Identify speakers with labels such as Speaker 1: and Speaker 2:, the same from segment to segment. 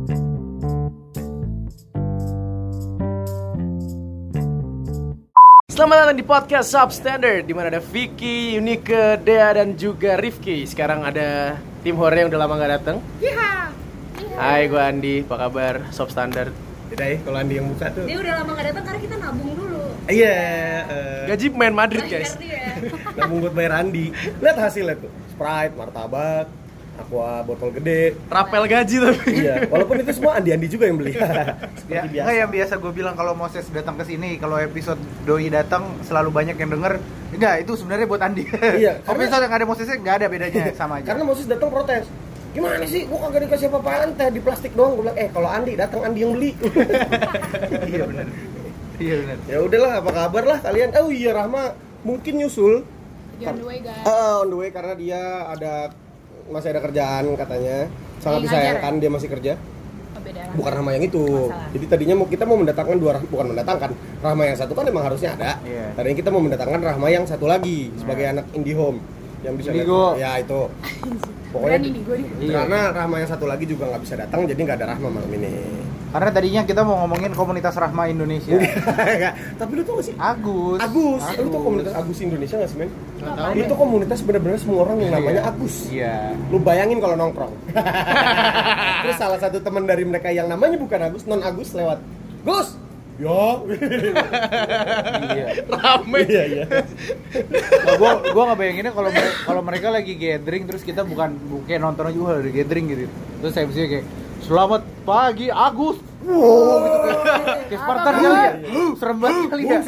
Speaker 1: Selamat datang di podcast Substandard, di mana ada Vicky, Unike, Dea, dan juga Rifki. Sekarang ada tim Hore yang udah lama gak datang. Hai, gue Andi, apa kabar? Substandard.
Speaker 2: Deh, kalau Andi yang buka tuh.
Speaker 3: Dia udah lama gak datang karena kita nabung dulu.
Speaker 2: Iya.
Speaker 1: Gaji main Madrid guys.
Speaker 2: Nabung buat bayar Andi. Lihat hasilnya tuh. Sprite, martabak, aqua botol gede.
Speaker 1: Rapel gaji tapi.
Speaker 2: Iya, walaupun itu semua Andi juga yang beli.
Speaker 4: Ya,
Speaker 2: Seperti biasa.
Speaker 4: enggak yang biasa gue bilang kalau Moses datang ke sini, kalau episode Doi datang selalu banyak yang denger. Enggak, itu sebenarnya buat Andi.
Speaker 2: Iya, karena-
Speaker 4: Episode yang ada Mosesnya enggak ada bedanya, sama aja.
Speaker 2: Karena Moses datang protes. Gimana sih? Gua kagak dikasih apa-apaan, teh di plastik doang. Gua bilang, kalau Andi datang Andi yang beli.
Speaker 4: Iya benar. Iya benar.
Speaker 2: Ya udahlah, apa kabar lah kalian? Oh iya, Rahma mungkin nyusul.
Speaker 3: On the way guys.
Speaker 2: On the way karena dia masih ada kerjaan katanya. Sangat
Speaker 3: Ngajar
Speaker 2: disayangkan dia masih kerja.
Speaker 3: Oh, beda lah.
Speaker 2: Bukan Rahma yang itu.
Speaker 3: Masalah.
Speaker 2: Jadi tadinya kita mau mendatangkan bukan mendatangkan. Rahma yang satu kan memang harusnya ada.
Speaker 4: Iya.
Speaker 2: Tadinya kita mau mendatangkan Rahma yang satu lagi sebagai anak IndiHome yang bisa
Speaker 4: Indigo.
Speaker 2: datang. Ya itu.
Speaker 3: Pokoknya
Speaker 2: Pokoknya
Speaker 3: ini gue nih.
Speaker 4: Iya.
Speaker 2: karena Rahma yang satu lagi juga nggak bisa datang, jadi nggak ada Rahma malam ini.
Speaker 4: Karena tadinya kita mau ngomongin komunitas Rahma Indonesia.
Speaker 2: Tapi lu tau gak sih?
Speaker 4: Agus.
Speaker 2: Lu tau komunitas Agus Indonesia nggak sih, men?
Speaker 1: Nggak tahu.
Speaker 2: Itu komunitas benar-benar semua orang yang namanya Agus.
Speaker 4: Iya.
Speaker 2: Lu bayangin kalau nongkrong. Terus salah satu teman dari mereka yang namanya bukan Agus, non Agus lewat. Gus. Yo.
Speaker 4: Iya.
Speaker 1: Rame.
Speaker 2: Iya.
Speaker 4: Nah, gua nggak bayanginnya kalau mereka lagi gathering terus kita bukan kayak nonton aja udah gathering gitu. Terus saya bisa kayak selamat pagi Agus. Wow, gitu kayak Spartan kali ya. Serem banget kali ya.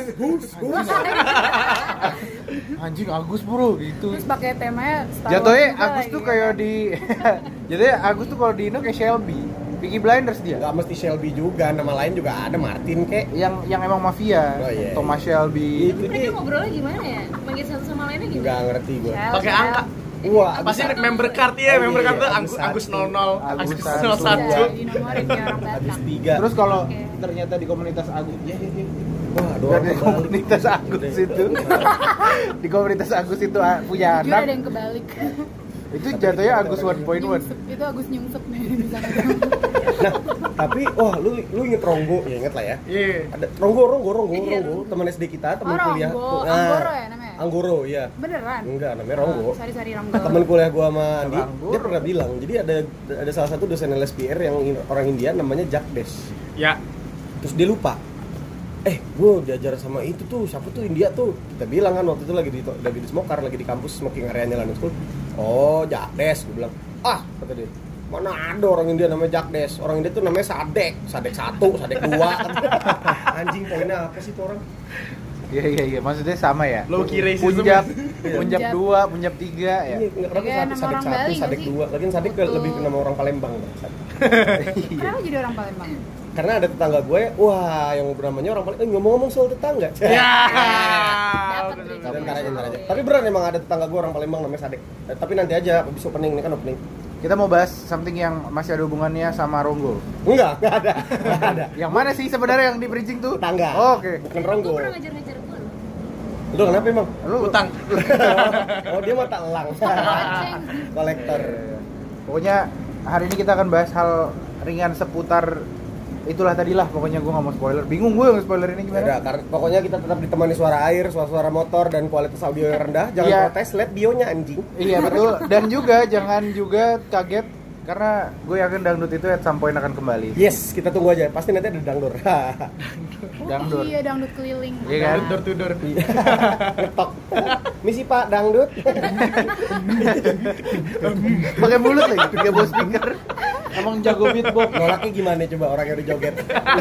Speaker 4: Anjing Agus bro gitu.
Speaker 3: Terus pakai temanya Star Wars
Speaker 4: Jatuhnya
Speaker 3: juga
Speaker 4: Agus
Speaker 3: lagi
Speaker 4: tuh
Speaker 3: kan.
Speaker 4: kayak di jatuhnya Agus tuh kalau di Indo kayak Shelby. Peaky Blinders dia.
Speaker 2: Gak mesti Shelby juga, nama lain juga ada Martin kek.
Speaker 4: Yang emang mafia.
Speaker 2: Oh, iya.
Speaker 4: Thomas Shelby.
Speaker 2: Itu
Speaker 3: Mereka
Speaker 2: dia
Speaker 3: ngobrolnya gimana ya? Manggil satu sama lainnya gimana?
Speaker 2: nggak ngerti gue.
Speaker 1: Pakai angka.
Speaker 2: Wah,
Speaker 1: Pasti
Speaker 2: Agus-
Speaker 1: member card ya,
Speaker 2: Oh,
Speaker 1: member
Speaker 2: iya,
Speaker 1: card tuh
Speaker 2: Agus
Speaker 1: Agus
Speaker 2: satu.
Speaker 1: 00,
Speaker 4: Agus
Speaker 1: Agus
Speaker 4: satu.
Speaker 1: 01.
Speaker 3: Di nomorin ya orang
Speaker 2: Agus
Speaker 3: datang.
Speaker 2: 3.
Speaker 4: Terus kalau
Speaker 3: Oke.
Speaker 4: ternyata di komunitas Agus
Speaker 2: wah, doang
Speaker 4: di komunitas Agus itu di komunitas Agus itu punya
Speaker 3: Jujur ada
Speaker 4: anak
Speaker 3: yang kebalik.
Speaker 4: itu jatuhnya Agus 1.1.
Speaker 3: Nyungsep. Itu Agus nyungsep nih di sana.
Speaker 2: Nah, tapi lu inget Ronggo, ya inget lah ya.
Speaker 1: Iya.
Speaker 2: Ada Ronggo, teman SD kita, teman
Speaker 3: Oh,
Speaker 2: kuliah.
Speaker 3: Ronggo.
Speaker 2: Nah,
Speaker 3: Anggoro ya namanya?
Speaker 2: Anggoro, iya.
Speaker 3: Beneran?
Speaker 2: Enggak, namanya Ronggo.
Speaker 3: Sari-sari Ronggo.
Speaker 2: Teman kuliah gua sama Andi,
Speaker 4: Anggoro.
Speaker 2: dia pernah bilang, jadi ada salah satu dosen LSPR yang orang India namanya Jack Des.
Speaker 1: Ya.
Speaker 2: Terus dia lupa. Gue jajar sama itu tuh, siapa tuh India tuh? Kita bilang kan waktu itu lagi di Smokar, lagi di kampus smoking area-nya London School. Oh, Jack Des, gue bilang. Kata dia. Mana ada orang India namanya Jack Des? Orang India tuh namanya Sadek 1, Sadek 2. Anjing, poinnya apa sih tuh orang?
Speaker 4: Iya maksudnya sama ya.
Speaker 1: Low key racism.
Speaker 4: Punjab
Speaker 3: Punjab.
Speaker 4: 2, Punjab 3 ya.
Speaker 2: Iya, kenapa
Speaker 3: Kayak nama
Speaker 2: Sadek
Speaker 3: orang
Speaker 2: 1,
Speaker 3: Bali
Speaker 2: Sadek
Speaker 3: nggak sih?
Speaker 2: 2? Lagian Sadek
Speaker 3: Waktu-
Speaker 2: lebih ke nama orang Palembang.
Speaker 3: Kenapa jadi orang Palembang?
Speaker 2: Karena ada tetangga gue, wah yang namanya orang Palembang. Ngomong-ngomong soal tetangga.
Speaker 1: Ya.
Speaker 3: Dapat
Speaker 2: Ntar aja. Tapi beneran emang ada tetangga gue orang Palembang namanya Sadek. Tapi nanti aja habis opening, ini kan opening.
Speaker 4: Kita mau bahas something yang masih ada hubungannya sama Ronggo.
Speaker 2: Enggak ada.
Speaker 4: Yang mana sih sebenarnya yang di bridging tuh?
Speaker 2: Tetangga.
Speaker 4: Oh, oke.
Speaker 2: Bukan
Speaker 3: Gue
Speaker 2: Ronggo.
Speaker 3: pernah ngajar-ngajar gue loh.
Speaker 2: Lu kenapa emang?
Speaker 4: Lu
Speaker 1: Utang.
Speaker 2: Oh, dia mata elang.
Speaker 3: Lonceng.
Speaker 2: Kolektor.
Speaker 4: Pokoknya hari ini kita akan bahas hal ringan seputar itulah tadilah, pokoknya gue nggak mau spoiler. Bingung gue yang spoiler ini
Speaker 2: Udah,
Speaker 4: gimana?
Speaker 2: karena pokoknya kita tetap ditemani suara air, suara motor dan kualitas audio yang rendah. Jangan
Speaker 4: Iya.
Speaker 2: protes, lihat bionya anjing.
Speaker 4: Iya betul. Dan juga jangan juga kaget karena gue yakin dangdut itu at some point akan kembali.
Speaker 2: Yes, kita tunggu aja. Pasti nanti ada dangdur.
Speaker 4: Dangdut.
Speaker 3: Oh iya, dangdut keliling.
Speaker 4: Iya kan?
Speaker 1: Door to door.
Speaker 2: Ngetok. Misi Pak dangdut.
Speaker 4: Pakai mulut lagi, pakai bawa speaker. Emang jago beatbox.
Speaker 2: Nolaknya gimana coba orang yang udah joget?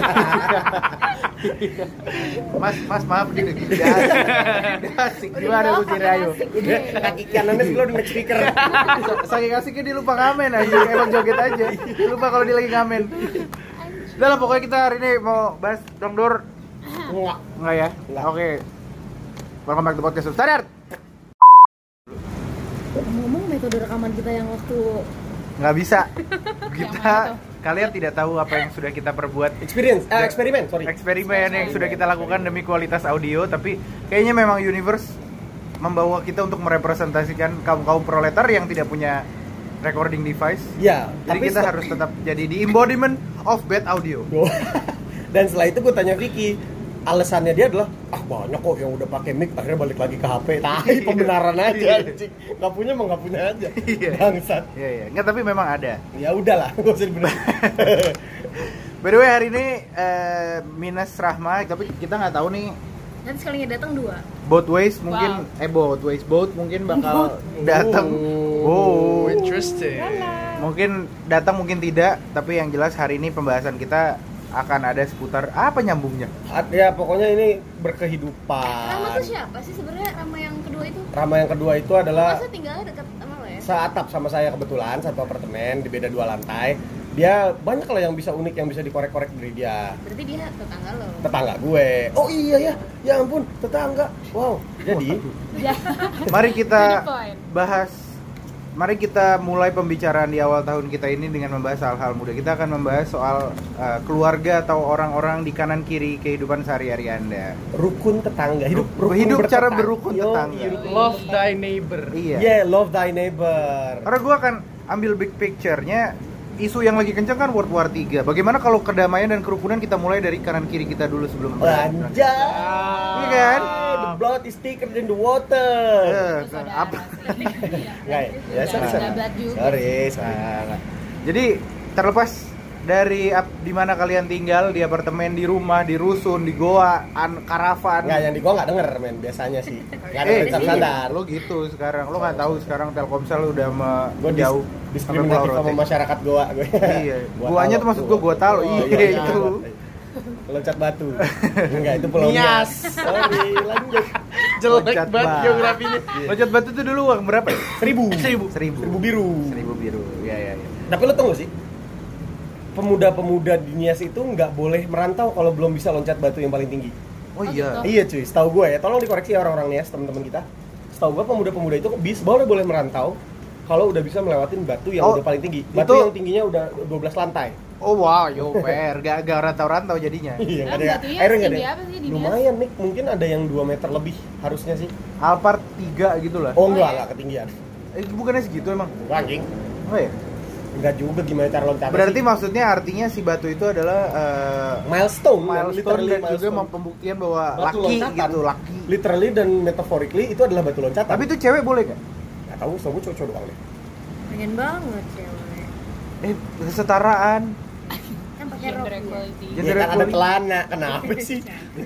Speaker 4: Mas maaf gini. Udah asik. Gimana lu Ciri ayo?
Speaker 2: Udah kaki kanannya sih lo di next speaker.
Speaker 4: Saking asiknya dia lupa ngamen aja, emang joget aja. Dia lupa kalau dia lagi ngamen. Udah lah, pokoknya kita hari ini mau bahas dangdur. Enggak ya?
Speaker 2: Enggak.
Speaker 4: Oke. Welcome back to podcast Substandard.
Speaker 3: Ngomong metode rekaman kita yang waktu
Speaker 4: Nggak bisa.
Speaker 3: Yang
Speaker 4: Kita
Speaker 3: mana tuh?
Speaker 4: kalian tidak tahu apa yang sudah kita perbuat.
Speaker 2: Eksperimen.
Speaker 4: Yang sudah kita lakukan demi kualitas audio, tapi kayaknya memang universe membawa kita untuk merepresentasikan kaum proletar yang tidak punya recording device.
Speaker 2: Ya,
Speaker 4: Jadi kita harus tetap jadi di embodiment of bad audio.
Speaker 2: Dan setelah itu gue tanya Vicky, alasannya dia adalah banyak kok yang udah pakai mic akhirnya balik lagi ke HP. Tai pembenaran aja anjing. Enggak punya mah enggak punya aja. Bangsat.
Speaker 4: Iya. Enggak, tapi memang ada.
Speaker 2: Ya udahlah, enggak usah dibenerin.
Speaker 4: By the way, hari ini minus Rahma, tapi kita nggak tahu nih
Speaker 3: Nanti sekalinya datang 2.
Speaker 4: both mungkin bakal datang. Oh,
Speaker 1: Interesting.
Speaker 4: mungkin datang mungkin tidak, tapi yang jelas hari ini pembahasan kita akan ada seputar apa nyambungnya.
Speaker 2: Ya pokoknya ini berkehidupan.
Speaker 3: Rama tuh siapa sih sebenarnya? Rama yang kedua itu?
Speaker 2: Rama yang kedua itu adalah
Speaker 3: Masa tinggalnya dekat sama lo ya?
Speaker 2: seatap sama saya kebetulan, satu apartemen di beda 2 lantai. Dia banyak lah yang bisa unik, yang bisa dikorek-korek dari dia.
Speaker 3: Berarti dia tetangga lo.
Speaker 2: Tetangga gue. Oh iya ya, ya ampun, tetangga. Wow. Jadi
Speaker 3: Ya.
Speaker 4: Mari kita
Speaker 3: Good point.
Speaker 4: bahas. Mari kita mulai pembicaraan di awal tahun kita ini dengan membahas hal-hal muda. Kita akan membahas soal keluarga atau orang-orang di kanan kiri kehidupan sehari-hari Anda.
Speaker 2: rukun tetangga, hidup
Speaker 4: Cara berukun tetangga.
Speaker 1: Love thy neighbor.
Speaker 4: Iya.
Speaker 2: Yeah, love thy neighbor.
Speaker 4: Karena gue akan ambil big picture-nya. Isu yang lagi kencang kan World War 3. Bagaimana kalau kedamaian dan kerukunan kita mulai dari kanan kiri kita dulu sebelum
Speaker 2: Anjay.
Speaker 4: Iya kan?
Speaker 2: The blood is thicker than the water.
Speaker 4: Apa?
Speaker 2: Enggak ya? Ya, sorry.
Speaker 3: Sahabat juga.
Speaker 2: Sorry, salah.
Speaker 4: Jadi terlepas dari di mana kalian tinggal, di apartemen, di rumah, di rusun, di goa, karavan.
Speaker 2: Enggak, yang di gua enggak denger men, biasanya sih. Enggak ada pencap sadar.
Speaker 4: Lo gitu sekarang. Lo nggak tahu sekarang Telkomsel udah
Speaker 2: Gua
Speaker 4: jauh
Speaker 2: diskriminatif sama masyarakat Goa gue.
Speaker 4: Iya. Guanya tuh maksud gua tahu. Iya itu.
Speaker 2: Loncat batu. Enggak, itu Pulau
Speaker 1: Nias.
Speaker 2: Sorry, lanjut.
Speaker 1: Jelek
Speaker 4: Loncat
Speaker 1: banget
Speaker 4: batu.
Speaker 1: geografinya.
Speaker 4: Loncat batu tuh dulu uang berapa?
Speaker 2: 1000
Speaker 4: Seribu
Speaker 2: biru.
Speaker 4: biru. Iya.
Speaker 2: Tapi lo tau gak sih? Pemuda-pemuda di Nias itu nggak boleh merantau kalau belum bisa loncat batu yang paling tinggi.
Speaker 4: Oh iya.
Speaker 2: Iya cuy, setahu gue ya, tolong dikoreksi ya orang-orang Nias, teman-teman kita. Setahu gue pemuda-pemuda itu boleh merantau kalau udah bisa melewatin batu yang udah paling tinggi. Batu yang tingginya udah 12 lantai.
Speaker 4: Oh wow, yo fair, gak rantau-rantau jadinya.
Speaker 2: Iya, nggak ada
Speaker 3: batunya
Speaker 2: airnya nggak
Speaker 3: setinggi
Speaker 2: ada.
Speaker 3: apa sih di Nias?
Speaker 2: Lumayan nih, mungkin ada yang 2 meter lebih harusnya sih.
Speaker 4: Alphard 3 gitu lah.
Speaker 2: Oh enggak ketinggian.
Speaker 4: Bukannya segitu emang?
Speaker 2: Anjing.
Speaker 4: Oh ya.
Speaker 2: Enggak juga, gimana cara loncatnya
Speaker 4: Berarti
Speaker 2: sih?
Speaker 4: maksudnya artinya si batu itu adalah
Speaker 2: milestone
Speaker 4: milestone dan juga
Speaker 2: milestone.
Speaker 4: pembuktian bahwa
Speaker 2: Batu
Speaker 4: laki
Speaker 2: loncatan.
Speaker 4: gitu, laki.
Speaker 2: Literally dan metaphorically itu adalah batu loncatan.
Speaker 4: Tapi itu cewek boleh nggak?
Speaker 2: nggak tahu, setahu gue cowok doang deh.
Speaker 3: Pengen banget cewek.
Speaker 4: Kesetaraan.
Speaker 3: Kan pakai rok ya.
Speaker 2: Ya
Speaker 4: Gender
Speaker 2: kan ada
Speaker 4: equality.
Speaker 2: celana, kenapa sih?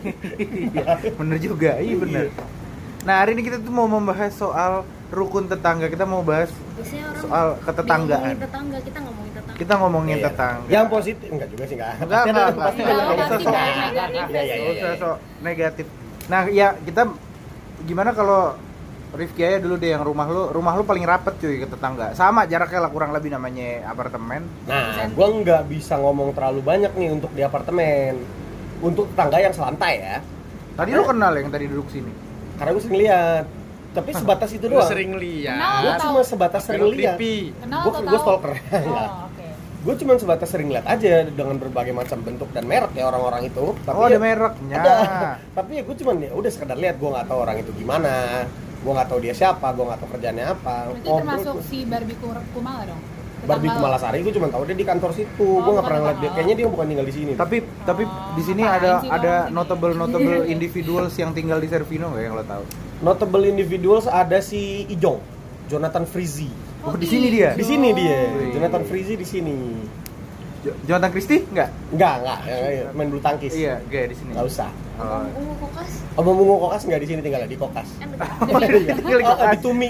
Speaker 4: Bener juga, iya bener. Nah hari ini kita tuh mau membahas soal rukun tetangga. Kita mau bahas
Speaker 3: Biasanya orang
Speaker 4: soal ketetanggaan.
Speaker 3: ngomongin tetangga, kita ngomongin tetangga.
Speaker 4: Kita ngomongin
Speaker 2: Iya.
Speaker 4: tetangga.
Speaker 2: Yang positif enggak juga sih, enggak.
Speaker 4: Enggak,
Speaker 2: Pasti ada
Speaker 4: enggak.
Speaker 2: pasti ada
Speaker 3: Enggak,
Speaker 2: negatif.
Speaker 3: pasti ada
Speaker 2: Iya,
Speaker 3: negatif.
Speaker 2: iya, iya, iya.
Speaker 4: Sok negatif. Nah ya kita gimana kalau Rifki aja dulu deh yang rumah lu paling rapet cuy ke tetangga. Sama jaraknya lah kurang lebih namanya apartemen.
Speaker 2: Nah, gua nggak bisa ngomong terlalu banyak nih untuk di apartemen. Untuk tetangga yang selantai ya.
Speaker 4: Tadi lu kenal yang tadi duduk sini.
Speaker 2: Karena gue sering lihat. Tapi sebatas itu
Speaker 1: Lu
Speaker 2: doang.
Speaker 1: sering lihat.
Speaker 2: Gue cuma sebatas sering
Speaker 1: Lu
Speaker 2: lihat.
Speaker 1: creepy.
Speaker 3: Kenal
Speaker 2: Gue
Speaker 3: atau
Speaker 2: gue
Speaker 3: tahu?
Speaker 2: stalker.
Speaker 3: Oh, oke.
Speaker 2: Gue cuma sebatas sering lihat aja dengan berbagai macam bentuk dan merek ya orang-orang itu. Tapi
Speaker 4: Oh ada
Speaker 2: ya,
Speaker 4: mereknya.
Speaker 2: ada. Tapi ya gue cuman ya udah sekedar lihat, gue nggak tahu orang itu gimana, gue nggak tahu dia siapa, gue nggak tahu kerjaannya apa.
Speaker 3: Berarti
Speaker 2: Ngobrol
Speaker 3: termasuk
Speaker 2: tuh.
Speaker 3: si Barbie Kumala dong?
Speaker 2: Barbie
Speaker 3: Tetangga lo?
Speaker 2: Kumalasari, gue cuma tahu dia di kantor situ. Gue nggak
Speaker 3: bukan
Speaker 2: pernah ngeliat dia.
Speaker 3: tetangga.
Speaker 2: Kayaknya dia bukan tinggal di sini.
Speaker 4: Tapi di sini
Speaker 3: apaan sih
Speaker 4: ada
Speaker 3: lo?
Speaker 4: notable individuals yang tinggal di Servino nggak yang lo tahu?
Speaker 2: Notable individuals ada si Ijong, Jonathan Frizzy.
Speaker 4: Oh di sini dia.
Speaker 2: Di sini dia,
Speaker 4: Wih.
Speaker 2: Jonathan Frizzy di sini.
Speaker 4: Jonathan Christie nggak?
Speaker 2: Enggak, main bulu tangkis.
Speaker 4: Iya, kayak di sini.
Speaker 2: Nggak usah.
Speaker 4: Oh.
Speaker 3: Ungu kokas
Speaker 2: Abang Bungo Kokas nggak di sini, tinggal di Kokas.
Speaker 3: kan dekat.
Speaker 4: Tinggal di
Speaker 2: Oh,
Speaker 4: Kokas.
Speaker 2: di Tumi.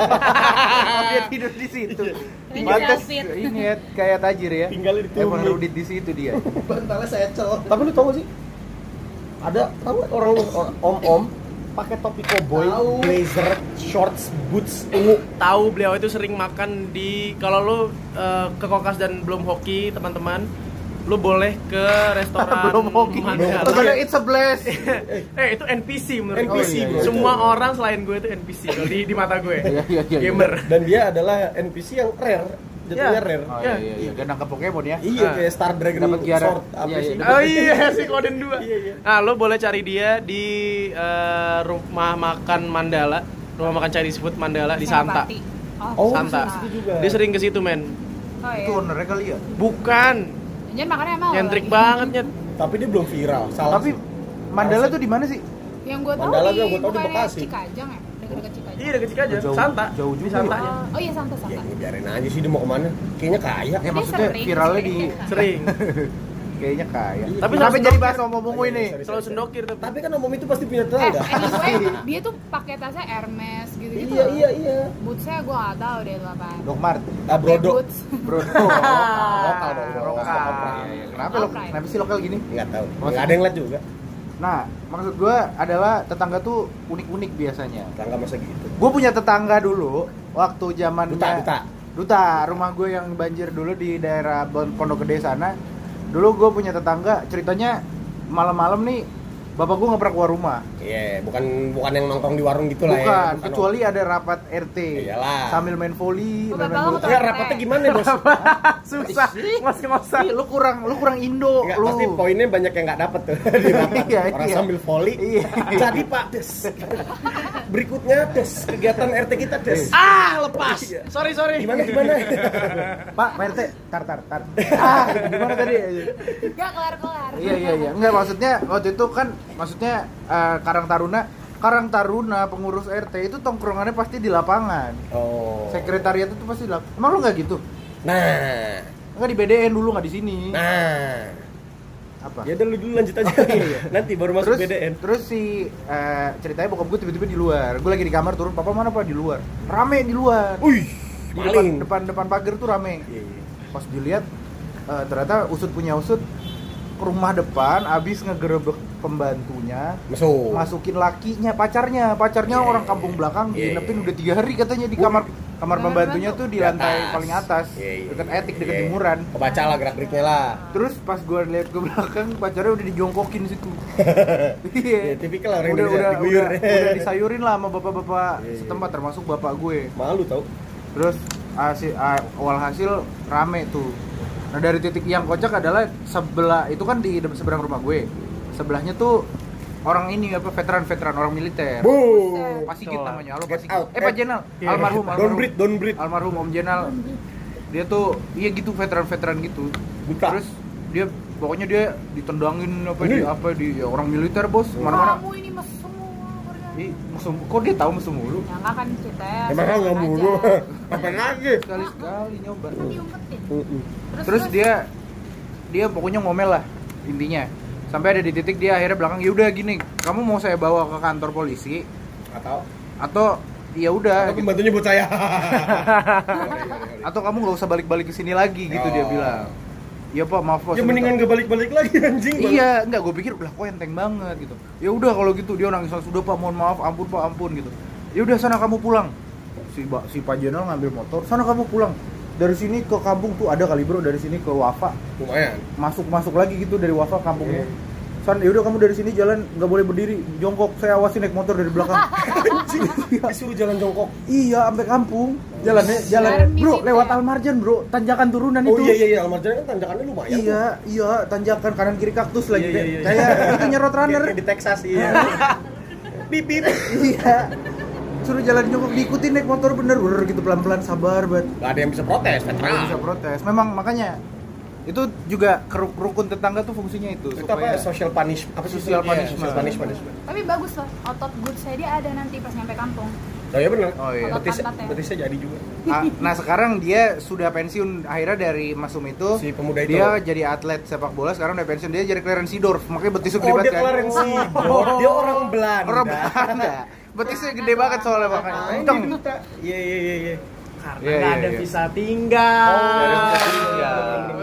Speaker 4: Oh, dia tidur di situ.
Speaker 3: Tinggal
Speaker 4: Pantes
Speaker 3: di David.
Speaker 4: ini ya, kayak tajir ya.
Speaker 2: Tinggal di Tumi.
Speaker 4: Emang rudit di situ dia.
Speaker 2: Bantalnya saya Tapi lu tau gak sih? Ada tahu nggak orang om-om pakai topi cowboy, blazer, shorts, boots ungu.
Speaker 1: Tahu beliau itu sering makan di kalau lu ke Kokas dan belum hoki teman-teman, lu boleh ke restoran
Speaker 4: Belum hoki.
Speaker 1: Mandala.
Speaker 4: Terus ada it's a blast.
Speaker 1: Itu NPC menurut
Speaker 2: NPC,
Speaker 1: gue.
Speaker 2: bro.
Speaker 1: Semua orang selain gue itu NPC kalau di mata gue.
Speaker 4: Iya.
Speaker 1: Gamer.
Speaker 2: Dan dia adalah NPC yang rare, jatuhnya
Speaker 1: Ya.
Speaker 2: rare.
Speaker 4: Oh iya. Dia nangkap Pokemon ya.
Speaker 2: Iya,
Speaker 1: Ah.
Speaker 2: kayak Star Dragon
Speaker 4: Dapat Kiara.
Speaker 2: Sword apa
Speaker 4: Iya,
Speaker 2: sih?
Speaker 4: iya.
Speaker 1: Oh iya si Koden 2.
Speaker 2: Iya.
Speaker 1: Nah, lo boleh cari dia di rumah makan Mandala, rumah makan Chinese food Mandala di Santa.
Speaker 3: Senopati.
Speaker 2: Oh,
Speaker 1: Santa.
Speaker 2: di situ juga.
Speaker 1: Dia sering ke situ, men.
Speaker 3: Oh
Speaker 4: Itu
Speaker 3: iya.
Speaker 4: ownernya kali ya.
Speaker 1: Bukan.
Speaker 3: Jangan makannya emang
Speaker 1: Nyentrik banget, Nyet.
Speaker 2: Tapi dia belum viral. Salah.
Speaker 4: Tapi
Speaker 2: sih.
Speaker 4: Mandala tuh di mana sih?
Speaker 3: Yang gue tahu
Speaker 2: Mandala
Speaker 3: di
Speaker 2: gua tahu di
Speaker 3: bukannya
Speaker 2: Bekasi.
Speaker 3: Cikajang ya? Dekat-dekat Cikajang.
Speaker 1: Iya, deket aja.
Speaker 4: Jauh-
Speaker 1: Santa.
Speaker 4: jauh
Speaker 1: Di
Speaker 4: juga.
Speaker 1: Santanya.
Speaker 3: Oh iya Santa.
Speaker 2: Ya ini biarin aja sih dia mau kemana. Kayaknya kaya.
Speaker 4: Ya
Speaker 3: Dia
Speaker 4: maksudnya
Speaker 3: sering
Speaker 4: viralnya
Speaker 3: sih.
Speaker 4: di
Speaker 1: Sering.
Speaker 4: kayaknya kaya.
Speaker 2: Iya.
Speaker 1: Tapi
Speaker 4: Kenapa
Speaker 1: selalu
Speaker 4: jadi
Speaker 1: sendokir.
Speaker 4: bahas ngomong ini?
Speaker 2: Sorry.
Speaker 1: Selalu sendokir tapi.
Speaker 2: Tapi kan om itu pasti punya
Speaker 3: Eh,
Speaker 2: tetangga.
Speaker 3: anyway, dia tuh pakai tasnya Hermes gitu-gitu.
Speaker 2: Iya.
Speaker 3: Bootsnya gue gak tahu deh itu apaan.
Speaker 4: Dokmart.
Speaker 2: Ah, Brodo.
Speaker 3: Boots.
Speaker 4: Bro.
Speaker 2: Lokal dong.
Speaker 4: Lokal.
Speaker 2: Lokal.
Speaker 4: Iya, iya. Kenapa lo?
Speaker 3: Lokal.
Speaker 4: Kenapa sih lokal gini?
Speaker 2: Enggak tahu.
Speaker 4: Maksud-
Speaker 2: Enggak ada yang lihat juga.
Speaker 4: Nah, maksud gue adalah tetangga tuh unik-unik biasanya.
Speaker 2: Tetangga masa gitu.
Speaker 4: Gue punya tetangga dulu waktu zamannya
Speaker 2: Duta.
Speaker 4: rumah gue yang banjir dulu di daerah Pondok Gede sana. Dulu gue punya tetangga, ceritanya malam-malam nih bapak gue nggak pernah keluar rumah.
Speaker 2: Iya, bukan yang nongkrong di warung gitu lah ya.
Speaker 4: Bukan, kecuali ada rapat RT.
Speaker 2: Iyalah.
Speaker 4: Sambil main volley,
Speaker 3: Oh,
Speaker 4: main
Speaker 3: bapak lo
Speaker 4: bulu
Speaker 3: ketua
Speaker 2: Ya
Speaker 3: RT.
Speaker 2: rapatnya gimana, Bos?
Speaker 1: Susah. Ngos-ngosan.
Speaker 4: Ih, lu kurang Indo
Speaker 2: Enggak,
Speaker 4: lu.
Speaker 2: pasti poinnya banyak yang enggak dapet tuh di rapat.
Speaker 4: Iya,
Speaker 2: Orang
Speaker 4: iya.
Speaker 2: sambil volley.
Speaker 4: Iya.
Speaker 2: Jadi Pak Des. Berikutnya Des, kegiatan RT kita Des.
Speaker 1: Ah, lepas. Sorry.
Speaker 2: Gimana?
Speaker 4: Pak RT, tar. Ah, gimana tadi?
Speaker 3: Gak kelar-kelar.
Speaker 4: Iya. Enggak, maksudnya waktu itu kan maksudnya Karang Taruna pengurus RT itu tongkrongannya pasti di lapangan.
Speaker 2: Oh.
Speaker 4: Sekretariat itu pasti di lapangan. Emang lu nggak gitu?
Speaker 2: Nah.
Speaker 4: Enggak di BDN dulu, nggak di sini.
Speaker 2: Nah.
Speaker 4: Apa?
Speaker 2: Ya udah lu dulu lanjut aja. Nanti baru masuk BDN.
Speaker 4: Terus si ceritanya bokap gue tiba-tiba di luar. Gue lagi di kamar turun, papa mana Pak? Di luar. Rame di luar.
Speaker 2: Wih,
Speaker 4: Di
Speaker 2: maling.
Speaker 4: depan pagar tuh rame.
Speaker 2: Iya.
Speaker 4: Pas dilihat ternyata usut punya usut, ke rumah depan abis ngegerebek pembantunya, masukin lakinya, pacarnya
Speaker 2: Iya,
Speaker 4: orang kampung belakang,
Speaker 2: iya,
Speaker 4: diinepin
Speaker 2: iya.
Speaker 4: udah 3 hari katanya di kamar pembantunya tuh di
Speaker 2: Di
Speaker 4: lantai
Speaker 2: atas.
Speaker 4: paling atas,
Speaker 2: Iya.
Speaker 4: deket etik, deket
Speaker 2: Iya.
Speaker 4: jemuran.
Speaker 2: Kebaca lah gerak-geriknya lah.
Speaker 4: Terus pas gue lihat ke belakang, pacarnya udah dijongkokin situ.
Speaker 2: Ya, tipikal orang
Speaker 4: udah,
Speaker 2: Indonesia diguyur.
Speaker 4: udah disayurin lah sama bapak-bapak
Speaker 2: Iya, iya.
Speaker 4: setempat, termasuk bapak gue.
Speaker 2: Malu tau.
Speaker 4: Terus awal hasil rame tuh. Nah dari titik yang kocak adalah sebelah itu kan di seberang rumah gue. Sebelahnya tuh orang ini apa veteran orang militer. Pak Sigit namanya. Halo Pak
Speaker 2: Get
Speaker 4: Sigit.
Speaker 2: out.
Speaker 4: Pak Jenal.
Speaker 2: Iya.
Speaker 4: Almarhum.
Speaker 2: Don't breathe.
Speaker 4: Almarhum Om Jenal. Dia tuh iya gitu veteran gitu.
Speaker 2: Buta.
Speaker 4: Terus dia pokoknya dia ditendangin
Speaker 2: Ini?
Speaker 4: ya, orang militer bos mana-mana.
Speaker 3: Kamu ini mesum semua.
Speaker 4: Ih, mesum. Kok dia tahu mesum mulu?
Speaker 3: Ya nggak kan ceritanya.
Speaker 2: Emang
Speaker 3: seneng
Speaker 2: nggak
Speaker 3: aja.
Speaker 2: mulu. Apa lagi?
Speaker 4: Sekali-sekali nyoba.
Speaker 3: Kan diumpetin.
Speaker 4: Terus dia pokoknya ngomel lah intinya. Sampai ada di titik dia akhirnya belakang, ya udah gini, kamu mau saya bawa ke kantor polisi atau ya udah
Speaker 2: Atau pembantunya buat saya.
Speaker 4: atau kamu nggak usah balik-balik ke sini lagi gitu dia bilang. Iya Pak, maaf Pak.
Speaker 2: Ya mendingan gak balik-balik lagi anjing.
Speaker 4: Iya, enggak, gue pikir lah kok enteng banget gitu. Ya udah kalau gitu dia nangis, sudah Pak, mohon maaf, ampun Pak, ampun gitu. Ya udah sana kamu pulang. Si Pak Jenal ngambil motor, sana kamu pulang. Dari sini ke kampung tuh ada kali bro, dari sini ke Wafa.
Speaker 2: Lumayan.
Speaker 4: Masuk lagi gitu dari Wafa kampungnya. San, ya udah kamu dari sini jalan nggak boleh berdiri, jongkok. Saya awasi naik motor dari belakang.
Speaker 2: Anjing, disuruh jalan jongkok.
Speaker 4: Iya, sampai kampung. Jalan bro, lewat Almarjan bro, tanjakan turunan
Speaker 2: Oh
Speaker 4: itu.
Speaker 2: iya, Almarjan kan tanjakannya lumayan.
Speaker 4: Iya, tanjakan kanan kiri kaktus lagi
Speaker 2: Iya,
Speaker 4: deh.
Speaker 2: iya.
Speaker 4: Kayak itu nyerot runner.
Speaker 2: Kayak di Texas iya. Bip.
Speaker 4: Iya. Suruh jalan jongkok, diikutin naik motor bener gitu pelan-pelan, sabar banget.
Speaker 2: Gak ada yang bisa protes,
Speaker 4: Nggak bisa protes. Memang makanya itu juga rukun tetangga tuh fungsinya itu.
Speaker 2: Itu apa? Social punishment. Apa sih?
Speaker 4: Social
Speaker 2: Iya,
Speaker 4: punishment.
Speaker 2: social punishment.
Speaker 3: Tapi bagus loh, otot good saya dia ada nanti pas nyampe kampung.
Speaker 2: Oh iya benar.
Speaker 4: Oh iya.
Speaker 2: Betisnya jadi juga.
Speaker 4: Nah sekarang dia sudah pensiun akhirnya dari Masum itu.
Speaker 2: Si pemuda itu.
Speaker 4: Dia jadi atlet sepak bola, sekarang udah pensiun, dia jadi Clarence Seedorf, makanya betisnya gede
Speaker 2: Oh
Speaker 4: banget
Speaker 2: dia
Speaker 4: kan.
Speaker 2: Clarence Seedorf. Dia orang Belanda.
Speaker 4: Orang Belanda. Betisnya gede banget soalnya makanya. Kenceng.
Speaker 2: Iya.
Speaker 1: Karena
Speaker 4: Iya,
Speaker 1: nggak
Speaker 4: iya,
Speaker 1: ada
Speaker 4: iya.
Speaker 1: visa tinggal.
Speaker 2: Oh, nggak ada visa
Speaker 4: tinggal.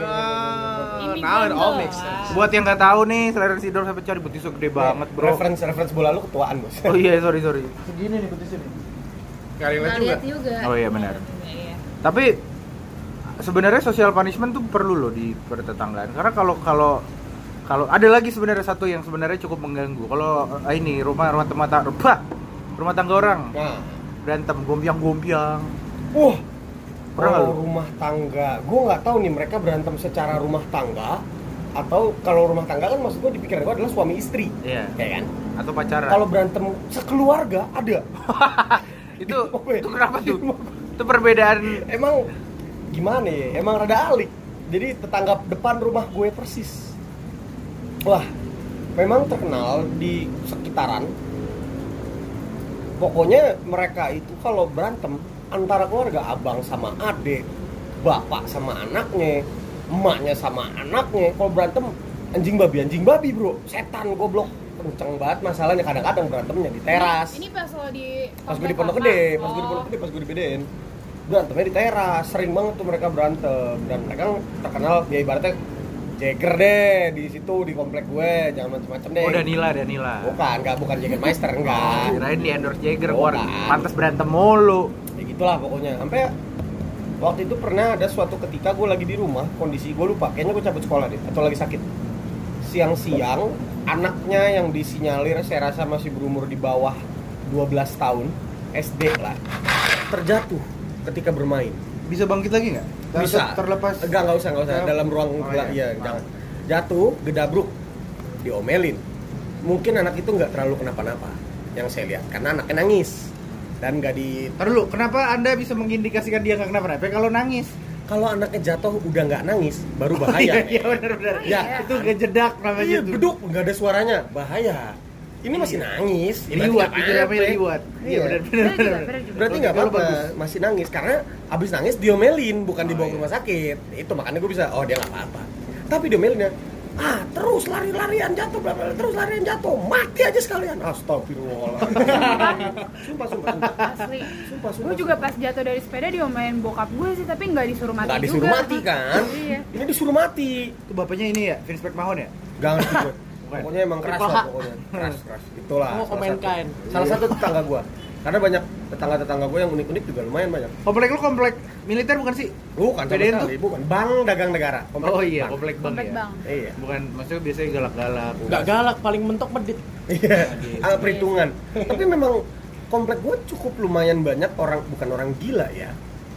Speaker 3: Ini
Speaker 1: Now it all makes
Speaker 3: jelas.
Speaker 1: sense.
Speaker 4: Buat yang nggak tahu nih, Clarence Seedorf sampai cari betisnya gede banget, bro.
Speaker 2: Reference bola lu ketuaan, Bos.
Speaker 4: Oh iya, sorry. Segini nih betisnya nih.
Speaker 1: Nggak ada yang lihat
Speaker 3: Nggak
Speaker 1: juga.
Speaker 3: lihat juga.
Speaker 4: Oh iya, benar.
Speaker 3: Iya.
Speaker 4: Tapi sebenarnya social punishment tuh perlu loh di pertetanggaan. Karena kalau ada lagi sebenarnya satu yang sebenarnya cukup mengganggu. Kalau ini rumah tangga orang
Speaker 2: Nah.
Speaker 4: berantem gompiang.
Speaker 2: Wah.
Speaker 4: Pernah nggak
Speaker 2: Kalau
Speaker 4: lu?
Speaker 2: rumah tangga, gue nggak tahu nih mereka berantem secara rumah tangga atau kalau rumah tangga kan maksud gue di pikiran gue adalah suami istri,
Speaker 4: Iya.
Speaker 2: ya kan?
Speaker 4: Atau pacaran.
Speaker 2: Kalau berantem sekeluarga ada.
Speaker 4: itu kenapa tuh? Itu perbedaan.
Speaker 2: Emang gimana ya? Emang rada alik. Jadi tetangga depan rumah gue persis. Wah, memang terkenal di sekitaran. Pokoknya mereka itu kalau berantem antara keluarga, abang sama adik, bapak sama anaknya, emaknya sama anaknya, kalau berantem anjing babi bro, setan goblok, kenceng banget masalahnya. Kadang-kadang berantemnya di teras.
Speaker 3: Ini pas lo di
Speaker 2: Pas gue di Pondok Gede, pas gue di bedein, berantemnya di teras. Sering banget tuh mereka berantem, dan mereka terkenal ya ibaratnya Jagger deh di situ di komplek gue, jangan macam-macam deh.
Speaker 4: Oh, Danila.
Speaker 2: Bukan Jägermeister, enggak.
Speaker 4: Kirain di endorse Jagger,
Speaker 2: Bukan.
Speaker 4: pantas berantem mulu.
Speaker 2: Ya gitulah pokoknya. Sampai waktu itu pernah ada suatu ketika gue lagi di rumah, kondisi gue lupa, kayaknya gue cabut sekolah deh atau lagi sakit. Siang-siang anaknya yang disinyalir saya rasa masih berumur di bawah 12 tahun, SD lah, terjatuh ketika bermain.
Speaker 4: Bisa bangkit lagi nggak?
Speaker 2: Bisa.
Speaker 4: Terlepas.
Speaker 2: Enggak usah. Dalam ruang
Speaker 4: iya.
Speaker 2: jangan. Jatuh, gedabruk, diomelin. Mungkin anak itu nggak terlalu kenapa-napa yang saya lihat, karena anaknya nangis dan nggak di.
Speaker 4: Terlalu. Kenapa Anda bisa mengindikasikan dia nggak kenapa-napa? Kalau nangis.
Speaker 2: Kalau anaknya jatuh udah nggak nangis, baru bahaya.
Speaker 4: Iya benar.
Speaker 2: Ya,
Speaker 4: itu kejedak namanya
Speaker 2: Iya,
Speaker 4: tuh.
Speaker 2: beduk, nggak ada suaranya, bahaya. Ini masih nangis.
Speaker 4: Liwat, itu namanya liwat. Iya benar.
Speaker 2: Berarti nggak apa-apa, masih nangis karena abis nangis diomelin, bukan dibawa ke rumah sakit. Itu makanya gue bisa, oh dia nggak apa-apa. Tapi diomelinnya, terus lari-larian jatuh, terus larian jatuh, mati aja sekalian. Astagfirullahaladzim. Sumpah.
Speaker 3: Asli.
Speaker 2: Sumpah.
Speaker 3: Gue juga pas jatuh dari sepeda diomelin bokap gue sih, tapi nggak disuruh mati
Speaker 2: Nggak
Speaker 3: juga.
Speaker 2: disuruh mati kan?
Speaker 3: Iya.
Speaker 2: Ini disuruh mati.
Speaker 4: Itu bapaknya ini ya, Vince McMahon ya?
Speaker 2: Gak ngerti gue. Pokoknya emang keras lah pokoknya. Keras. Itulah.
Speaker 1: Oh, komen kain.
Speaker 2: Salah satu tetangga gue. Karena banyak tetangga-tetangga gue yang unik-unik juga lumayan banyak.
Speaker 4: Komplek lu komplek militer bukan sih?
Speaker 2: Bukan sama
Speaker 4: Bedain
Speaker 2: sekali, bukan. Bank Dagang Negara. Komplek
Speaker 4: Oh iya,
Speaker 2: bank.
Speaker 4: komplek bank
Speaker 3: Komplek
Speaker 4: ya.
Speaker 3: bang.
Speaker 2: Iya.
Speaker 4: Bukan, maksudnya biasanya galak-galak.
Speaker 1: Nggak galak, paling mentok medit.
Speaker 2: Iya. Perhitungan. Tapi memang komplek gue cukup lumayan banyak bukan orang gila ya.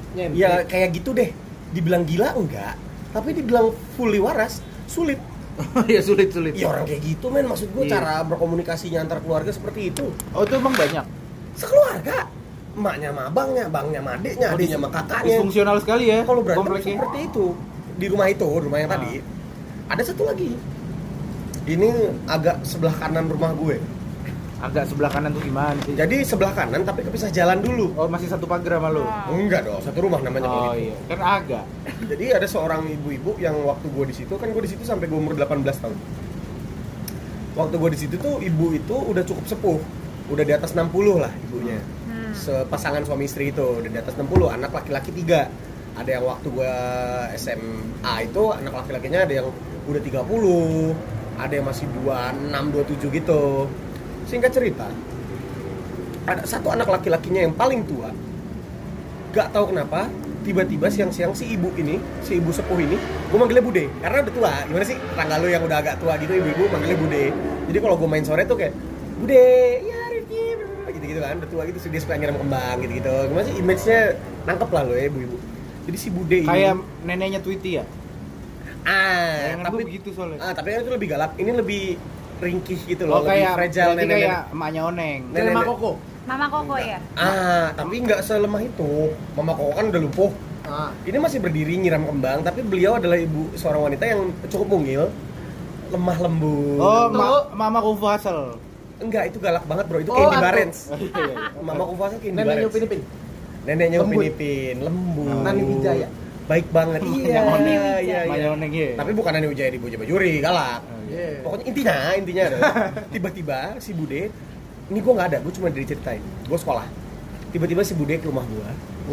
Speaker 2: Ya kayak gitu deh. Dibilang gila enggak, tapi dibilang fully waras sulit.
Speaker 4: Iya sulit.
Speaker 2: Ya orang kayak gitu men, maksud gue
Speaker 4: Iya.
Speaker 2: cara berkomunikasinya antar keluarga seperti itu.
Speaker 4: Oh itu emang banyak.
Speaker 2: Sekeluarga. Emaknya sama abangnya sama adiknya, adiknya sama kakaknya.
Speaker 4: Disfungsional sekali ya.
Speaker 2: Kalau berantem
Speaker 4: kompleknya.
Speaker 2: seperti itu. Di rumah yang tadi. Ada satu lagi. Ini agak sebelah kanan rumah gue.
Speaker 4: Agak sebelah kanan tuh gimana sih?
Speaker 2: Jadi sebelah kanan tapi kepisah jalan dulu.
Speaker 4: Oh masih satu pagar sama lu?
Speaker 2: Enggak dong, satu rumah namanya.
Speaker 4: Oh
Speaker 2: kalau gitu.
Speaker 4: iya, kan agak.
Speaker 2: Jadi ada seorang ibu-ibu yang waktu gue di situ, kan gue di situ sampai gue umur 18 tahun. Waktu gue di situ tuh ibu itu udah cukup sepuh, udah di atas 60 lah ibunya. Sepasangan suami istri itu udah di atas 60, anak laki-laki 3. Ada yang waktu gue SMA itu anak laki-lakinya ada yang udah 30, ada yang masih 26, 27 gitu. Singkat cerita, ada satu anak laki-lakinya yang paling tua. Gak tahu kenapa, tiba-tiba siang-siang si ibu sepuh ini, gue manggilnya Bude, karena udah tua. Gimana sih tetangga lu yang udah agak tua gitu, ibu-ibu manggilnya Bude. Jadi kalau gue main sore tuh kayak Bude, ya Rifki, gitu-gitu kan, udah tua gitu, dia suka nyiram kembang gitu-gitu. Gimana sih image-nya nangkep lah lo ya ibu-ibu. Jadi si Bude ini
Speaker 4: Kayak neneknya Tweety ya?
Speaker 2: tapi
Speaker 4: begitu soalnya.
Speaker 2: tapi itu lebih galak, ini lebih ringkih gitu loh,
Speaker 4: Oh
Speaker 2: lebih
Speaker 4: kayak
Speaker 2: fragile
Speaker 4: berarti
Speaker 2: nenek.
Speaker 4: kayak emaknya Oneng.
Speaker 2: Nenek-
Speaker 1: Mama Koko.
Speaker 3: Mama Koko ya.
Speaker 2: Tapi nggak selemah itu. Mama Koko kan udah lumpuh. Ini masih berdiri nyiram kembang, tapi beliau adalah seorang wanita yang cukup mungil, lemah lembut.
Speaker 4: Oh, Mama Kung Fu Hustle.
Speaker 2: Enggak, itu galak banget bro, itu
Speaker 1: Oh,
Speaker 2: Candy
Speaker 1: Atu.
Speaker 2: Barens. Mama Kung Fu Hustle Candy
Speaker 1: Nenek
Speaker 2: Barens.
Speaker 1: Upin Ipin.
Speaker 2: Neneknya
Speaker 1: Lembut.
Speaker 2: Upin Ipin, lembut.
Speaker 1: Nani Wijaya.
Speaker 2: Baik banget. Iya.
Speaker 4: Mamanya Oneng ya.
Speaker 2: Tapi bukan Nani Wijaya di Boja Bajuri, galak.
Speaker 1: Iya.
Speaker 2: Pokoknya intinya adalah tiba-tiba si Bude, ini gue nggak ada, gue cuma diceritain, gue sekolah. Tiba-tiba si Bude ke rumah gue,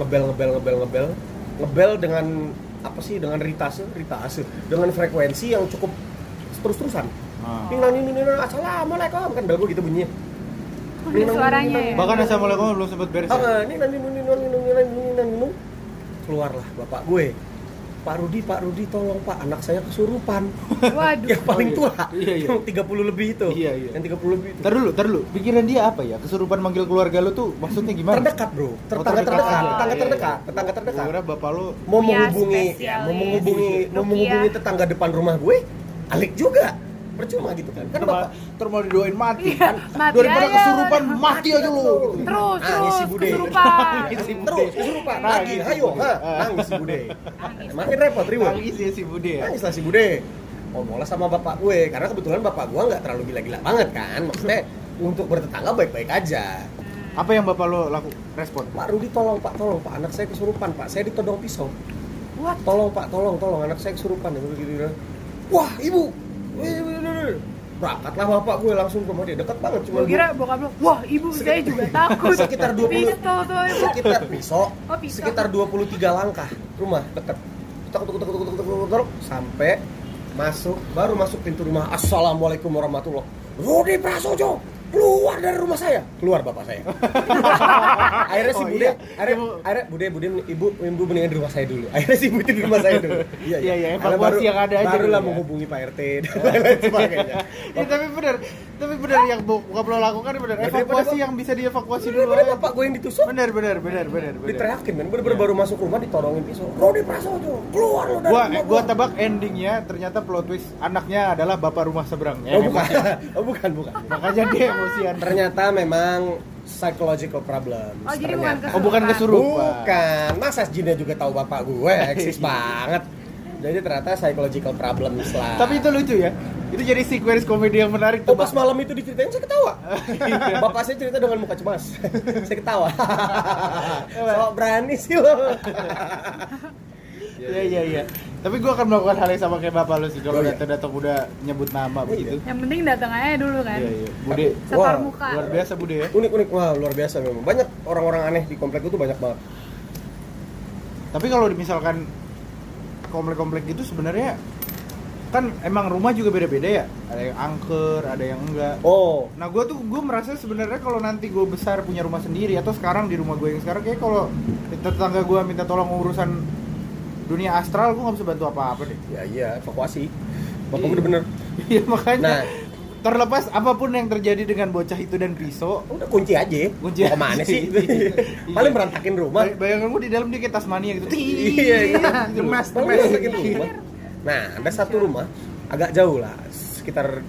Speaker 2: ngebel dengan apa sih, dengan ritase, dengan frekuensi yang cukup terus-terusan. Nina, assalamualaikum, kan bel gue gitu bunyinya.
Speaker 3: Ada suaranya ya.
Speaker 4: Bahkan assalamualaikum belum sempat beres.
Speaker 2: Nina, keluarlah bapak gue. Pak Rudi, tolong Pak, anak saya kesurupan.
Speaker 3: Waduh.
Speaker 2: Yang paling tua,
Speaker 4: Iya.
Speaker 2: yang 30 lebih itu.
Speaker 4: Iya.
Speaker 2: Yang 30 lebih itu.
Speaker 4: Ntar dulu. Pikiran dia apa ya? Kesurupan manggil keluarga lu tuh maksudnya gimana?
Speaker 2: Terdekat bro, tetangga terdekat.
Speaker 4: Gue kira bapak lu
Speaker 2: Mau
Speaker 3: Ya,
Speaker 2: menghubungi,
Speaker 3: spesialis.
Speaker 2: mau menghubungi
Speaker 3: Rukiah.
Speaker 2: tetangga depan rumah gue, alik juga. percuma gitu kan. Kan
Speaker 4: Terus
Speaker 2: bapak
Speaker 4: mau didoain mati
Speaker 3: Iya,
Speaker 4: kan.
Speaker 3: mati
Speaker 4: Daripada
Speaker 3: aja.
Speaker 4: kesurupan mati aja lu.
Speaker 3: Terus
Speaker 2: ngisi bude.
Speaker 3: kesurupan.
Speaker 2: Terus kesurupan lagi, ayo, nangis si bude. Makin repot ribut.
Speaker 4: Nangis ya si Bude ya.
Speaker 2: Nangis lah si bude. Ngomonglah sama bapak gue, karena kebetulan bapak gue nggak terlalu gila-gila banget kan. Maksudnya untuk bertetangga baik-baik aja.
Speaker 4: Apa yang bapak lo respon?
Speaker 2: Pak Rudi tolong pak, anak saya kesurupan pak, saya ditodong pisau.
Speaker 3: What?
Speaker 2: Tolong pak, tolong anak saya kesurupan. Gitu. Wah ibu, berangkatlah bapak gue langsung ke rumah dia, dekat banget cuma
Speaker 3: Gue kira bokap lo, wah ibu saya juga takut.
Speaker 2: sekitar 20
Speaker 3: Pistol tuh ibu.
Speaker 2: sekitar pisau,
Speaker 3: Oh, pisau.
Speaker 2: sekitar 23 langkah rumah dekat, tuk sampai masuk, baru masuk pintu rumah. Assalamualaikum warahmatullahi wabarakatuh. Rudi Prasojo keluar dari rumah saya, keluar bapak saya. Akhirnya si
Speaker 4: Oh,
Speaker 2: bude,
Speaker 4: iya.
Speaker 2: akhirnya bude ibu mendingan di rumah saya dulu. Akhirnya si bude di rumah saya dulu.
Speaker 4: Iya,
Speaker 2: Akhirnya
Speaker 4: evakuasi yang ada aja
Speaker 2: barulah
Speaker 4: dulu ya.
Speaker 2: menghubungi Pak RT dan lain sebagainya.
Speaker 4: Ya, tapi benar yang bokap lo lakukan benar.
Speaker 2: Daripada
Speaker 4: Evakuasi
Speaker 2: bapak-
Speaker 4: yang bisa dievakuasi dulu.
Speaker 2: Daripada bapak gue yang ditusuk,
Speaker 4: Benar.
Speaker 2: diteriakin kan, bener-bener baru masuk rumah ditodongin pisau. Rudi Prasojo keluar lo dari rumah
Speaker 4: Gua tebak endingnya ternyata plot twist anaknya adalah bapak rumah seberang.
Speaker 2: Oh bukan, oh bukan.
Speaker 4: Makanya dia emosian.
Speaker 2: Ternyata memang psychological problem.
Speaker 3: Oh, jadi bukan
Speaker 2: Ternyata.
Speaker 4: Oh, bukan kesurupan.
Speaker 2: Bukan, masa jinnya juga tahu bapak gue, eksis banget. Jadi ternyata psychological problem lah.
Speaker 4: Tapi itu lucu ya. Itu jadi sequence komedi yang menarik tuh.
Speaker 2: Oh, pas malam itu diceritain saya ketawa. Bapak saya cerita dengan muka cemas. Saya ketawa. So berani sih lo.
Speaker 4: Iya. Tapi gue akan melakukan hal yang sama kayak bapak lo sih. Kalau
Speaker 2: Oh, iya.
Speaker 4: datang udah nyebut nama begitu.
Speaker 3: Yang penting datang aja dulu kan.
Speaker 4: Iya. Bude.
Speaker 3: Setor
Speaker 2: Wah,
Speaker 3: muka.
Speaker 4: Luar biasa Bude ya.
Speaker 2: Unik. Wah, luar biasa memang. Banyak orang-orang aneh di komplek itu banyak banget.
Speaker 4: Tapi kalau misalkan komplek-komplek gitu sebenarnya kan emang rumah juga beda-beda ya. Ada yang angker, ada yang enggak.
Speaker 2: Oh,
Speaker 4: Nah gue merasa sebenarnya kalau nanti gue besar punya rumah sendiri atau sekarang di rumah gue yang sekarang kayak kalau tetangga gue minta tolong urusan dunia astral gue nggak bisa bantu apa-apa deh.
Speaker 2: iya, evakuasi. Bapak
Speaker 4: Iya.
Speaker 2: udah bener.
Speaker 4: Iya makanya
Speaker 2: Nah.
Speaker 4: terlepas apapun yang terjadi dengan bocah itu dan pisau,
Speaker 2: Udah kunci aja.
Speaker 4: Kunci
Speaker 2: Mau kemana
Speaker 4: aja.
Speaker 2: sih?
Speaker 4: Iya.
Speaker 2: Paling berantakin rumah.
Speaker 4: bayangan gue di dalam dia kayak Tasmania gitu.
Speaker 2: Iya,
Speaker 4: Gemes.
Speaker 2: Paling berantakin rumah. Nah, ada satu rumah agak jauh lah, sekitar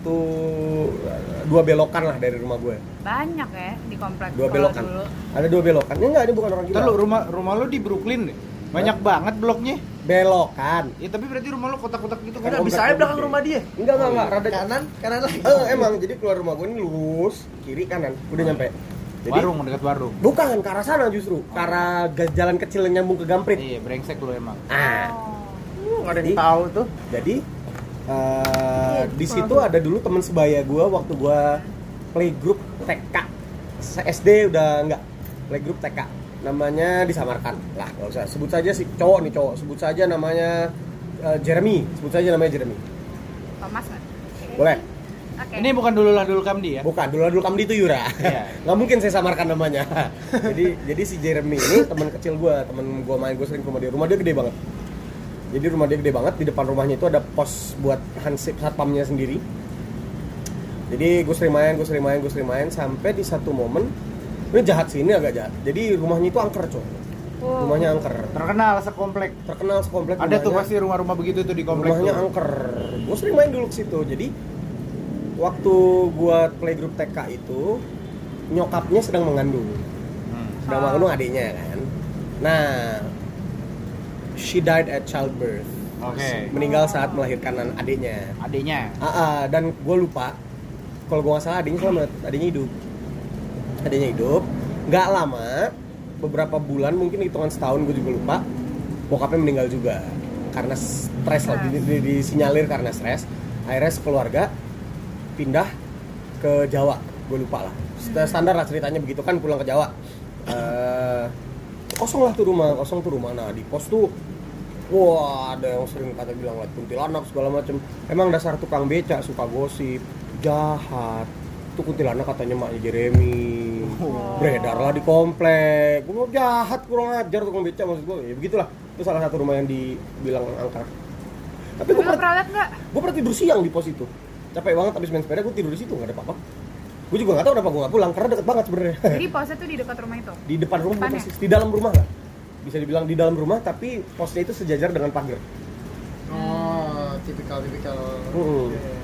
Speaker 2: 2 belokan lah dari rumah gue.
Speaker 3: Banyak ya di komplek
Speaker 2: 2
Speaker 3: kalau
Speaker 2: belokan.
Speaker 3: dulu.
Speaker 2: Ada 2 belokan. Ya enggak, ini bukan orang gila.
Speaker 4: Ntar lu rumah lu di Brooklyn deh. Banyak banget bloknya.
Speaker 2: Belokan.
Speaker 4: Ya tapi berarti rumah lu kotak-kotak gitu kan.
Speaker 1: Udah bisa aja belakang rumah dia.
Speaker 2: Enggak, rada
Speaker 1: Kanan lagi.
Speaker 2: emang jadi keluar rumah gue ini lurus, kiri kanan, udah nyampe. Jadi
Speaker 4: Warung dekat warung.
Speaker 2: bukan ke arah sana justru, ke arah jalan kecil yang nyambung ke Gamprit.
Speaker 4: Iya, brengsek lu emang.
Speaker 2: Ah,
Speaker 3: Oh.
Speaker 1: Nggak ada yang tahu tuh.
Speaker 2: jadi di situ ada dulu teman sebaya gue waktu gue playgroup TK. SD udah enggak, playgroup TK. Namanya disamarkan. Lah, enggak usah sebut saja si cowok. Sebut saja namanya Jeremy. Sebut saja namanya Jeremy.
Speaker 3: Thomas nggak?
Speaker 2: Boleh?
Speaker 3: Oke.
Speaker 4: Ini bukan dululah dulu Kamdi ya.
Speaker 2: Bukan, dulu Kamdi itu Yura.
Speaker 4: Iya.
Speaker 2: Nggak mungkin saya samarkan namanya. jadi si Jeremy ini teman kecil gue, teman gue main, gue sering ke rumah dia. Rumah dia gede banget. Jadi rumah dia gede banget, di depan rumahnya itu ada pos buat hansip satpamnya sendiri. Jadi gue sering main sampai di satu momen ini jahat sih, ini agak jahat. Jadi rumahnya itu angker, coy.
Speaker 3: Oh.
Speaker 2: Rumahnya angker.
Speaker 4: Terkenal sekomplek.
Speaker 2: Terkenal sekomplek.
Speaker 4: Ada tuh
Speaker 2: rumahnya.
Speaker 4: pasti rumah-rumah begitu tuh di komplek.
Speaker 2: Rumahnya
Speaker 4: tuh.
Speaker 2: angker. Gue sering main dulu ke situ. Jadi waktu buat playgroup TK itu nyokapnya sedang mengandung. Sedang mengandung adiknya kan. Nah, she died at childbirth.
Speaker 4: Oke.
Speaker 2: Meninggal saat melahirkan adiknya.
Speaker 4: Adiknya.
Speaker 2: Dan gue lupa. Kalau gue nggak salah adiknya selamat, adiknya hidup. Nggak lama, beberapa bulan mungkin hitungan setahun gue juga lupa. Bokapnya meninggal juga karena stres lah, disinyalir karena stres. Akhirnya sekeluarga pindah ke Jawa, gue lupa lah. Standar lah ceritanya begitu kan, pulang ke Jawa. Kosong tuh rumah. Nah di pos tuh, wah ada yang sering kata bilang lah kuntilanak segala macem. Emang dasar tukang beca, suka gosip, jahat. Tuh kuntilanak katanya maknya Jeremy. Beredar lah di komplek. Gue jahat, kurang ajar tukang beca maksud gue. Ya begitulah. Itu salah satu rumah yang dibilang angker. Tapi gue
Speaker 3: Lu pernah liat nggak?
Speaker 2: pernah tidur siang di pos itu. Capek banget abis main sepeda, gue tidur di situ nggak ada apa-apa. Gue juga nggak tahu kenapa gue nggak pulang karena deket banget sebenarnya.
Speaker 3: Jadi posnya tuh di dekat rumah itu.
Speaker 2: Di depan rumah
Speaker 3: Depannya?
Speaker 2: persis, di dalam rumah lah. Bisa dibilang di dalam rumah, tapi posnya itu sejajar dengan pagar.
Speaker 1: Oh, tipikal.
Speaker 2: Hmm.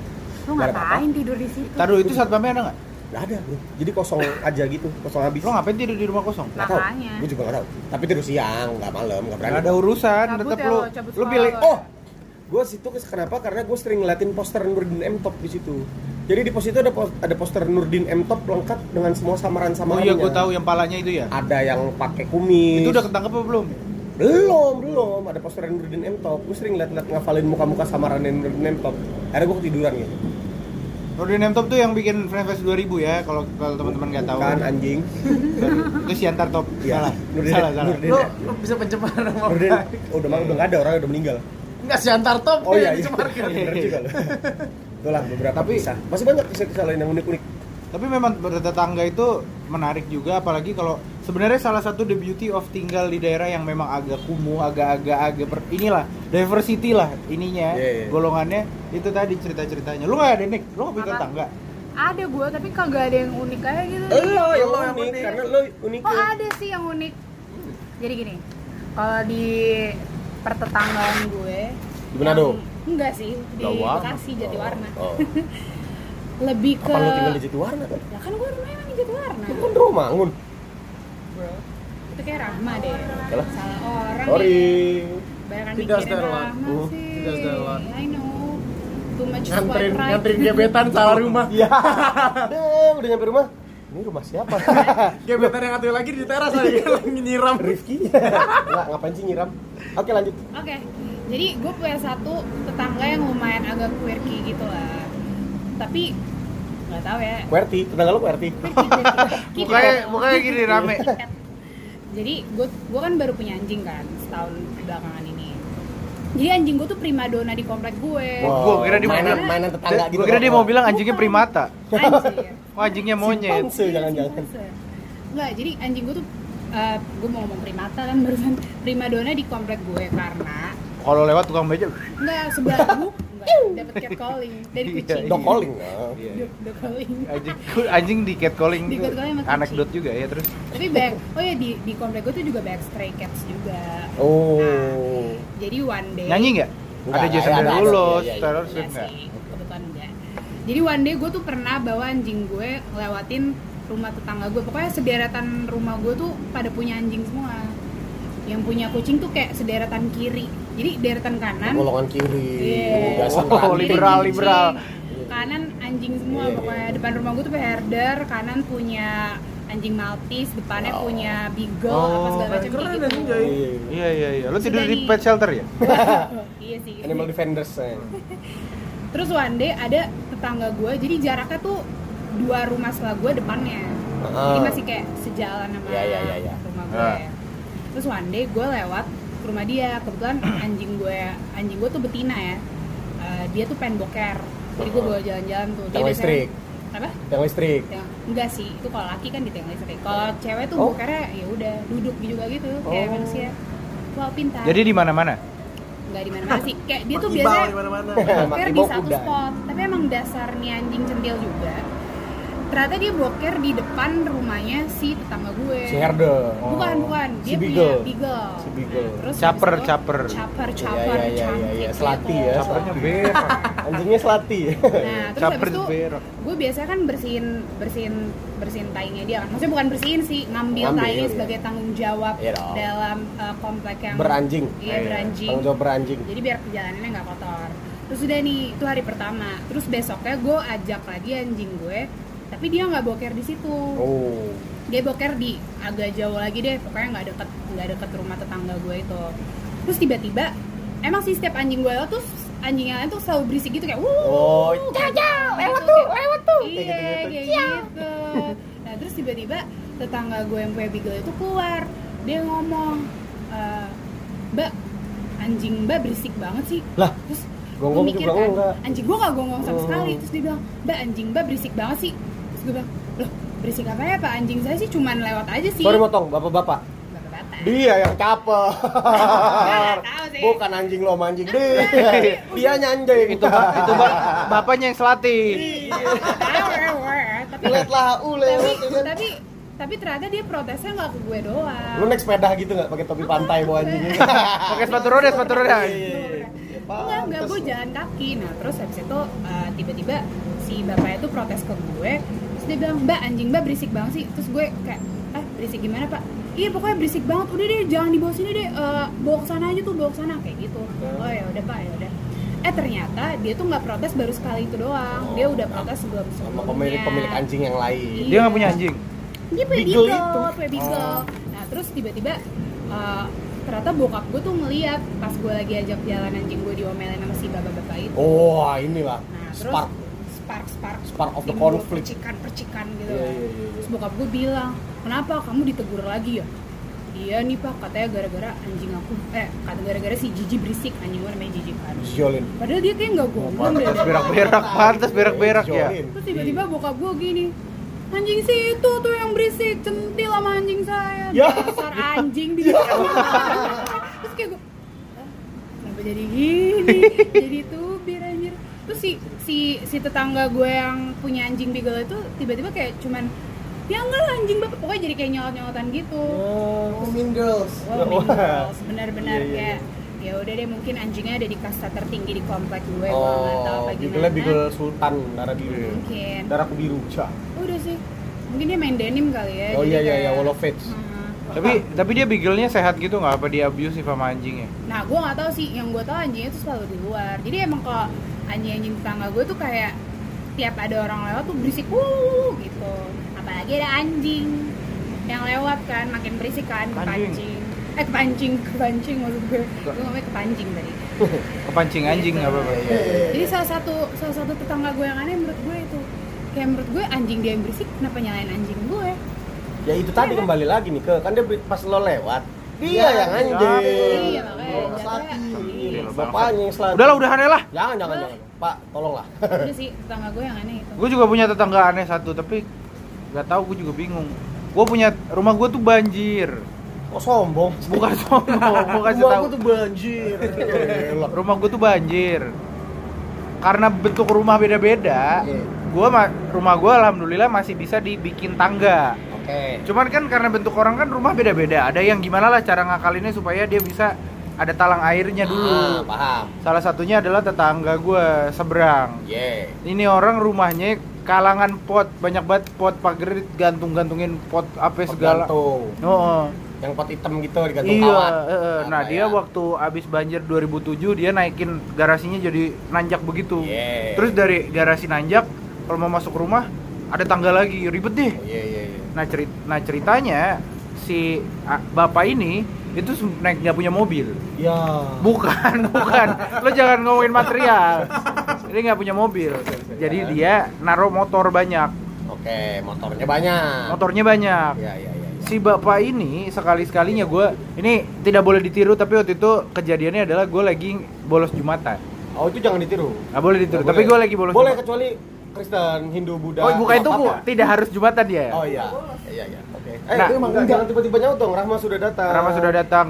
Speaker 3: Lu
Speaker 2: Nggak ada apa-apa.
Speaker 3: ngapain tidur di situ?
Speaker 4: Taruh itu satpamnya ada nggak?
Speaker 2: Nggak ada bro, jadi kosong aja gitu, kosong habis.
Speaker 4: Lo ngapain tidur di rumah kosong?
Speaker 2: Nggak tahu,
Speaker 3: Makanya.
Speaker 2: gue juga nggak tahu. Tapi tidur siang, nggak malam, nggak berani.
Speaker 4: Nggak ada urusan,
Speaker 3: Cabut
Speaker 4: tetap
Speaker 3: ya
Speaker 4: lo
Speaker 3: cabut
Speaker 4: lo
Speaker 3: sekolah
Speaker 4: pilih.
Speaker 3: lo.
Speaker 2: Oh, gue situ kenapa? Karena gue sering ngeliatin poster Nurdin M Top di situ. Jadi di pos itu ada poster Nurdin M Top lengkap dengan semua
Speaker 4: Oh
Speaker 2: samaran-samarannya.
Speaker 4: iya, gue tahu yang palanya itu ya.
Speaker 2: Ada yang pakai kumis.
Speaker 4: Itu udah ketangkep apa belum?
Speaker 2: belum. Ada poster Nurdin M Top. Gue sering liat ngafalin muka-muka samaran Nurdin M Top. Akhirnya gue ketiduran gitu.
Speaker 4: Nurdin M Top tuh yang bikin Fanfest 2000 ya, kalau teman-teman nggak tahu.
Speaker 2: Kan anjing.
Speaker 4: Sorry, itu Siantar Top.
Speaker 2: Iya.
Speaker 4: Salah.
Speaker 2: Nurdin.
Speaker 1: Lo bisa pencemaran nama
Speaker 2: Nurdin.
Speaker 1: baik.
Speaker 2: Udah nggak ada, orang udah meninggal.
Speaker 1: Enggak si Antar Top
Speaker 2: Oh iya,
Speaker 1: dicemarkan.
Speaker 2: bener juga loh. Itulah beberapa
Speaker 4: Tapi-
Speaker 2: kisah. Masih banyak kisah-kisah lain yang unik-unik.
Speaker 4: Tapi memang bertetangga itu menarik juga, apalagi kalau sebenarnya salah satu the beauty of tinggal di daerah yang memang agak kumuh, agak inilah diversity lah ininya,
Speaker 2: Iya.
Speaker 4: golongannya itu tadi cerita-ceritanya. Lu nggak ada Nick? Lu nggak punya
Speaker 3: Apa?
Speaker 4: tetangga?
Speaker 3: Ada gue, tapi kagak ada yang unik kayak gitu.
Speaker 2: Lo yang
Speaker 1: Lo yang
Speaker 2: unik,
Speaker 1: unik.
Speaker 2: karena lo unik.
Speaker 3: Oh ada sih yang unik. Jadi gini, kalau di pertetanggaan gue
Speaker 2: Di Manado?
Speaker 3: Enggak sih, di
Speaker 1: Jawab.
Speaker 3: Bekasi, Jatiwarna.
Speaker 2: Oh.
Speaker 3: Lebih ke
Speaker 2: Apa lo tinggal di Jatiwarna kan?
Speaker 3: Ya kan gue rumahnya emang di Jatiwarna.
Speaker 2: Itu kan Romangun.
Speaker 3: Bro. Itu kayak Rahma deh.
Speaker 2: Yalah.
Speaker 3: Salah orang
Speaker 2: Sorry.
Speaker 3: deh. Banyak
Speaker 1: Tidak
Speaker 3: mikirin
Speaker 1: setelan.
Speaker 3: Rahma sih.
Speaker 1: Tidak setelan.
Speaker 3: I know. Too much
Speaker 1: Nganterin
Speaker 3: swipe right.
Speaker 1: nganterin gebetan salah rumah.
Speaker 2: Iya. Udah nyampe rumah. Ini rumah siapa?
Speaker 1: Gebetan yang satu lagi di teras lagi nyiram.
Speaker 2: Rifki. Enggak, ngapain sih nyiram? Oke, lanjut.
Speaker 3: Oke, jadi gue punya satu tetangga yang lumayan agak quirky gitu lah. Tapi nggak tahu ya.
Speaker 2: QWERTY, tetangga lo QWERTY.
Speaker 4: Mukanya gini rame.
Speaker 3: Jadi gue kan baru punya anjing kan setahun belakangan ini. Jadi anjing gue tuh primadona di komplek gue.
Speaker 4: Gua kira dia mau
Speaker 2: mainan tetangga gitu.
Speaker 4: Gue kira dia mau bilang anjingnya primata.
Speaker 3: Anjir.
Speaker 4: Oh, anjingnya monyet.
Speaker 2: Simpanse jangan-jangan.
Speaker 3: Enggak, jadi anjing gue tuh gue mau ngomong primata kan barusan, primadona di komplek gue karena
Speaker 4: Kalau lewat tukang beca.
Speaker 3: enggak sebelah gue dapat catcalling dari kucing.
Speaker 2: Dog calling. Nah.
Speaker 3: Dog calling.
Speaker 4: Anjing di catcalling.
Speaker 3: Di catcalling sama kucing.
Speaker 4: Anekdot juga ya terus.
Speaker 3: Tapi di komplek gue tuh juga banyak stray cats juga.
Speaker 2: Oh.
Speaker 3: Jadi one day
Speaker 4: Nyanyi nggak?
Speaker 2: Enggak,
Speaker 4: Ada Jason
Speaker 2: ada,
Speaker 4: Derulo,
Speaker 2: iya.
Speaker 4: Taylor
Speaker 3: Enggak
Speaker 4: Swift nggak?
Speaker 3: sih, kebetulan enggak. Jadi one day gue tuh pernah bawa anjing gue ngelewatin rumah tetangga gue. Pokoknya sederetan rumah gue tuh pada punya anjing semua. Yang punya kucing tuh kayak sederetan kiri. Jadi deretan kanan.
Speaker 2: Golongan kiri.
Speaker 3: Iya.
Speaker 2: Biasa
Speaker 4: Oh,
Speaker 2: kan.
Speaker 4: liberal.
Speaker 3: Kanan anjing semua.
Speaker 2: Iya,
Speaker 3: Pokoknya
Speaker 2: iya.
Speaker 3: depan rumah gue tuh herder, kanan punya anjing Maltese, depannya
Speaker 2: Oh.
Speaker 3: punya Beagle,
Speaker 4: Oh,
Speaker 3: apa segala macam
Speaker 1: keren
Speaker 3: kayak
Speaker 1: anjing,
Speaker 3: gitu.
Speaker 1: Jay.
Speaker 4: Iya. Lo tidur
Speaker 3: Sudah
Speaker 4: di
Speaker 3: di-
Speaker 4: pet shelter ya?
Speaker 3: Iya sih.
Speaker 2: Animal Defenders.
Speaker 3: Terus one day ada tetangga gue, jadi jaraknya tuh 2 rumah setelah gue depannya. Jadi masih kayak sejalan sama
Speaker 2: Iya.
Speaker 3: rumah gue.
Speaker 4: Ah.
Speaker 3: Terus one day gue lewat ke rumah dia, kebetulan anjing gue tuh betina ya. Dia tuh pengen boker. Jadi gue bawa jalan-jalan tuh. Dia
Speaker 2: Yang
Speaker 3: biasanya-
Speaker 2: listrik.
Speaker 3: Apa?
Speaker 2: Yang listrik.
Speaker 3: Enggak sih, itu kalau laki kan di tiang listrik. Kalau cewek tuh
Speaker 2: Oh.
Speaker 3: bokernya ya udah duduk juga gitu, kayak
Speaker 2: Oh.
Speaker 3: manusia. Wah, pintar.
Speaker 4: Jadi di mana-mana.
Speaker 3: Enggak di mana-mana sih. Kayak dia tuh
Speaker 1: Makibau
Speaker 3: biasanya
Speaker 1: di mana-mana.
Speaker 3: boker di
Speaker 2: Makibau
Speaker 3: satu
Speaker 2: kuda.
Speaker 3: spot, tapi emang dasarnya anjing centil juga. Ternyata dia boker di depan rumahnya si tetangga gue.
Speaker 2: Si herder.
Speaker 3: Bukan.
Speaker 2: Si
Speaker 3: Dia
Speaker 2: Beagle.
Speaker 3: punya Beagle.
Speaker 2: Si Beagle.
Speaker 3: Terus
Speaker 4: Caper.
Speaker 3: Caper,
Speaker 2: Iya.
Speaker 3: cantik
Speaker 2: Selati
Speaker 3: gitu.
Speaker 2: ya.
Speaker 4: Capernya berak.
Speaker 2: Anjingnya selati.
Speaker 3: Nah, terus
Speaker 4: Caper
Speaker 3: habis itu
Speaker 4: berak.
Speaker 3: gue biasanya kan bersihin tainya dia kan. Maksudnya bukan bersihin sih, ngambil
Speaker 2: Ngambil,
Speaker 3: tainya
Speaker 2: iya.
Speaker 3: sebagai tanggung jawab
Speaker 2: Iya dong.
Speaker 3: dalam komplek yang
Speaker 2: Beranjing.
Speaker 3: Iya,
Speaker 4: Iya.
Speaker 3: beranjing.
Speaker 2: Tanggung jawab beranjing.
Speaker 3: Jadi biar perjalanannya nggak kotor. Terus udah nih, itu hari pertama. Terus besoknya gue ajak lagi anjing gue, tapi dia nggak boker di situ.
Speaker 2: Oh.
Speaker 3: Dia boker di agak jauh lagi deh, pokoknya nggak deket rumah tetangga gue itu. Terus tiba-tiba, emang sih setiap anjing gue tuh anjingnya tuh selalu berisik gitu kayak
Speaker 2: Oh,
Speaker 3: lewat tuh iya kayak gitu. Nah terus tiba-tiba tetangga gue yang punya Beagle itu keluar, dia ngomong, Mbak, anjing Mbak berisik banget sih.
Speaker 2: Lah,
Speaker 3: Terus
Speaker 2: gonggong
Speaker 3: gue mikir
Speaker 2: juga
Speaker 3: kan,
Speaker 2: enggak.
Speaker 3: anjing gue gak gonggong sama
Speaker 2: Oh.
Speaker 3: sekali. Terus dia bilang, Mbak, anjing Mbak berisik banget sih. Terus gue bilang, loh berisik apa ya Pak? Anjing saya sih cuman lewat aja sih.
Speaker 2: Sorry motong, bapak-bapak.
Speaker 3: Bapak-bapak.
Speaker 2: Dia yang caper.
Speaker 3: Nggak tahu sih.
Speaker 2: Bukan anjing lo sama anjing dia. Dia nyanjing.
Speaker 4: Itu bapaknya yang selati.
Speaker 3: Tapi
Speaker 2: Lihatlah
Speaker 3: tapi ternyata dia protesnya nggak ke gue doang.
Speaker 2: Lu naik sepeda gitu nggak pakai topi pantai bawa anjingnya?
Speaker 4: Pakai sepatu roda.
Speaker 2: Iya.
Speaker 3: Enggak, gue jalan kaki. Nah terus habis itu tiba-tiba si bapaknya tuh protes ke gue. Terus dia bilang, mbak anjing mbak berisik banget sih. Terus gue kayak, berisik gimana pak? Iya pokoknya berisik banget, udah deh jangan dibawa sini deh, bawa ke sana aja tuh, bawa ke sana kayak gitu. Oh ya udah pak, ya udah. Ternyata dia tuh nggak protes baru sekali itu doang. Dia udah protes sebelumnya.
Speaker 2: Pemilik anjing yang lain.
Speaker 4: Dia nggak punya anjing.
Speaker 3: Dia punya beagle. Nah terus tiba-tiba ternyata bokap gue tuh ngeliat pas gue lagi ajak jalan anjing gue diomelin sama si bapak-bapak itu.
Speaker 2: Oh inilah.
Speaker 3: Nah terus spark of the conflict. Percikan gitu.
Speaker 2: Yeah.
Speaker 3: Terus bokap gue bilang, kenapa kamu ditegur lagi ya? Iya nih pak, katanya gara-gara anjing aku, gara-gara si Jiji berisik, anjing gue namanya Jiji kan.
Speaker 2: Jolin.
Speaker 3: Padahal dia kayak nggak ngomong deh.
Speaker 4: Pantes berak-berak ya.
Speaker 3: Terus tiba-tiba bokap gue gini, anjing sih itu tuh yang berisik, centil sama anjing saya. Dasar anjing di Terus kayak gue, kenapa jadi gini? Jadi tubir anjir. Terus si tetangga gue yang punya anjing beagle itu tiba-tiba kayak cuman ya enggak lah anjing bapak, pokoknya jadi kayak nyolot-nyolotan gitu.
Speaker 2: Mean Girls.
Speaker 3: Benar-benar kayak ya udah deh, mungkin anjingnya ada di kasta tertinggi di komplek gue, gue nggak tahu apa gimana.
Speaker 2: Beagle Sultan, darah biru.
Speaker 3: Mungkin.
Speaker 2: Darahku biru, cah.
Speaker 3: Udah sih, mungkin dia main denim kali ya.
Speaker 2: Oh
Speaker 3: jadi
Speaker 2: iya, Wall of Fates.
Speaker 4: Tapi dia beagle-nya sehat gitu nggak? Apa dia abusive sama anjingnya?
Speaker 3: Nah gue nggak tahu sih, yang gue tahu anjingnya tuh selalu di luar. Jadi emang kalau anjing tetangga gue tuh kayak tiap ada orang lewat tuh berisik gitu. Apalagi ada anjing yang lewat kan makin berisik kan, kepancing maksud gue ngomongnya kepancing tadi.
Speaker 4: Kepancing anjing nggak apa-apa.
Speaker 3: Jadi salah satu tetangga gue yang aneh menurut gue itu, kayak menurut gue anjing dia yang berisik, kenapa nyalain anjing gue?
Speaker 2: Ya itu tadi kembali lagi nih kan dia pas lo lewat dia yang anjing.
Speaker 3: Iya makanya.
Speaker 2: Bapaknya yang selalu.
Speaker 4: Udahlah, udahan lah.
Speaker 2: Jangan. Pak, tolonglah.
Speaker 3: Udah sih tetangga gue yang aneh itu.
Speaker 4: Gue juga punya tetangga aneh satu, tapi nggak tahu, gue juga bingung. Gue punya rumah gue tuh banjir.
Speaker 2: Oh sombong.
Speaker 4: Bukan sombong, gue kasih tahu.
Speaker 2: Rumah gue tuh banjir.
Speaker 4: Rumah gue tuh banjir. Karena bentuk rumah beda-beda, rumah gue alhamdulillah masih bisa dibikin tangga.
Speaker 2: Oke.
Speaker 4: Cuman kan karena bentuk orang kan rumah beda-beda. Ada yang gimana lah cara ngakalinnya supaya dia bisa ada talang airnya dulu.
Speaker 2: Paham.
Speaker 4: Salah satunya adalah tetangga gue seberang. Ini orang rumahnya kalangan pot, banyak banget pot pagar, gantung-gantungin pot apa segala. Yang pot hitam gitu digantung kawat. Nah dia waktu abis banjir 2007 dia naikin garasinya jadi nanjak begitu. Terus dari garasi nanjak kalau mau masuk rumah ada tangga lagi, ribet deh. Nah ceritanya si bapak ini itu nggak punya mobil. Bukan. Lo jangan ngomongin material. Dia nggak punya mobil. Jadi dia naruh motor banyak.
Speaker 2: Oke, motornya banyak.
Speaker 4: Si bapak ini sekali-sekalinya ini tidak boleh ditiru, tapi waktu itu kejadiannya adalah gue lagi bolos Jumatan.
Speaker 2: Oh itu jangan ditiru.
Speaker 4: Nggak boleh ditiru, tapi gue lagi bolos.
Speaker 2: Boleh kecuali Kristen, Hindu, Buddha.
Speaker 4: Oh bukan itu bu, tidak harus Jumatan dia.
Speaker 2: Oh iya. Oke. Jangan tiba-tiba nyaut dong. Rahma sudah datang.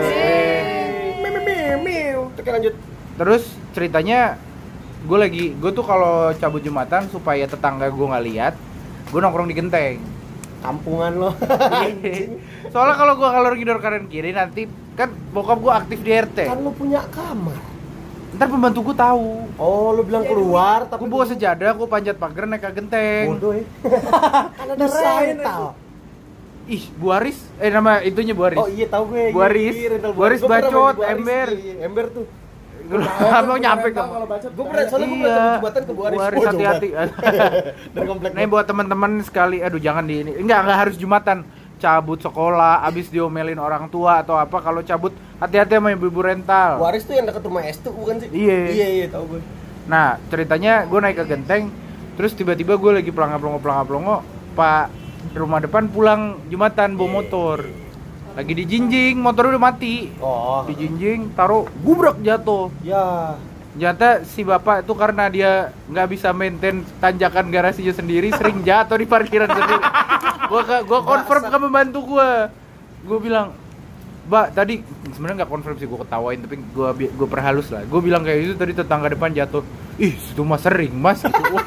Speaker 2: Oke lanjut.
Speaker 4: Terus ceritanya gue tuh kalau cabut Jumatan supaya tetangga gue nggak lihat, gue nongkrong di genteng.
Speaker 2: Kampungan lo.
Speaker 4: Soalnya kalau gue ngalor ngidor kanan kiri nanti kan bokap gue aktif di RT.
Speaker 2: Kan lo punya kamar.
Speaker 4: Ntar pembantu gue tahu.
Speaker 2: Oh, lo bilang keluar tapi
Speaker 4: gue bawa sejadah, gue panjat pagar naik ke genteng.
Speaker 2: Bodoh ya. Kan ada rental.
Speaker 4: Ih, Bu Aris, nama itunya Bu Aris.
Speaker 2: Oh iya tahu gue.
Speaker 4: Bu Aris bacot, ember.
Speaker 2: Ember tuh.
Speaker 4: Mau nyampe ke
Speaker 2: kalau bacot. Gue pernah jembatan ke Bu Aris.
Speaker 4: Bu Aris hati-hati.
Speaker 2: Dari komplek.
Speaker 4: Nih buat teman-teman sekali, aduh jangan di ini. Enggak harus Jumatan. Cabut sekolah, abis diomelin orang tua atau apa, kalau cabut hati-hati sama ibu-ibu rental.
Speaker 2: Bu Aris tuh yang dekat rumah Estu bukan sih?
Speaker 4: Iya,
Speaker 2: tahu gue.
Speaker 4: Nah, ceritanya gue naik ke genteng, terus tiba-tiba gue lagi pelangga-pelongo, Pak rumah depan pulang Jumatan bawa motor. Lagi dijinjing, motor udah mati. Dijinjing, taruh, gubrak jatuh. Ternyata si bapak itu karena dia nggak bisa maintain tanjakan garasinya sendiri, sering jatuh di parkiran sendiri. Gua confirm ke pembantu gue bilang, Mbak tadi sebenarnya nggak confirm sih, gue ketawain tapi gue perhalus lah. Gue bilang kayak gitu tadi tetangga depan jatuh. Ih itu mas sering mas.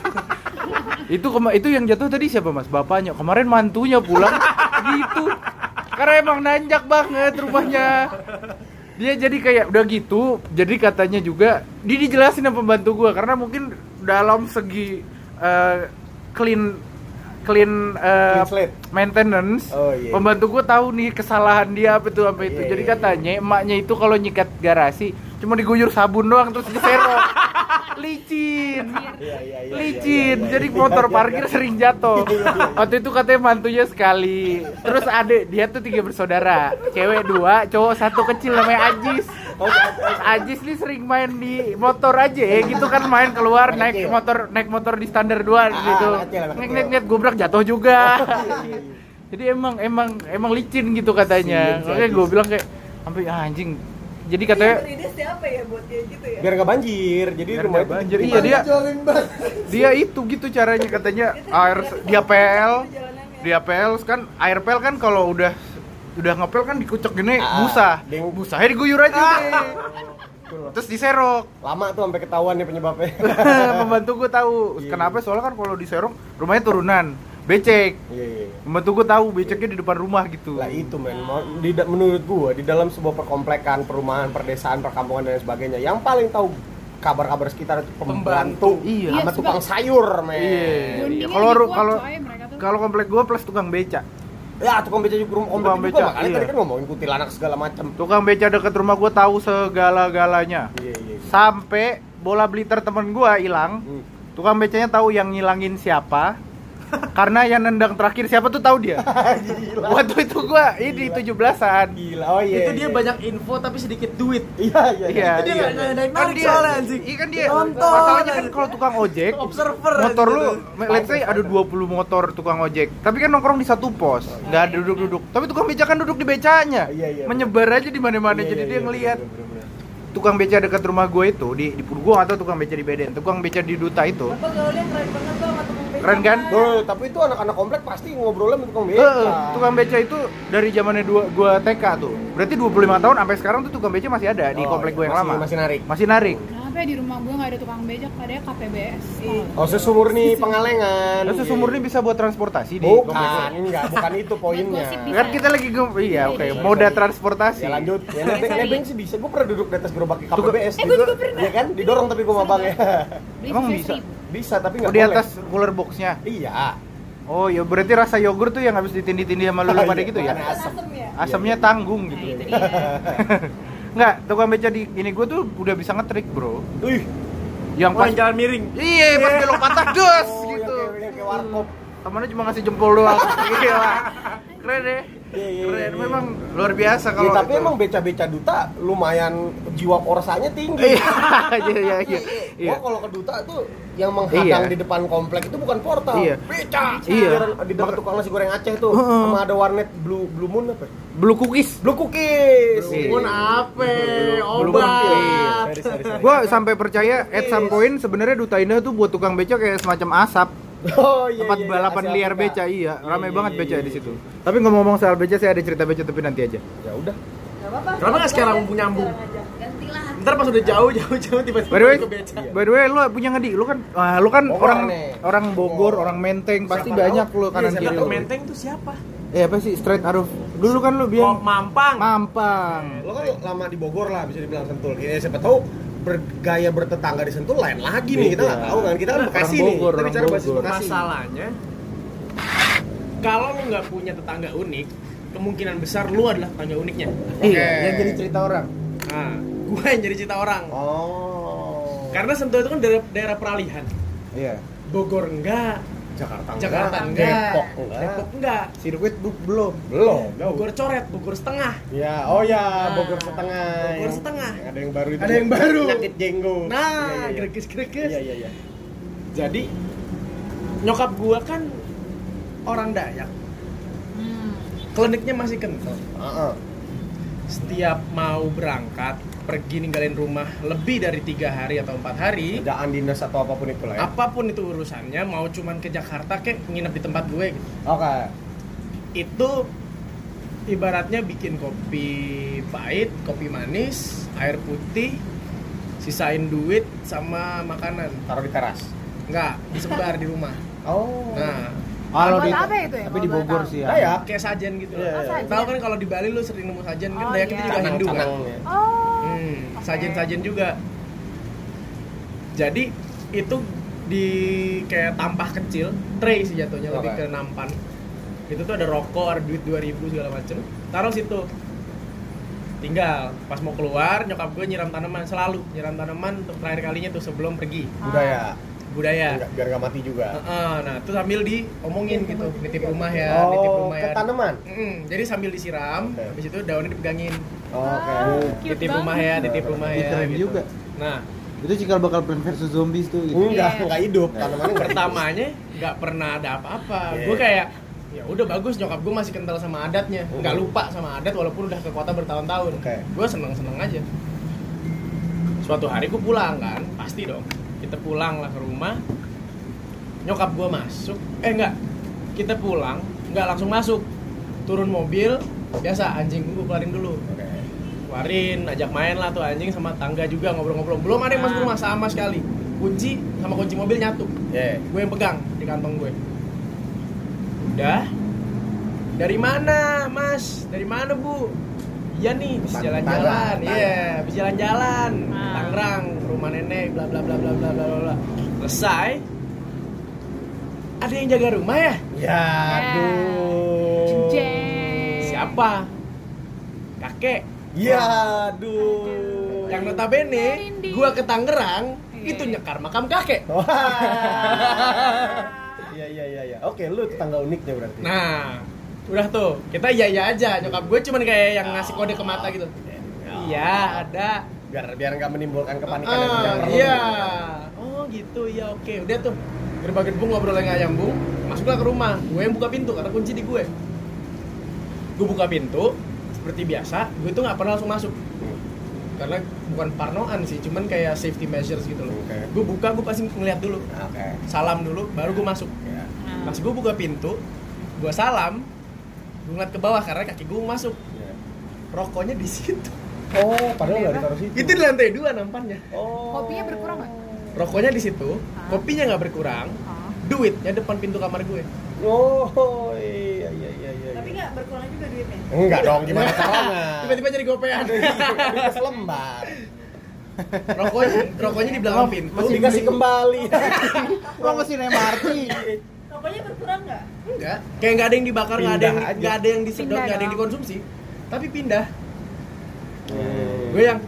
Speaker 4: Itu yang jatuh tadi siapa mas? Bapaknya. Kemarin mantunya pulang gitu. Karena emang nanjak banget rumahnya. Dia jadi kayak udah gitu, jadi katanya juga dia dijelasin sama pembantu gua karena mungkin dalam segi clean
Speaker 2: slate.
Speaker 4: maintenance,
Speaker 2: Oh, iya.
Speaker 4: pembantu gua tahu nih kesalahan dia apa itu.
Speaker 2: Iya,
Speaker 4: Jadi
Speaker 2: iya,
Speaker 4: katanya emaknya itu kalau nyikat garasi cuma diguyur sabun doang terus diserok. Licin.
Speaker 2: Iya.
Speaker 4: Licin. Jadi motor parkir sering jatuh. Waktu itu katanya mantunya sekali. Terus adik dia tuh 3 bersaudara, cewek 2, cowok 1 kecil namanya Ajis. Ajis nih sering main di motor aja ya gitu kan, main keluar naik motor di standar 2 gitu. Nek gobrak jatuh juga. Jadi emang licin gitu katanya. Makanya gue bilang kayak sampai anjing. Jadi katanya
Speaker 5: ide siapa ya buat kayak gitu ya?
Speaker 2: Biar nggak banjir. Jadi
Speaker 4: biar
Speaker 2: rumah
Speaker 4: nggak banjir. Iya dia itu gitu caranya katanya. Air dia pel kan air pel kan kalau udah ngepel kan dikucek gini busa. Busanya diguyur aja deh. Terus diserok.
Speaker 2: Lama tuh sampai ketahuan nih penyebabnya.
Speaker 4: Pembantu gue tahu. Kenapa? Soalnya kan kalau diserok rumahnya turunan. Becek.
Speaker 2: Iya.
Speaker 4: Pembantu gue tahu beceknya di depan rumah gitu.
Speaker 2: Lah itu menurut gua di dalam sebuah perkomplekan, perumahan, perdesaan, perkampungan dan sebagainya, yang paling tahu kabar-kabar sekitar itu pembantu.
Speaker 4: Iya.
Speaker 2: Sama tukang sayur, men.
Speaker 4: Iya. Kalau komplek gua plus tukang beca.
Speaker 2: Ya, tukang beca juga komplek juga, makanya
Speaker 4: iya.
Speaker 2: tadi kan ngomongin kuntilanak segala macam.
Speaker 4: Tukang beca dekat rumah gua tahu segala-galanya.
Speaker 2: Iya.
Speaker 4: Sampai bola bliter temen gua hilang. Tukang becanya tahu yang ngilangin siapa. Karena yang nendang terakhir siapa tuh tahu dia.
Speaker 2: Gila.
Speaker 4: Waktu itu gua ini 17-an.
Speaker 2: Gila. Oh iya.
Speaker 1: Itu dia banyak info tapi sedikit duit.
Speaker 2: Iya.
Speaker 1: Itu dia nggak naik soalnya anjing.
Speaker 4: Iya kan dia.
Speaker 1: Nonton.
Speaker 4: Masalahnya kan kalau tukang ojek,
Speaker 1: Observer.
Speaker 4: motor lu, let's say ada 20 motor tukang ojek. Tapi kan nongkrong di satu pos, nggak ada duduk-duduk. Tapi tukang beca kan duduk di becanya.
Speaker 2: Iya.
Speaker 4: Menyebar aja di mana-mana. Jadi dia ngelihat. Tukang beca dekat rumah gue itu di Purgo atau tukang beca di Beden. Tukang beca di Duta itu.
Speaker 5: Apa gaulnya keren banget tuh sama tukang beca.
Speaker 4: Keren kan?
Speaker 2: Tapi itu anak-anak komplek pasti ngobrolnya sama tukang beca.
Speaker 4: Tukang beca itu dari zamannya gua TK tuh. Berarti 25 tahun sampai sekarang tuh tukang beca masih ada di komplek gue yang lama. Masih narik.
Speaker 3: Kenapa di rumah gue nggak ada tukang becak, ada KPBS.
Speaker 2: Oh, sesumurni Pengalengan.
Speaker 4: Terus sesumurni bisa buat transportasi di komplek gue.
Speaker 2: Bukan itu poinnya.
Speaker 4: Kan kita lagi moda transportasi.
Speaker 2: Ya lanjut. Ya nebeng sih bisa. Gue pernah duduk di atas gerobak KPBS. Gue juga pernah. Iya kan? Didorong tapi gue sama bang ya.
Speaker 4: Emang bisa?
Speaker 2: Bisa tapi nggak
Speaker 4: di
Speaker 2: boleh.
Speaker 4: atas cooler boxnya.
Speaker 2: Iya.
Speaker 4: Oh ya berarti rasa yogurt tuh yang habis ditindih-tindih sama lu pada gitu ya?
Speaker 5: Asem ya?
Speaker 4: Asamnya tanggung gitu. Enggak, tukang beca di ini gue tuh udah bisa ngetrik bro. Yang pas
Speaker 1: jalan miring.
Speaker 4: Iya, pas belok patah dos gitu.
Speaker 2: Yang kayak warkop.
Speaker 4: Temannya cuma ngasih jempol doang. Gila. Keren deh. Keren, memang luar biasa kalau.
Speaker 2: Tapi emang beca-beca Duta lumayan jiwa korsanya tinggi.
Speaker 4: Iya.
Speaker 2: Gua kalau ke Duta tuh yang menghadang di depan komplek itu bukan portal.
Speaker 4: Iya.
Speaker 2: Beca.
Speaker 4: Iya.
Speaker 2: Di dekat tukang nasi goreng Aceh tuh. Sama ada warnet Blue Moon apa?
Speaker 4: Blue cookies.
Speaker 2: Blue cookies.
Speaker 1: Pun apa?
Speaker 4: Belum
Speaker 1: Obat.
Speaker 4: Gua sampai percaya at some point sebenarnya Duta Indah tuh buat tukang beca kayak semacam asap.
Speaker 2: Oh iya.
Speaker 4: Tempat balapan liar beca, iya. Ramai banget beca di situ. Tapi ngomong-ngomong soal beca, saya ada cerita beca tapi nanti aja.
Speaker 2: Ya udah.
Speaker 5: Gak apa-apa.
Speaker 1: Kenapa nggak sekarang nyambung?
Speaker 5: Gantilah.
Speaker 1: Ntar pas udah jauh tiba-tiba ke beca.
Speaker 4: By the way, lu punya nggak di? Lu kan
Speaker 2: Bogor
Speaker 4: orang Bogor, orang Menteng, pasti banyak lu kanan kiri.
Speaker 1: Siapa Menteng tuh siapa?
Speaker 4: Apa sih straight out of dulu kan lu bilang
Speaker 1: Mampang.
Speaker 2: Lo kan lama di Bogor lah bisa dibilang Sentul. Ya siapa tahu bergaya bertetangga di Sentul lain lagi nih, kita nggak tahu kan, kita kan Bekasi nih, kita bicara basis Bekasi.
Speaker 1: Masalahnya kalau lu nggak punya tetangga unik, kemungkinan besar lu adalah tetangga uniknya.
Speaker 4: Yang jadi cerita orang.
Speaker 1: Nah, gue yang jadi cerita orang.
Speaker 2: Oh.
Speaker 1: Karena Sentul itu kan daerah peralihan.
Speaker 4: Iya.
Speaker 1: Bogor enggak,
Speaker 2: Jakarta enggak,
Speaker 1: Depok enggak,
Speaker 4: Sirkuit belum.
Speaker 1: Bogor coret, Bogor setengah.
Speaker 2: Ya, Bogor setengah.
Speaker 1: Bogor setengah.
Speaker 2: Ada yang baru itu.
Speaker 1: Ada yang baru.
Speaker 2: Penyakit jenggo.
Speaker 1: Nah, greges.
Speaker 2: Iya.
Speaker 1: Jadi nyokap gua kan orang Dayak. Kliniknya masih kental. Setiap mau berangkat, pergi ninggalin rumah lebih dari 3 hari atau 4 hari,
Speaker 2: kerjaan dinas atau apapun itu lah ya.
Speaker 1: apapun itu urusannya, mau cuman ke Jakarta kek nginep di tempat gue gitu.
Speaker 2: Oke.
Speaker 1: Itu ibaratnya bikin kopi pahit, kopi manis, air putih, sisain duit sama makanan.
Speaker 2: Taruh di teras.
Speaker 1: Enggak, disebar di rumah.
Speaker 2: Oh.
Speaker 1: Nah,
Speaker 4: Kalau
Speaker 3: Buat
Speaker 4: di
Speaker 3: apa itu ya,
Speaker 4: tapi di
Speaker 3: kalau boleh
Speaker 4: Bogor
Speaker 3: tahu?
Speaker 4: sih ya.
Speaker 2: Dayak.
Speaker 1: Kayak sajen gitu.
Speaker 2: Iya,
Speaker 3: Oh, sajen.
Speaker 1: Tahu kan kalau di Bali lu sering nemu sajen kan,
Speaker 3: Oh,
Speaker 1: Dayak itu
Speaker 3: iya.
Speaker 1: juga Hindu kan.
Speaker 2: Canang-canangnya.
Speaker 3: Oh. Oke.
Speaker 1: Sajen-sajen juga. Jadi itu di kayak tampah kecil, tray sih jatuhnya, lebih
Speaker 2: Oke.
Speaker 1: ke nampan. Itu tuh ada rokok, ada duit 2000 segala macem. Taruh situ. Tinggal pas mau keluar, nyokap gue nyiram tanaman, selalu nyiram tanaman untuk terakhir kalinya tuh sebelum pergi. Budaya.
Speaker 2: Biar nggak mati juga.
Speaker 1: Nah, itu sambil diomongin gitu, nitip rumah ya, nitip rumah
Speaker 2: ke
Speaker 1: ya.
Speaker 2: tanaman.
Speaker 1: Jadi sambil disiram,
Speaker 2: Oke.
Speaker 1: habis itu daunnya dipegangin.
Speaker 2: Oke.
Speaker 3: Cute
Speaker 1: Nitip rumah ya, nitip rumah
Speaker 4: Ih,
Speaker 1: ya.
Speaker 4: keren
Speaker 1: gitu.
Speaker 4: juga.
Speaker 1: Nah,
Speaker 4: Itu cikal bakal Plants vs Zombies tuh gitu.
Speaker 2: Enggak hidup. Tanamannya nggak
Speaker 1: pertamanya nggak pernah ada apa-apa.
Speaker 2: Iya.
Speaker 1: Gue kayak ya udah bagus, nyokap gue masih kental sama adatnya, nggak lupa sama adat walaupun udah ke kota bertahun-tahun.
Speaker 2: Oke.
Speaker 1: Gue seneng aja. Suatu hari gue pulang kan, pasti dong. Kita pulang lah ke rumah. Nyokap gue masuk, enggak, kita pulang, nggak langsung masuk, turun mobil, biasa anjing gue keluarin dulu,
Speaker 2: Oke.
Speaker 1: keluarin, ajak main lah tuh anjing sama tangga juga ngobrol-ngobrol, belum ada yang masuk rumah sama sekali, kunci sama kunci mobil nyatu,
Speaker 2: Yeah.
Speaker 1: gue yang pegang di kantong gue, udah, dari mana mas, dari mana bu, iya nih, habis jalan-jalan, iya, habis jalan-jalan, Tangerang, rumah nenek, bla bla bla bla bla bla bla, selesai. Ada yang jaga rumah ya?
Speaker 2: Ya, aduh.
Speaker 3: Jeng.
Speaker 1: Siapa? Kakek.
Speaker 2: Ya, aduh.
Speaker 1: Yang notabene,
Speaker 3: Merinding.
Speaker 1: gua ke Tangerang,
Speaker 3: Iya,
Speaker 1: itu
Speaker 3: iya.
Speaker 1: nyekar makam kakek.
Speaker 2: Wah. Iya. Oke, lu tetangga uniknya berarti.
Speaker 1: Nah, udah tuh, kita iya aja. Nyokap gue cuman kayak yang ngasih kode ke mata gitu. Iya, ada.
Speaker 2: Biar nggak menimbulkan kepanikan yang tidak perlu.
Speaker 1: Iya. Oh gitu, iya oke. Udah tuh, gerbang-gerbung ngobrol yang nggak nyambung. Masuklah ke rumah. Gue yang buka pintu karena kunci di gue. Gue buka pintu, seperti biasa. Gue tuh nggak pernah langsung masuk. Karena bukan parnoan sih, cuman kayak safety measures gitu loh.
Speaker 2: Oke.
Speaker 1: Gue buka, gue pasti ngeliat dulu.
Speaker 2: Oke.
Speaker 1: Salam dulu, baru gue masuk.
Speaker 2: Ya.
Speaker 1: Pas gue buka pintu, gue salam, gue ngeliat ke bawah karena kaki gue mau masuk.
Speaker 2: Ya.
Speaker 1: Rokoknya di situ.
Speaker 2: Oh, padahal nggak ditaruh situ.
Speaker 1: Itu di lantai 2 nampannya.
Speaker 2: Oh.
Speaker 3: Kopinya berkurang nggak?
Speaker 1: Rokoknya di situ, kopinya nggak berkurang, duitnya depan pintu kamar gue.
Speaker 2: Oh, iya.
Speaker 5: Tapi nggak berkurang juga duitnya.
Speaker 2: Enggak dong, gimana caranya?
Speaker 1: Tiba-tiba jadi gopean.
Speaker 2: Dikasih selembar.
Speaker 1: Rokoknya di belakang pintu.
Speaker 2: Masih dikasih kembali.
Speaker 4: Gua mesin MRT.
Speaker 5: Rokoknya berkurang nggak?
Speaker 1: Enggak. Kayak nggak ada yang dibakar, nggak ada yang
Speaker 2: Pindah aja.
Speaker 1: nggak ada yang disedot,
Speaker 3: Pindah
Speaker 1: nggak ada yang
Speaker 3: dong.
Speaker 1: dikonsumsi. Tapi pindah. Gue yang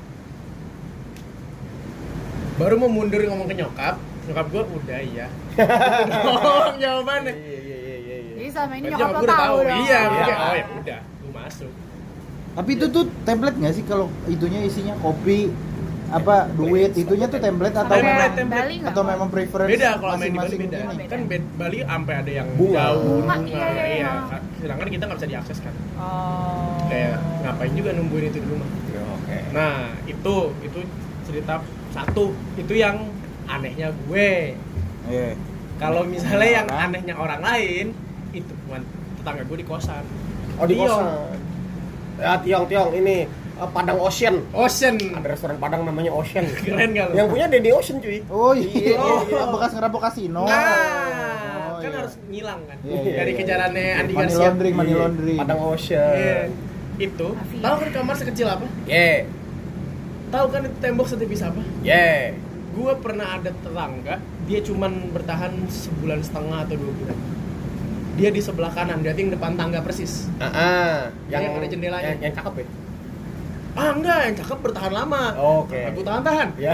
Speaker 1: baru mau mundur ngomong ke nyokap gue udah iya. Dong jawabannya.
Speaker 2: Iya.
Speaker 3: Jadi selama ini
Speaker 1: Berarti
Speaker 3: nyokap lo
Speaker 1: gue udah
Speaker 3: tahu dong.
Speaker 1: Iya,
Speaker 2: Iya.
Speaker 1: gue kayak, oh ya udah, gue masuk.
Speaker 4: Tapi itu tuh template nggak sih kalau itunya isinya kopi apa duit itunya tuh template atau
Speaker 3: Kayak
Speaker 4: memang
Speaker 1: template.
Speaker 3: Bali nggak?
Speaker 4: atau memang preference
Speaker 1: Beda kalau main di Bali
Speaker 4: masing-masing
Speaker 1: beda.
Speaker 4: ini?
Speaker 1: Kan Bali sampai ada yang
Speaker 2: Bunga.
Speaker 1: gaun,
Speaker 3: Bunga,
Speaker 1: bunga,
Speaker 3: iya.
Speaker 1: Sedangkan kita nggak bisa diakses kan.
Speaker 3: Oh.
Speaker 1: Kayak ngapain juga nungguin itu di rumah.
Speaker 2: Oke.
Speaker 1: Nah, itu cerita satu. Itu yang anehnya gue.
Speaker 4: Iya.
Speaker 1: Kalau misalnya yang
Speaker 4: Orang.
Speaker 1: anehnya orang lain, itu bukan tetangga gue di kosan.
Speaker 2: Oh, di
Speaker 1: Tiong.
Speaker 2: kosan. Ya, Tiong ini Padang Ocean.
Speaker 1: Ocean.
Speaker 2: Ada restoran Padang namanya Ocean.
Speaker 1: Keren gak lu?
Speaker 2: Yang punya Dedi Ocean, cuy.
Speaker 4: Oh iya,
Speaker 1: Oh.
Speaker 4: bekas ngerampok kasino.
Speaker 1: Nah,
Speaker 4: Oh,
Speaker 1: kan
Speaker 4: iya.
Speaker 1: harus ngilang kan.
Speaker 4: Iya,
Speaker 1: Dari
Speaker 2: iya.
Speaker 1: kejarannya Andi
Speaker 4: Money
Speaker 1: Garcia.
Speaker 4: laundering, money
Speaker 2: Iya,
Speaker 4: laundering.
Speaker 2: Padang Ocean.
Speaker 1: Iya. Itu,
Speaker 3: Mafia.
Speaker 1: tahu kan kamar sekecil apa?
Speaker 2: Yeah.
Speaker 1: Tahu kan itu tembok setipis apa?
Speaker 2: Yeah.
Speaker 1: Gue pernah ada tetangga, dia cuman bertahan sebulan setengah atau 2 bulan. Dia di sebelah kanan, berarti yang depan tangga persis. Yang ada jendelanya.
Speaker 2: Yang cakep ya?
Speaker 1: Ah enggak, yang cakep bertahan lama.
Speaker 2: Oke.
Speaker 1: Aku tahan-tahan.
Speaker 2: Ya.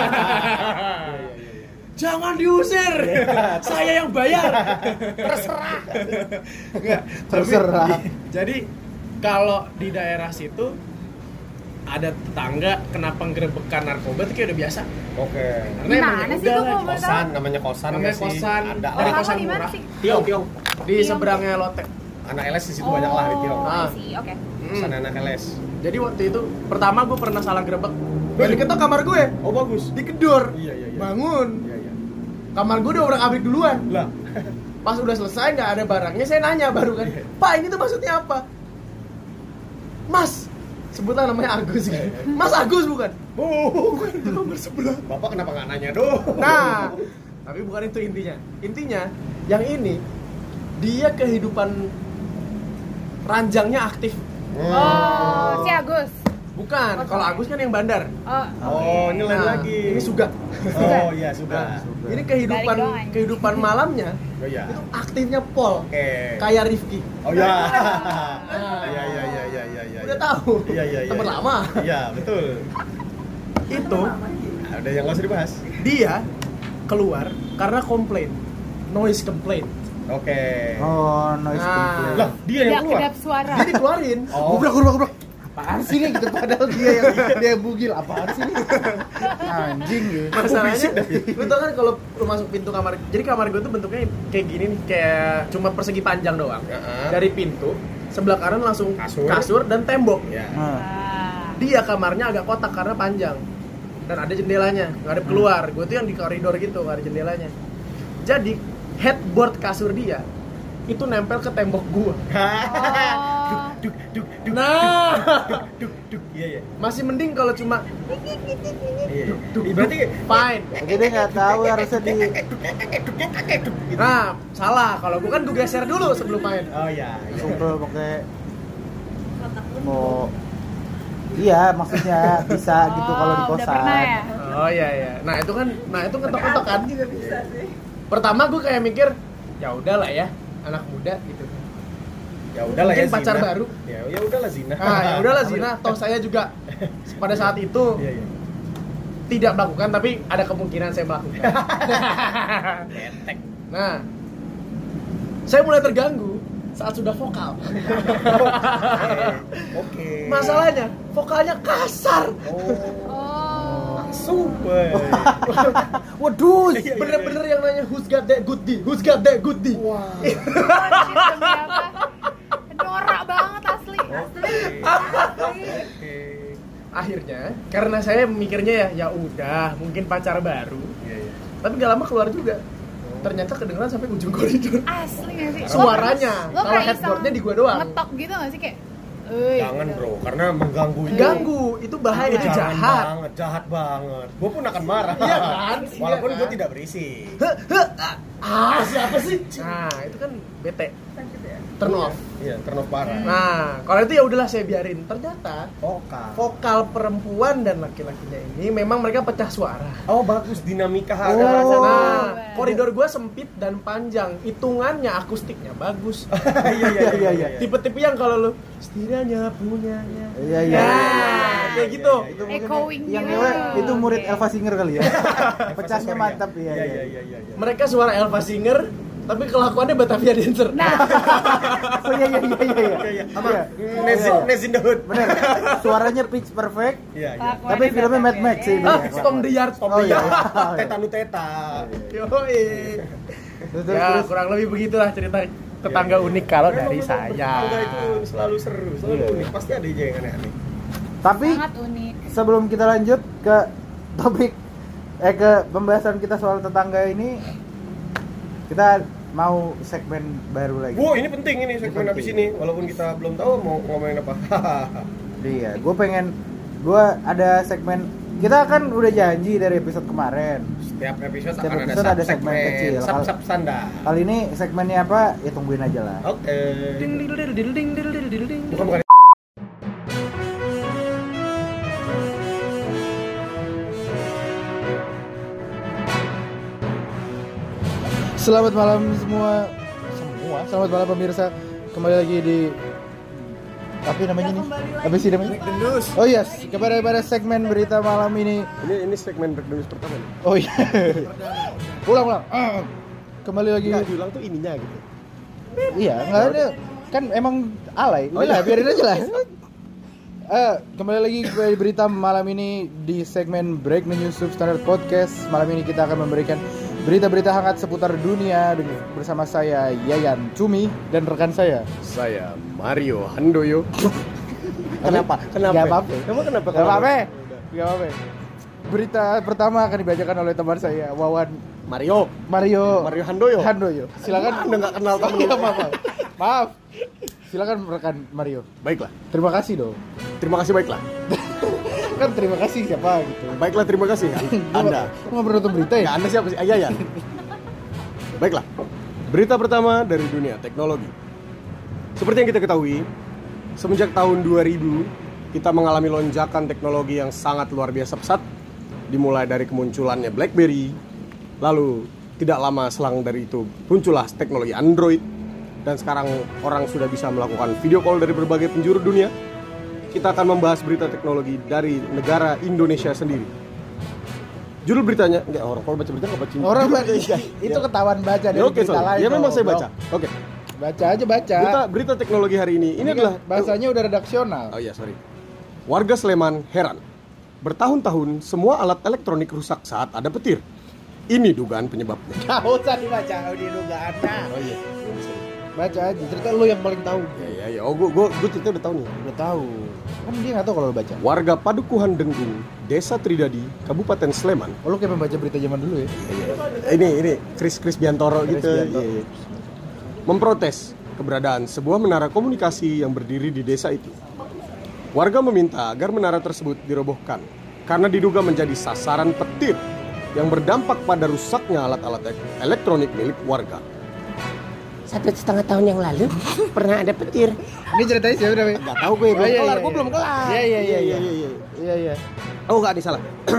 Speaker 1: Jangan diusir. Saya yang bayar.
Speaker 2: Terserah.
Speaker 1: Enggak.
Speaker 4: Terserah.
Speaker 1: Jadi kalau di daerah situ ada tetangga kena penggerebekan narkoba itu kayak udah biasa.
Speaker 2: Oke.
Speaker 1: Karena
Speaker 3: Gimana
Speaker 1: emang ya
Speaker 3: sih
Speaker 1: udah
Speaker 3: tuh
Speaker 1: lah.
Speaker 3: kalau boleh tahu?
Speaker 2: Kosan, namanya kosan
Speaker 1: Namanya
Speaker 2: nggak sih?
Speaker 1: kosan.
Speaker 2: Ada
Speaker 1: Dari
Speaker 2: lah.
Speaker 3: Orang
Speaker 1: kosan
Speaker 3: di mana
Speaker 1: murah.
Speaker 3: sih?
Speaker 2: Tiong.
Speaker 1: Di
Speaker 3: Tiong.
Speaker 1: seberangnya Lotte.
Speaker 2: Anak LS di situ banyak lah di Tiong.
Speaker 1: Ah.
Speaker 3: sih, oke.
Speaker 2: Kosan anak LS.
Speaker 1: Jadi waktu itu pertama gue pernah salah gerebek. Balik ketok kamar gue,
Speaker 2: Oh, bagus.
Speaker 1: digedor.
Speaker 2: Iya.
Speaker 1: Bangun.
Speaker 2: Iya.
Speaker 1: Kamar gue udah orang abrik duluan.
Speaker 2: Lah.
Speaker 1: Pas udah selesai nggak ada barangnya, saya nanya baru kan, Pak ini tuh maksudnya apa? Mas, sebutlah namanya Agus gitu. Mas Agus bukan? Oh, bukan itu nomor sebelah.
Speaker 2: Bapak kenapa nggak nanya dong?
Speaker 1: Nah, tapi bukan itu intinya. Intinya, yang ini dia kehidupan ranjangnya aktif.
Speaker 3: Oh, si Agus.
Speaker 1: Bukan, kalau Agus kan yang bandar.
Speaker 2: Oh, ini lain
Speaker 1: Nah,
Speaker 2: lagi.
Speaker 1: Ini Sugak.
Speaker 2: Oh iya, sudah.
Speaker 1: Ini kehidupan
Speaker 3: Balik doang.
Speaker 1: kehidupan malamnya
Speaker 2: Oh iya.
Speaker 1: itu aktifnya Pol.
Speaker 2: Oke.
Speaker 1: Kayak Rifki.
Speaker 2: Oh iya. Iya iya iya iya iya.
Speaker 1: Udah tahu.
Speaker 2: Iya iya iya.
Speaker 1: Temen lama.
Speaker 2: Iya, betul.
Speaker 1: Itu
Speaker 2: Nah, udah yang nggak usah dibahas.
Speaker 1: dia keluar karena komplain. Noise complaint.
Speaker 2: Oke.
Speaker 4: Oh, noise
Speaker 1: Nah.
Speaker 4: complaint.
Speaker 2: Lah, dia yang
Speaker 3: Tidak
Speaker 2: keluar.
Speaker 3: kedap suara.
Speaker 1: Dia dikeluarin.
Speaker 2: Oh.
Speaker 4: Goblok. Apaan sih nih gitu padahal dia bugil apaan sih nih? Anjing gitu.
Speaker 1: Masalahnya, lu tau kan kalau lu masuk pintu kamar, jadi kamar gue tuh bentuknya kayak gini nih, kayak cuma persegi panjang doang. Dari pintu, sebelah kanan langsung kasur dan tembok.
Speaker 2: Ya.
Speaker 4: Nah,
Speaker 1: Dia kamarnya agak kotak karena panjang dan ada jendelanya, ngadep keluar. Gue tuh yang di koridor gitu, nggak ada jendelanya. Jadi headboard kasur dia itu nempel ke tembok gua.
Speaker 3: Oh.
Speaker 1: Nah,
Speaker 2: Iya iya.
Speaker 1: masih mending kalau cuma
Speaker 2: Iya. Berarti
Speaker 1: fine.
Speaker 4: jadi dia nggak tahu harusnya di.
Speaker 1: Nah, salah. Kalau gua kan gue geser dulu sebelum main.
Speaker 2: Oh iya.
Speaker 4: Ngobrol pakai mau iya maksudnya bisa gitu kalau di
Speaker 3: Udah
Speaker 4: kosan.
Speaker 3: pernah ya?
Speaker 1: Oh iya iya. Nah itu ngetok-ngetok kan.
Speaker 5: juga bisa sih.
Speaker 1: Pertama gue kayak mikir, ya udahlah ya, anak muda gitu.
Speaker 2: Ya udahlah ya.
Speaker 1: Mungkin pacar
Speaker 2: zina.
Speaker 1: baru.
Speaker 2: Ya udahlah zina.
Speaker 1: Nah, ya udahlah Zina. Toh saya juga pada saat itu
Speaker 2: Iya iya.
Speaker 1: tidak melakukan, tapi ada kemungkinan saya melakukan. Nah, saya mulai terganggu saat sudah vokal.
Speaker 2: Oke.
Speaker 1: Masalahnya, vokalnya kasar.
Speaker 3: Oh.
Speaker 2: Super.
Speaker 1: Waduh, bener-bener yang nanya who's got that good D? Who's got that good D?
Speaker 2: Wah.
Speaker 3: Oh, shit, demi apa? Norak banget asli.
Speaker 2: Oke.
Speaker 1: Akhirnya, karena saya mikirnya ya udah, mungkin pacar baru.
Speaker 2: Iya iya.
Speaker 1: Tapi gak lama keluar juga. Ternyata kedengeran sampai ujung koridor.
Speaker 3: Asli gak sih?
Speaker 1: Suaranya,
Speaker 3: Lo
Speaker 1: kalau
Speaker 3: pernah
Speaker 1: headboardnya
Speaker 3: iseng
Speaker 1: di gua doang.
Speaker 3: ngetok gitu gak sih kayak
Speaker 2: Jangan
Speaker 3: gitu.
Speaker 2: bro, karena mengganggu itu.
Speaker 1: Ganggu, itu bahaya, itu
Speaker 2: Jangan
Speaker 1: jahat.
Speaker 2: banget, jahat banget. Gue pun akan marah.
Speaker 1: Iya kan?
Speaker 2: Walaupun
Speaker 1: Iya
Speaker 2: gue
Speaker 1: kan?
Speaker 2: tidak berisik.
Speaker 1: Siapa sih? Nah, itu kan bete.
Speaker 5: Sakit ya.
Speaker 1: Turn off.
Speaker 2: Iya, turn off parah.
Speaker 1: Nah, kalau itu ya udahlah saya biarin. Ternyata
Speaker 2: Oka.
Speaker 1: vokal perempuan dan laki-lakinya ini memang mereka pecah suara.
Speaker 2: Oh bagus dinamika
Speaker 1: Nah,
Speaker 3: Oh.
Speaker 1: koridor gua sempit dan panjang. Hitungannya akustiknya bagus.
Speaker 4: Iya.
Speaker 1: Tipe-tipe yang kalau lu setidaknya punyanya.
Speaker 4: Iya.
Speaker 1: Ya, kayak gitu.
Speaker 4: Itu mungkin
Speaker 3: Echoing
Speaker 4: yang
Speaker 3: gitu.
Speaker 4: ngewe itu murid
Speaker 3: Oke.
Speaker 4: Elva Singer kali ya. Pecahnya mantap iya.
Speaker 2: Iya.
Speaker 1: Mereka suara Elva Singer, tapi kelakuannya Batavia Dancer.
Speaker 3: Nah,
Speaker 4: Oh iya.
Speaker 2: Sama
Speaker 4: Iya.
Speaker 2: Nezin the Hood.
Speaker 4: Bener. Suaranya pitch perfect.
Speaker 2: Iya.
Speaker 3: kelakuannya
Speaker 4: Tapi filmnya Mad
Speaker 3: Batavia.
Speaker 4: Max sih.
Speaker 1: Ah,
Speaker 4: Iya.
Speaker 1: Storm the Yard.
Speaker 4: Oh iya.
Speaker 2: Teta nu teta.
Speaker 1: Yoi.
Speaker 4: Terus,
Speaker 1: Ya,
Speaker 4: terus.
Speaker 1: kurang lebih begitulah cerita tetangga unik kalau dari
Speaker 2: Memang
Speaker 1: saya.
Speaker 2: tetangga itu selalu seru, selalu
Speaker 4: Iya.
Speaker 2: unik. Pasti ada aja yang aneh-aneh.
Speaker 4: Tapi
Speaker 3: sangat unik.
Speaker 4: sebelum kita lanjut ke topik ke pembahasan kita soal tetangga ini, kita mau segmen baru lagi.
Speaker 2: Wow, ini penting ini segmen
Speaker 4: Ini
Speaker 2: habis
Speaker 4: penting.
Speaker 2: ini. Walaupun kita belum tahu mau ngomongin apa.
Speaker 4: Iya, gue ada segmen. Kita kan udah janji dari episode kemarin.
Speaker 2: Setiap episode
Speaker 4: Setiap
Speaker 2: akan
Speaker 4: episode ada
Speaker 2: ada
Speaker 4: segmen kecil.
Speaker 2: Sap-sap standar.
Speaker 4: Kali ini segmennya apa? Ya tungguin aja lah.
Speaker 2: Oke.
Speaker 1: Ding ding ding ding ding ding ding ding.
Speaker 2: Bukan.
Speaker 4: Selamat malam semua. Selamat malam pemirsa. Kembali lagi di apa namanya nih? Apa sih namanya? Oh yes, kepada segmen berita malam ini.
Speaker 2: Ini segmen break news pertama nih.
Speaker 4: Oh iya. Ulang. Kembali lagi.
Speaker 2: Enggak diulang tuh ininya gitu.
Speaker 4: Iya, nggak ada. Kan emang alay. Udah lah, biarin aja lah. Kembali lagi ke berita malam ini di segmen Break News Substandard Podcast. Malam ini kita akan memberikan berita-berita hangat seputar dunia bersama saya Yayan Cumi dan rekan saya.
Speaker 2: Saya Mario Handoyo. Kenapa?
Speaker 4: Gak apa-apa.
Speaker 2: Kamu kenapa?
Speaker 4: Gak apa-apa. Berita pertama akan dibacakan oleh teman saya Wawan
Speaker 2: Mario Handoyo.
Speaker 4: Silakan.
Speaker 2: Anda nggak kenal temen
Speaker 4: Iya, maaf. Silakan rekan Mario.
Speaker 2: Baiklah.
Speaker 4: Terima kasih dong.
Speaker 2: Terima kasih baiklah.
Speaker 4: Kan terima kasih siapa gitu.
Speaker 2: Baiklah terima kasih. Anda.
Speaker 4: Lu nggak pernah nonton berita ya?
Speaker 2: Ya Anda siapa sih? Ayah ya. Baiklah. Berita pertama dari dunia teknologi. Seperti yang kita ketahui, semenjak tahun 2000 kita mengalami lonjakan teknologi yang sangat luar biasa pesat. Dimulai dari kemunculannya BlackBerry, lalu tidak lama selang dari itu muncullah teknologi Android, dan sekarang orang sudah bisa melakukan video call dari berbagai penjuru dunia. Kita akan membahas berita teknologi dari negara Indonesia sendiri. Judul beritanya, enggak, orang kalau baca berita nggak baca.
Speaker 4: Orang baca itu ketahuan baca dari
Speaker 2: Oke,
Speaker 4: berita lain.
Speaker 2: ya memang saya
Speaker 4: Bro.
Speaker 2: baca. Oke.
Speaker 4: Baca aja baca.
Speaker 2: Berita teknologi hari ini
Speaker 4: Ini
Speaker 2: adalah
Speaker 4: kan bahasanya udah redaksional.
Speaker 2: Oh iya, sorry. Warga Sleman heran. Bertahun-tahun semua alat elektronik rusak saat ada petir. Ini dugaan penyebabnya.
Speaker 4: Nggak usah dibaca di dugaannya.
Speaker 2: Oh iya.
Speaker 4: Baca aja. Cerita lu yang paling tahu.
Speaker 2: Ya. Oh, gue cerita udah tahu nih.
Speaker 4: Udah tahu. Kan dia nggak tahu kalau lu baca.
Speaker 2: Warga Padukuhan Denggung, Desa Tridadi, Kabupaten Sleman.
Speaker 4: Oh, lu kayak membaca berita zaman dulu ya?
Speaker 2: Ini Chris Biantoro
Speaker 4: Chris
Speaker 2: gitu.
Speaker 4: Biantoro.
Speaker 2: Iya. Memprotes keberadaan sebuah menara komunikasi yang berdiri di desa itu. Warga meminta agar menara tersebut dirobohkan karena diduga menjadi sasaran petir yang berdampak pada rusaknya alat-alat elektronik milik warga.
Speaker 6: 1,5 tahun yang lalu pernah ada petir.
Speaker 4: Ini ceritanya siapa namanya?
Speaker 2: Gak tahu gue, belum kelar, gue belum kelar.
Speaker 4: Iya.
Speaker 2: Oh enggak, ini salah.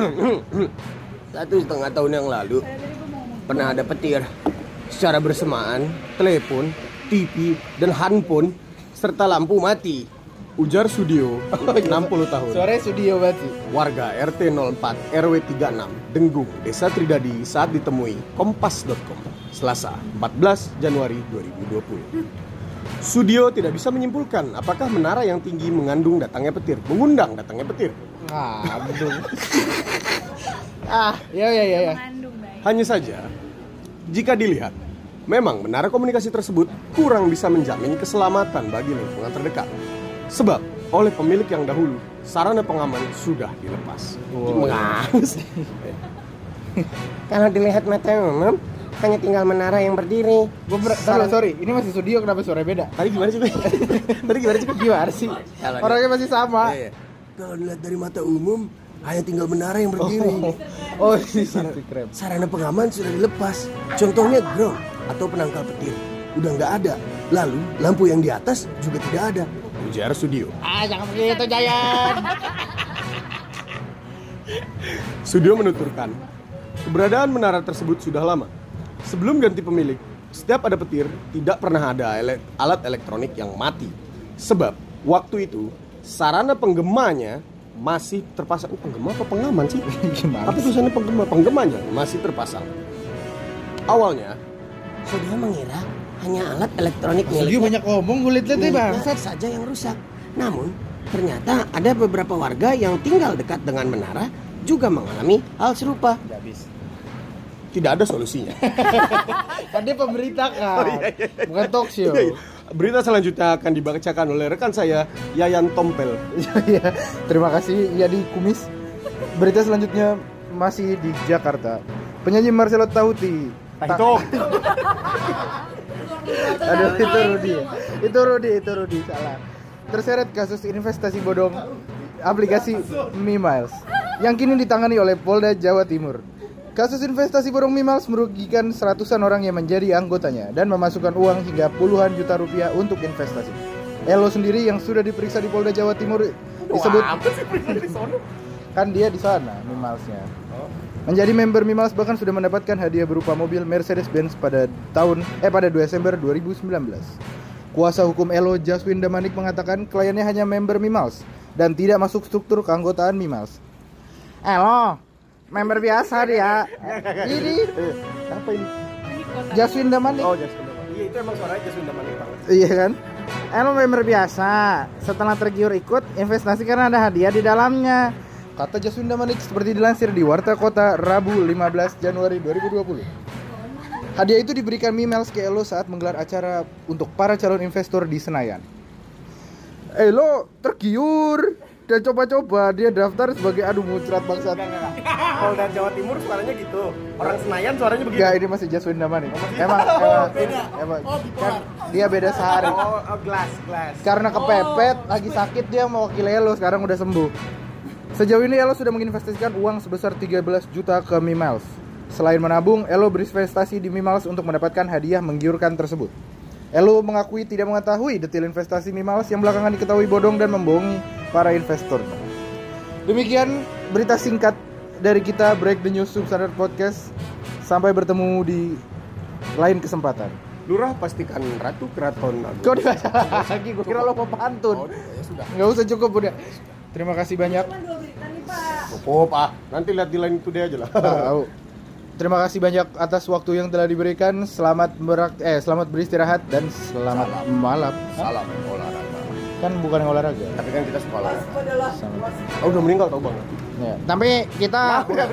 Speaker 2: 1,5 tahun yang lalu pernah ada petir. Secara bersamaan, telepon, TV, dan handphone serta lampu mati. Ujar Sudio, 60 tahun.
Speaker 4: Suaranya studio berarti.
Speaker 2: Warga RT 04 RW 36 Denggung, Desa Tridadi saat ditemui kompas.com Selasa 14 Januari 2020. Sudio tidak bisa menyimpulkan apakah menara yang tinggi mengundang datangnya petir.
Speaker 4: Ngandung. Iya.
Speaker 3: Mengandung, baik.
Speaker 2: Hanya saja, jika dilihat, memang menara komunikasi tersebut kurang bisa menjamin keselamatan bagi lingkungan terdekat. Sebab, oleh pemilik yang dahulu, sarana pengaman sudah dilepas.
Speaker 6: Kalau dilihat mata umum, hanya tinggal menara yang berdiri.
Speaker 4: Sorry, ini masih studio, kenapa suaranya beda?
Speaker 2: Tadi gimana sih?
Speaker 4: Gimana sih? Orangnya masih sama.
Speaker 2: Iya. Kalau dilihat dari mata umum, hanya tinggal menara yang berdiri.
Speaker 4: Oh, itu keren.
Speaker 2: Sarana pengaman sudah dilepas. Contohnya drone atau penangkal petir udah nggak ada. Lalu lampu yang di atas juga tidak ada. Ujar Sudio.
Speaker 4: Jangan begitu, Jayan.
Speaker 2: Sudio menuturkan, keberadaan menara tersebut sudah lama. Sebelum ganti pemilik, setiap ada petir tidak pernah ada alat elektronik yang mati. Sebab waktu itu sarana penggemanya masih terpasang. Penggema apa pengaman sih?
Speaker 4: Gimana?
Speaker 2: Apa tulisannya penggema? Penggemanya masih terpasang. Awalnya
Speaker 6: Sudah mengira hanya alat elektronik
Speaker 4: Studio
Speaker 6: miliknya
Speaker 4: banyak ngomong, gue liat-liat
Speaker 6: miliknya saja yang rusak. Namun, ternyata ada beberapa warga yang tinggal dekat dengan menara juga mengalami hal serupa.
Speaker 2: tidak ada solusinya.
Speaker 4: Kan dia pemberita kan, bukan talk show.
Speaker 2: Berita selanjutnya akan dibacakan oleh rekan saya, Yayan Tompel.
Speaker 4: Iya, terima kasih Yadi Kumis. Berita selanjutnya masih di Jakarta. Penyanyi Marcelo Tauti. Aduh, itu Rudi, salah. Terseret kasus investasi bodong aplikasi Mimiles yang kini ditangani oleh Polda Jawa Timur. Kasus investasi bodong Mimiles merugikan seratusan orang yang menjadi anggotanya dan memasukkan uang hingga puluhan juta rupiah untuk investasi. Elo sendiri yang sudah diperiksa di Polda Jawa Timur disebut kan dia di sana Mimilesnya. Menjadi member Mimiles bahkan sudah mendapatkan hadiah berupa mobil Mercedes-Benz pada Desember 2019. Kuasa hukum Elo Jaswin Damanik mengatakan kliennya hanya member Mimiles dan tidak masuk struktur keanggotaan Mimiles. Elo, member biasa dia. Ini
Speaker 2: Apa ini?
Speaker 4: Jaswin Damanik.
Speaker 2: Oh, Jaswin Damanik. Iya, itu emang suaranya Jaswin Damanik banget.
Speaker 4: Iya kan? Elo member biasa. Setelah tergiur ikut investasi karena ada hadiah di dalamnya. Kata Jaswin Damanik seperti dilansir di Warta Kota Rabu 15 Januari 2020. Hadiah itu diberikan Mimiles ke Elo saat menggelar acara untuk para calon investor di Senayan. Elo tergiur dan coba-coba dia daftar sebagai muncrat bangsat.
Speaker 2: Polda Jawa Timur suaranya gitu. Orang Senayan suaranya begitu.
Speaker 4: Enggak, ini masih Jaswin Damanik. Emang kan dia beda sehari.
Speaker 2: Gelas.
Speaker 4: Karena kepepet, lagi sakit dia mewakili Elo, sekarang udah sembuh. Sejauh ini Elo sudah menginvestasikan uang sebesar 13 juta ke Mimiles. Selain menabung, Elo berinvestasi di Mimals untuk mendapatkan hadiah menggiurkan tersebut. Elo mengakui tidak mengetahui detail investasi Mimals yang belakangan diketahui bodong dan membohongi para investor. Demikian berita singkat dari kita Break the News Substandard Podcast. Sampai bertemu di lain kesempatan.
Speaker 2: Lurah pastikan Ratu Keraton Agung.
Speaker 4: Kau dibaca lagi, gue kira lo mau pantun.
Speaker 2: Oh, ya sudah.
Speaker 4: Nggak usah, cukup udah. Terima kasih banyak.
Speaker 5: Cuma 2 berita nih Pak.
Speaker 2: Cukup nanti lihat di Line Today aja lah.
Speaker 4: Tahu. Terima kasih banyak atas waktu yang telah diberikan. Selamat beristirahat dan selamat malam.
Speaker 2: Salam olahraga.
Speaker 4: Kan bukan olahraga.
Speaker 2: Tapi kan kita sekolah.
Speaker 5: Adalah
Speaker 2: Oh, udah meninggal tau Bang.
Speaker 4: Ya. Tapi kita udah.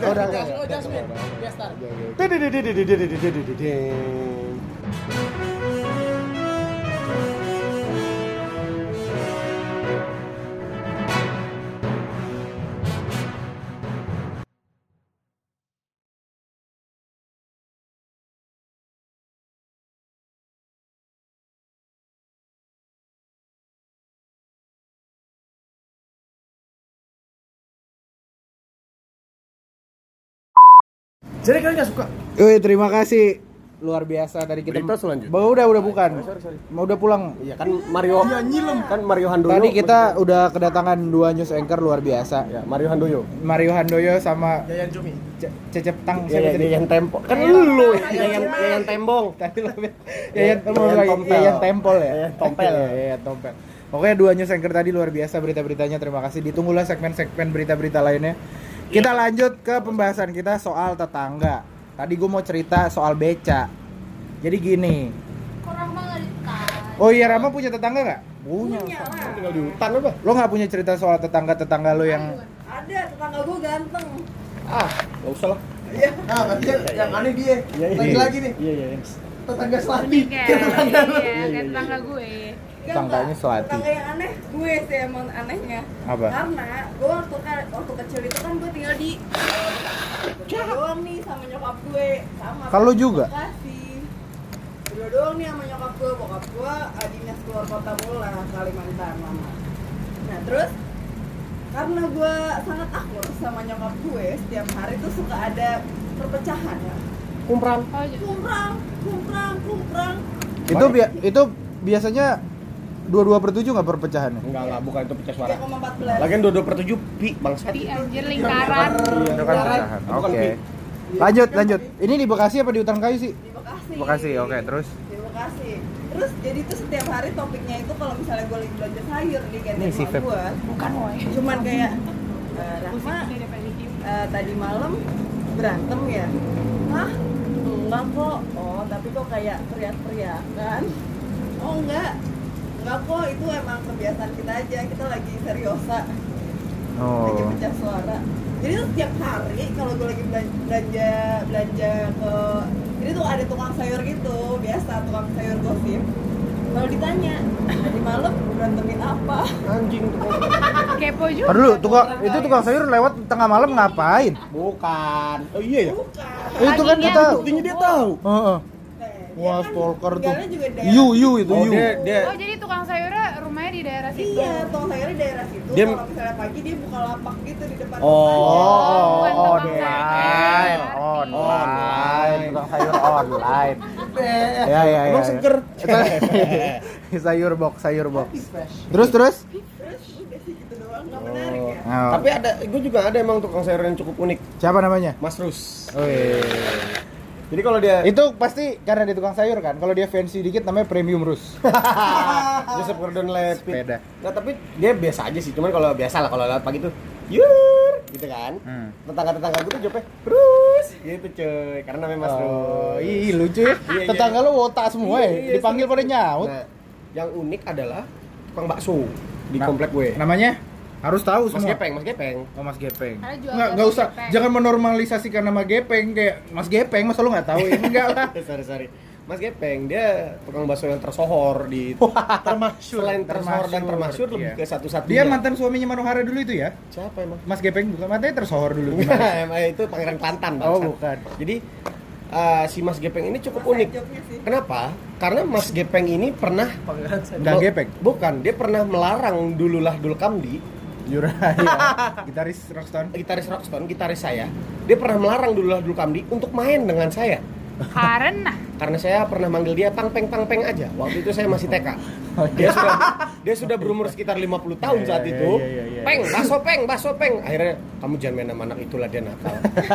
Speaker 2: Jadi kalian nggak suka?
Speaker 4: Terima kasih. Luar biasa tadi kita.
Speaker 2: Berita selanjutnya.
Speaker 4: Udah bukan. Mau udah pulang.
Speaker 2: Iya kan Mario. Iya nyilem. Kan Mario Handoyo.
Speaker 4: Tadi kita udah kedatangan 2 news anchor luar biasa.
Speaker 2: Ya, Mario Handoyo.
Speaker 4: Mario Handoyo sama
Speaker 1: Yayan Cumi.
Speaker 4: Cecep Tang.
Speaker 2: Iya, Yayan Tempo. Kan lu Yayan Tembong.
Speaker 4: Tadi lo
Speaker 2: Yayan Tompel.
Speaker 4: Yayan Tempel ya.
Speaker 2: Yayan Tompel.
Speaker 4: Yayan Tompel. Pokoknya 2 news anchor tadi luar biasa berita-beritanya. Terima kasih. Ditunggulah segmen-segmen berita-berita lainnya. Kita lanjut ke pembahasan kita soal tetangga. Tadi gue mau cerita soal beca. Jadi gini.
Speaker 3: Kok Rahma nggak ditahan?
Speaker 4: Oh iya, Rama punya tetangga nggak? Punya.
Speaker 5: lah.
Speaker 2: Tinggal di hutan apa?
Speaker 4: Lo nggak punya cerita soal tetangga lo yang
Speaker 5: Ada tetangga gue ganteng.
Speaker 2: Nggak usah lah.
Speaker 1: Nah, yang aneh dia. Lagi-lagi nih.
Speaker 2: Iya.
Speaker 1: Tetangga Selati.
Speaker 3: Kayak tetangga gue.
Speaker 4: tetangganya Selati?
Speaker 5: Tetangga yang aneh gue sih emang anehnya.
Speaker 4: Apa?
Speaker 5: Karena gue waktu kecil itu kan gue tinggal di doang nih sama nyokap gue sama.
Speaker 4: Kalau juga?
Speaker 5: Bekasi. Berdua doang nih sama nyokap gue, bokap gue dinas keluar kota mula Kalimantan lama. Nah terus karena gue sangat akur sama nyokap gue, setiap hari tuh suka ada perpecahan ya.
Speaker 2: Kumprang.
Speaker 5: Kumprang.
Speaker 4: Itu biasanya 22/7 nggak perpecahannya?
Speaker 2: Enggak, bukan itu pecah suara.
Speaker 5: 3,14.
Speaker 2: Lagian 22/7 pi bangsat.
Speaker 3: Pi anjir lingkaran.
Speaker 4: Itu kan pecahan.
Speaker 2: Bukan
Speaker 4: Oke.
Speaker 2: pi.
Speaker 4: Lanjut. Ini di Bekasi apa di Utan Kayu sih?
Speaker 5: Di Bekasi.
Speaker 4: Bekasi, oke, terus?
Speaker 5: Di Bekasi. Terus jadi tuh setiap hari topiknya itu kalau misalnya gue lagi belanja sayur di kantin
Speaker 4: Nih, si
Speaker 5: emak
Speaker 4: Feb.
Speaker 5: gue.
Speaker 3: Bukan woy.
Speaker 5: Cuman kayak Rahma tadi malam berantem ya? Hah? Enggak kok. Oh, tapi kok kayak teriak-teriakan. Oh enggak kok, itu emang kebiasaan kita aja, kita lagi seriosa, lagi pecah suara. Jadi tuh setiap hari kalau gue lagi belanja ke, jadi tuh ada tukang sayur gitu, biasa tukang sayur gosip. Kalau ditanya, tadi malam berantemin apa?
Speaker 2: Anjing tuh.
Speaker 3: Kepo juga.
Speaker 4: Dulu tukang sayur lewat tengah malam ngapain?
Speaker 2: Bukan. Oh iya ya.
Speaker 5: Bukan.
Speaker 4: Itu kan kita.
Speaker 2: Buktinya dia tahu.
Speaker 4: Heeh.
Speaker 5: Dia
Speaker 4: Wah,
Speaker 5: kan
Speaker 4: stalker tuh.
Speaker 5: tinggalnya juga di daerah
Speaker 4: Yu itu
Speaker 2: Oh,
Speaker 4: Yu.
Speaker 2: dia
Speaker 3: Oh jadi tukang sayurnya rumahnya di daerah situ.
Speaker 5: Iya, tukang sayurnya di daerah situ.
Speaker 2: Dia-
Speaker 5: Kalau misalnya pagi dia buka lapak gitu di depan
Speaker 2: Oh.
Speaker 3: bukan tukang
Speaker 4: Online.
Speaker 3: sayur.
Speaker 4: Online. Tukang sayur online. Ya.
Speaker 2: Emang seger.
Speaker 4: Sayur box. Terus.
Speaker 5: Terus udah sih gitu doang, nggak menarik ya.
Speaker 4: Oh.
Speaker 2: Tapi gue juga ada emang tukang sayur yang cukup unik.
Speaker 4: Siapa namanya?
Speaker 2: Mas Rus.
Speaker 4: Oh, iya.
Speaker 2: Jadi kalau dia
Speaker 4: Itu pasti karena dia tukang sayur kan. Kalau dia fancy dikit namanya Premium Rus.
Speaker 2: Joseph Gordon-Levitt.
Speaker 4: Sepeda.
Speaker 2: Nah, tapi dia biasa aja sih. Cuman kalau biasa lah kalau lewat pagi tuh, yur, gitu kan. Tetangga-tetangga gue tuh jawabnya, Rus, gitu cuy. Karena namanya Mas Rus.
Speaker 4: Ih, lucu ya.
Speaker 2: Iya.
Speaker 4: Tetangga lo wota semua ya.
Speaker 2: Iya,
Speaker 4: Dipanggil pada nyaut.
Speaker 2: Nah, yang unik adalah tukang bakso di
Speaker 4: Nah,
Speaker 2: komplek gue.
Speaker 4: Namanya harus tahu
Speaker 2: Mas
Speaker 4: semua.
Speaker 2: Gepeng.
Speaker 4: Oh, Mas Gepeng.
Speaker 3: Ada jual
Speaker 4: Nggak
Speaker 3: bakso
Speaker 4: usah.
Speaker 3: Gepeng.
Speaker 4: Jangan menormalisasikan nama Gepeng kayak Mas Gepeng. Masa lo nggak tahu ya? Enggak lah.
Speaker 2: sorry. Mas Gepeng dia tukang bakso yang tersohor di termasyur. Selain tersohor dan termasyur
Speaker 4: Iya.
Speaker 2: lebih ke satu-satunya.
Speaker 4: Dia mantan suaminya Manohara dulu itu ya?
Speaker 2: Siapa emang?
Speaker 4: Mas Gepeng bukan, matanya tersohor dulu. Gimana?
Speaker 2: Emang itu Pangeran Kelantan.
Speaker 4: Oh,
Speaker 2: bangsat.
Speaker 4: bukan.
Speaker 2: Jadi si Mas Gepeng ini cukup
Speaker 5: Masa
Speaker 2: unik.
Speaker 5: joknya sih.
Speaker 2: Kenapa? Karena Mas Gepeng ini pernah
Speaker 4: Nggak gepeng.
Speaker 2: Bukan, dia pernah melarang Dulullah Dulkamdi
Speaker 4: Juraya, gitaris Rockstone.
Speaker 2: Gitaris saya, dia pernah melarang dulu Kamdi untuk main dengan saya. Karena saya pernah manggil dia pang peng aja. Waktu itu saya masih TK. Dia sudah berumur sekitar 50 tahun saat itu.
Speaker 4: Iya.
Speaker 2: Baso peng. Akhirnya kamu jangan main sama anak itulah, dia nakal.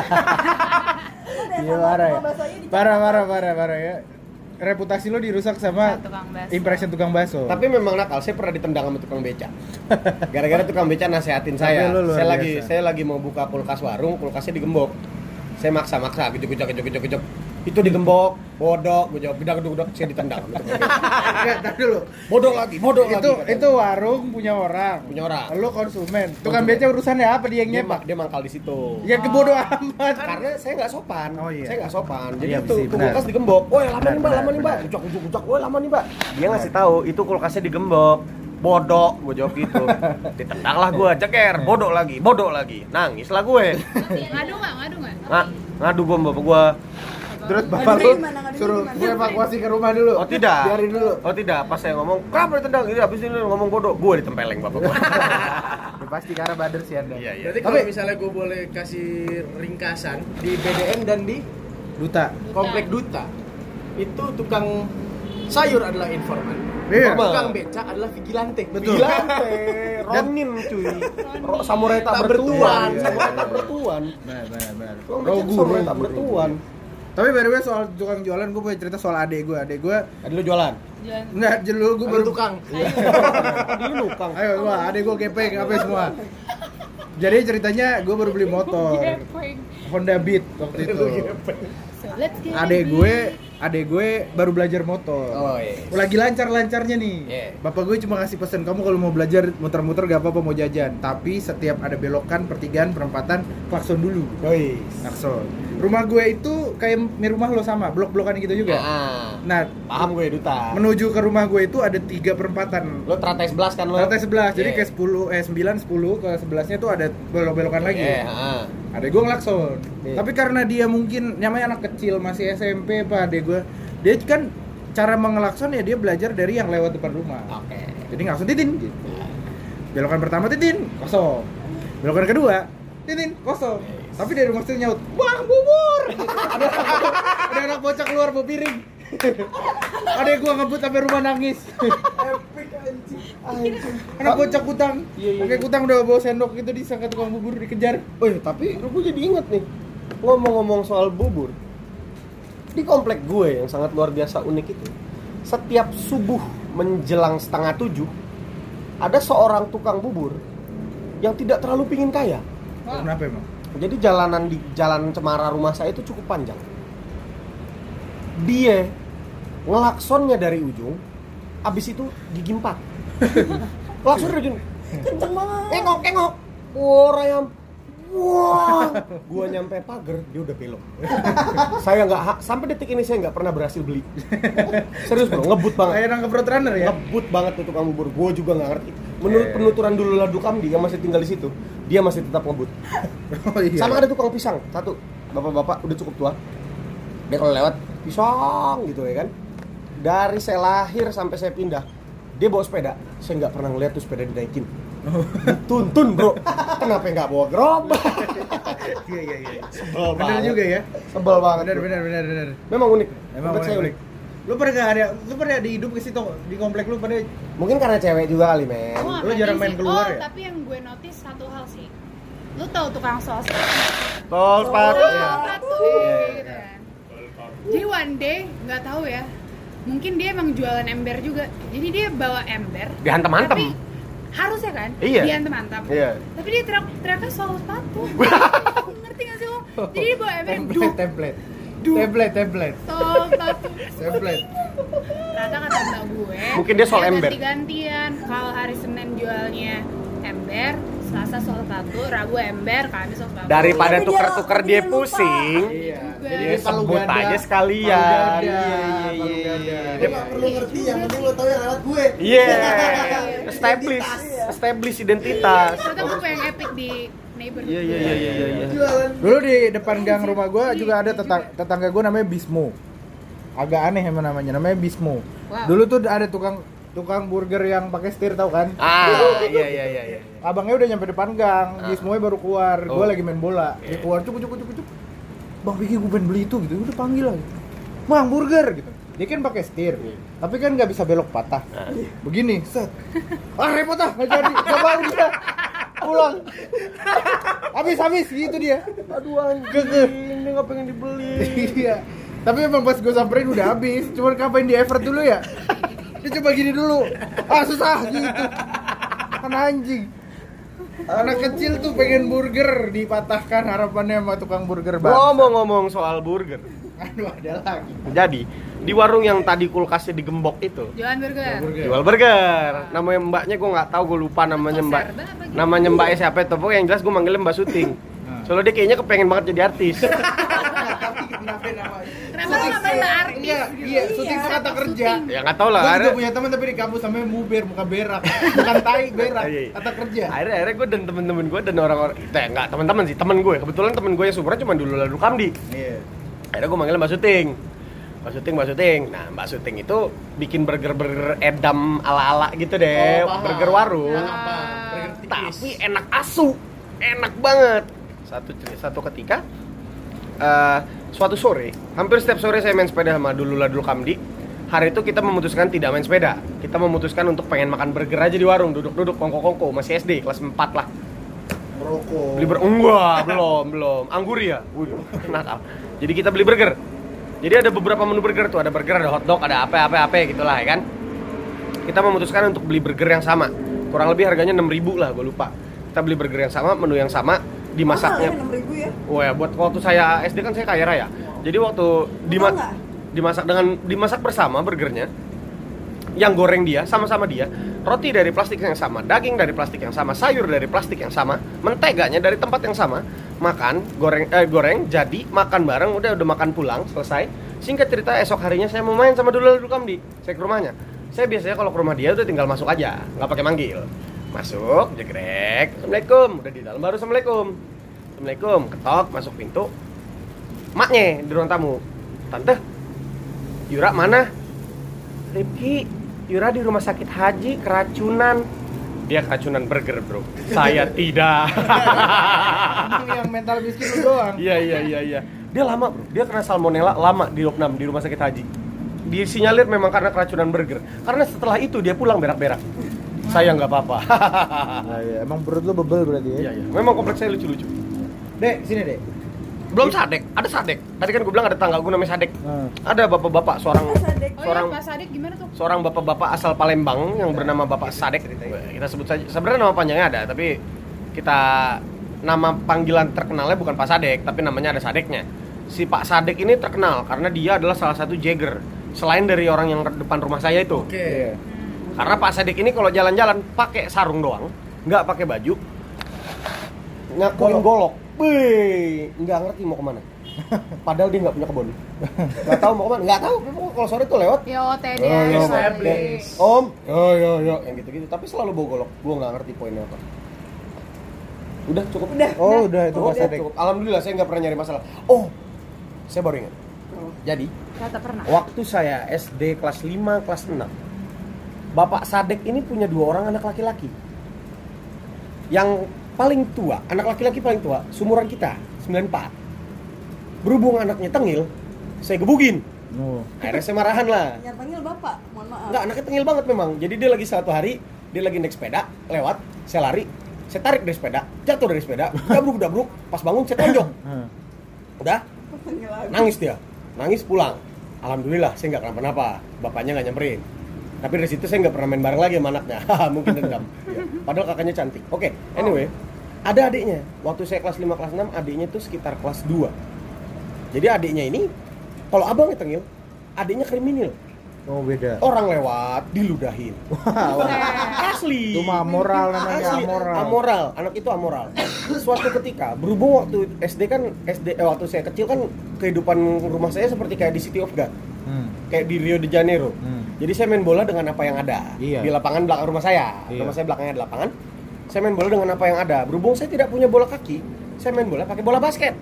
Speaker 4: Iya parah ya. Reputasi lo dirusak sama impression tukang bakso.
Speaker 2: Tapi memang nakal, saya pernah ditendang sama tukang beca. Gara-gara tukang beca nasehatin saya. Saya lagi mau buka kulkas warung, kulkasnya digembok. Saya maksa gejok. Itu digembok, bodoh, gue jawab gedang, saya ditendang.
Speaker 4: Enggak, tar dulu.
Speaker 2: Bodoh lagi.
Speaker 4: Itu warung punya orang. Lo konsumen. Tukang beca urusannya apa dia yang nyepak?
Speaker 2: Dia mangkal di situ.
Speaker 4: Ya kebodoh amat.
Speaker 2: Karena saya nggak sopan.
Speaker 4: Oh, iya.
Speaker 2: Saya nggak sopan. Jadi
Speaker 4: Iya,
Speaker 2: itu kulkas digembok. Woi, lama nih, Mbak. Ucak. Woi, lama nih, Mbak. Dia ngasih tahu itu kulkasnya digembok. Bodoh, gue jawab gitu. Ditendang lah gue, ceker. Bodoh lagi. Nangis lah gue.
Speaker 3: Ngadu nggak?
Speaker 2: Ngadu gue sama bapak gue.
Speaker 4: Terus bapak lu suruh evakuasi ke rumah dulu.
Speaker 2: Oh tidak.
Speaker 4: Biarin dulu.
Speaker 2: Oh tidak. Pas saya ngomong, kenapa ditendang? Ini habis ini ngomong bodoh. Gue ditempeleng bapak gue.
Speaker 4: Ya, pasti karena bader sih Anda.
Speaker 2: Iya.
Speaker 1: Berarti kalau misalnya gue boleh kasih ringkasan di BDM dan di
Speaker 4: Duta.
Speaker 1: Komplek Duta, itu tukang sayur adalah informan.
Speaker 4: Iya.
Speaker 1: Tukang beca adalah vigilante.
Speaker 4: Betul.
Speaker 2: Vigilante, Ronin cuy. Samurai tak bertuan.
Speaker 4: Iya.
Speaker 2: Samurai tak bertuan.
Speaker 4: Benar.
Speaker 2: Samurai tak bertuan.
Speaker 4: Tapi by the way soal tukang jualan, gue punya cerita soal adek gue.
Speaker 2: Ada lu jualan?
Speaker 4: Enggak, jelul gue baru
Speaker 1: tukang.
Speaker 2: Dulu tukang.
Speaker 4: Ayo, wah, adek gue gepeng apa semua. Jadi ceritanya gue baru beli motor Honda Beat waktu itu. Adek gue baru belajar motor.
Speaker 2: Oh iya.
Speaker 4: Lagi lancar-lancarnya nih.
Speaker 2: Yeah.
Speaker 4: Bapak gue cuma ngasih pesan, kamu kalau mau belajar muter-muter gak apa-apa mau jajan, tapi setiap ada belokan, pertigaan, perempatan, klakson dulu. Klakson. Rumah gue itu kayak rumah lo sama, blok-blokan gitu juga. Nah,
Speaker 2: paham gue Duta.
Speaker 4: menuju ke rumah gue itu ada 3 perempatan.
Speaker 2: Lo teratai 11 kan lo?
Speaker 4: Teratai 11, jadi
Speaker 2: Yeah.
Speaker 4: kayak 9, 10, ke 11-nya tuh ada belok-belokan lagi. Adek gue ngelakson.
Speaker 2: Yeah.
Speaker 4: Tapi karena dia mungkin namanya anak kecil, masih SMP apa adek gue, dia kan cara mengelakson ya dia belajar dari yang lewat depan rumah.
Speaker 2: Oke.
Speaker 4: Jadi ngelakson titin gitu. Belokan pertama titin, kosong. Belokan kedua, titin, kosong. Tapi dari rumah situ nyaut, "Bang, bubur!" ada anak bocah keluar bawa piring. Adek gua ngebut sampai rumah nangis.
Speaker 2: Epic anjing.
Speaker 4: Anak bocah kutang.
Speaker 2: Iya.
Speaker 4: Pakai kutang udah bawa sendok gitu disangka tukang bubur dikejar.
Speaker 2: Tapi gue jadi inget nih, ngomong-ngomong soal bubur, di komplek gue yang sangat luar biasa unik itu, setiap subuh menjelang 6:30 ada seorang tukang bubur yang tidak terlalu pingin kaya.
Speaker 4: Kenapa emang?
Speaker 2: Jadi jalanan di jalan Cemara rumah saya itu cukup panjang. Dia ngelaksonnya dari ujung, abis itu gigi 4. Ngelakson dari ujung, kenceng banget. Engok. Rayam. Wah, gua nyampe pagar, dia udah belok. Saya sampai detik ini saya nggak pernah berhasil beli. Serius bro, ngebut banget.
Speaker 4: Kayak nangkep road runner ya?
Speaker 2: Ngebut banget tuh tukang bubur. Gua juga nggak ngerti. Menurut penuturan dulu Ladu Kamdi yang masih tinggal di situ, dia masih tetap ngebut.
Speaker 4: Oh, iya.
Speaker 2: Sama ada tukang pisang, satu. Bapak-bapak udah cukup tua. Dia kalau lewat pisang gitu ya kan. Dari saya lahir sampai saya pindah, dia bawa sepeda. Saya nggak pernah ngeliat tuh sepeda dinaikin. Dituntun bro, kenapa nggak bawa gerobak?
Speaker 4: Iya.
Speaker 2: Sebel
Speaker 4: Bener
Speaker 2: banget.
Speaker 4: juga ya.
Speaker 2: Sebel banget.
Speaker 4: Bener.
Speaker 2: Memang unik.
Speaker 4: Emang
Speaker 2: Komplek saya
Speaker 4: unik. Lu pernah ada hidup ke situ di komplek lu pada?
Speaker 2: Mungkin karena cewek juga kali men.
Speaker 3: Oh,
Speaker 4: Lu jarang main keluar ya?
Speaker 3: Tapi yang gue notice satu hal sih. Lu tahu tukang sos sepatu?
Speaker 2: Tol sepatu.
Speaker 3: Sepatu gitu kan. Jadi one day nggak tahu ya. Mungkin dia emang jualan ember juga. Jadi dia bawa ember.
Speaker 2: Dihantem-hantem.
Speaker 3: Tapi harusnya kan?
Speaker 2: Iya.
Speaker 3: Dihantem-hantem.
Speaker 2: Iya.
Speaker 3: Tapi dia teriaknya soal sepatu. Ngerti nggak sih lo? Jadi dia bawa ember.
Speaker 4: Template.
Speaker 3: Soal sepatu.
Speaker 4: Template.
Speaker 3: Ternyata kata mbak gue.
Speaker 2: Mungkin dia soal ember.
Speaker 3: Ganti-gantian. Kalau hari Senin jualnya ember, Selasa soal sepatu, Rabu ember, Kamis soal sepatu.
Speaker 2: Daripada tuker-tuker dia pusing.
Speaker 4: Iya.
Speaker 3: Jadi
Speaker 2: Dia sebut aja sekalian. Iya.
Speaker 6: Dia nggak perlu ngerti, yang penting lo tau yang lewat gue.
Speaker 2: Iya. Establish identitas.
Speaker 3: Ternyata gue pengen epic di neighborhood.
Speaker 2: Iya.
Speaker 6: Jualan.
Speaker 4: Dulu di depan gang rumah gua juga ada tetangga gua namanya Bismo. Agak aneh emang namanya Bismo.
Speaker 3: Wow.
Speaker 4: Dulu tuh ada tukang tukang burger yang pakai setir tau kan?
Speaker 1: Iya.
Speaker 4: Abangnya udah nyampe depan gang, dia semuanya baru keluar.
Speaker 1: Oh.
Speaker 4: Gue lagi main bola, dia keluar cuk. Bang Vicky gue pengen beli itu gitu, udah panggil lagi. Mang burger gitu. Dia kan pakai setir, tapi kan nggak bisa belok patah. Begini, set. Repot nggak jadi, nggak mau dia. Pulang. Habis gitu dia.
Speaker 2: Aduh anjing, ini nggak pengen dibeli.
Speaker 4: Iya. Tapi emang pas gue samperin udah habis. Cuman ngapain di effort dulu ya? Dia coba gini dulu. Susah gitu. Kan anjing. Anak kecil tuh pengen burger, dipatahkan harapannya sama tukang burger bang.
Speaker 2: Ngomong-ngomong soal burger.
Speaker 4: Aduh, ada lagi.
Speaker 2: Jadi, di warung yang tadi kulkasnya digembok itu
Speaker 3: Jualan burger.
Speaker 2: jual burger. Namanya mbaknya gue nggak tahu, gue lupa namanya mbak. Namanya mbaknya siapa itu? Pokoknya yang jelas gue manggilnya Mbak Suting. Soalnya dia kayaknya kepengen banget jadi artis.
Speaker 4: Kenapa namanya?
Speaker 3: Kenapa lo nggak pernah artis?
Speaker 4: Iya, syuting tuh kata kerja.
Speaker 2: Ya nggak tahu lah.
Speaker 4: Gue juga
Speaker 2: Akhirnya,
Speaker 4: punya teman tapi di kampus namanya Muber, muka berak. Bukan tai, berak.
Speaker 2: Iya.
Speaker 4: Kata kerja.
Speaker 2: akhirnya gue dan temen-temen gue dan orang-orang, nggak teman-teman sih, temen gue. Kebetulan temen gue yang supernya cuma dulu lalu Kamdi.
Speaker 4: Iya.
Speaker 2: Akhirnya gue manggilnya Mbak Suting. Nah, Mbak Suting itu bikin burger edam ala-ala gitu deh, burger warung. Tapi enak asu, enak banget. Satu ketika, suatu sore, hampir setiap sore saya main sepeda sama dulu Kamdi. Hari itu kita memutuskan tidak main sepeda. Kita memutuskan untuk pengen makan burger aja di warung, duduk-duduk kongko-kongko, masih SD kelas 4 lah.
Speaker 4: Merokok.
Speaker 2: Beli enggak, belum. Anggur ya. Nakal. Jadi kita beli burger. Jadi ada beberapa menu burger tuh, ada burger, ada hotdog, ada apa gitulah ya kan. Kita memutuskan untuk beli burger yang sama. Kurang lebih harganya 6.000 lah, gue lupa. Kita beli burger yang sama, menu yang sama, dimasaknya.
Speaker 5: 6.000 ya?
Speaker 2: Wah, buat waktu saya SD kan saya kaya raya. Jadi waktu dimasak bersama burgernya. Yang goreng dia, sama-sama dia. Roti dari plastik yang sama, daging dari plastik yang sama, sayur dari plastik yang sama, menteganya dari tempat yang sama. Makan, goreng, jadi makan bareng, udah makan pulang, selesai. Singkat cerita, esok harinya saya mau main sama dulu Kamdi. Saya ke rumahnya. Saya biasanya kalau ke rumah dia udah tinggal masuk aja, nggak pakai manggil. Masuk, jegrek, assalamualaikum, udah di dalam baru assalamualaikum, ketok, masuk pintu. Maknya di ruang tamu, tante, Yura mana? Rifki, Yura di rumah sakit haji, keracunan. Dia keracunan burger bro, saya tidak.
Speaker 4: Emang yang mental miskin lu doang.
Speaker 2: Iya. Dia lama bro, dia kena salmonella lama di Vietnam di rumah sakit haji. Disinyalir memang karena keracunan burger. Karena setelah itu dia pulang berak-berak. Saya nggak apa-apa.
Speaker 4: Nah, iya. Emang perut lu bebel berarti ya?
Speaker 2: Iya. Memang kompleks saya lucu-lucu.
Speaker 4: Dek, sini dek.
Speaker 2: Belum Sadek, ada Sadek. Tadi kan gue bilang ada tangga gue namanya Sadek. Ada bapak-bapak
Speaker 3: Pak Sadek gimana tuh?
Speaker 2: seorang bapak-bapak asal Palembang yang bernama Bapak Sadek. Kita sebut saja, sebenarnya nama panjangnya ada, tapi kita nama panggilan terkenalnya bukan Pak Sadek, tapi namanya ada Sadeknya. Si Pak Sadek ini terkenal karena dia adalah salah satu jagger selain dari orang yang depan rumah saya itu.
Speaker 4: Oke.
Speaker 2: Karena Pak Sadek ini kalau jalan-jalan pakai sarung doang, nggak pakai baju, ngakuin golok. Wih, nggak ngerti mau kemana. Padahal dia nggak punya kebun. Nggak tahu mau kemana. Nggak tahu. Kalau sore tuh lewat.
Speaker 3: Yo, TDS.
Speaker 2: Om. Yo. Yang gitu-gitu. Tapi selalu bawa golok. Gua nggak ngerti poinnya apa. Udah cukup.
Speaker 4: Udah itu Pak Sadek.
Speaker 2: Cukup. Alhamdulillah saya nggak pernah nyari masalah. Oh, saya baru ingat. Jadi,
Speaker 3: Kata pernah.
Speaker 2: waktu saya SD kelas 5, kelas 6, Bapak Sadek ini punya 2 orang anak laki-laki. Yang paling tua, anak laki-laki paling tua, sumuran kita, 94. Berhubung anaknya tengil, saya gebugin. Akhirnya saya marahan lah.
Speaker 5: Yang panggil bapak, mohon maaf.
Speaker 2: Enggak, anaknya tengil banget memang. Jadi dia lagi satu hari, dia lagi naik sepeda, lewat, saya lari, saya tarik dari sepeda, jatuh dari sepeda, dabruk, pas bangun saya tonjok. Udah, nangis dia, nangis pulang. Alhamdulillah, saya nggak kenapa-napa, bapaknya nggak nyamperin. Tapi dari situ saya nggak pernah main bareng lagi sama anaknya. Mungkin dendam. Ya. Padahal kakaknya cantik. Oke, anyway, ada adiknya. Waktu saya kelas 5, kelas 6, adiknya tuh sekitar kelas 2. Jadi adiknya ini, kalau abangnya tengil, adiknya kriminal.
Speaker 4: Oh beda.
Speaker 2: Orang lewat, diludahin. Asli.
Speaker 4: Itu mah amoral namanya,
Speaker 2: Asli.
Speaker 4: amoral.
Speaker 2: Amoral, anak itu amoral. Suatu ketika, berhubung waktu SD kan, waktu saya kecil kan, kehidupan rumah saya seperti kayak di City of God. Kayak di Rio de Janeiro. Jadi saya main bola dengan apa yang ada.
Speaker 4: Iya.
Speaker 2: Di lapangan belakang rumah saya. Rumah saya belakangnya ada lapangan. Saya main bola dengan apa yang ada. Berhubung saya tidak punya bola kaki, saya main bola pakai bola basket.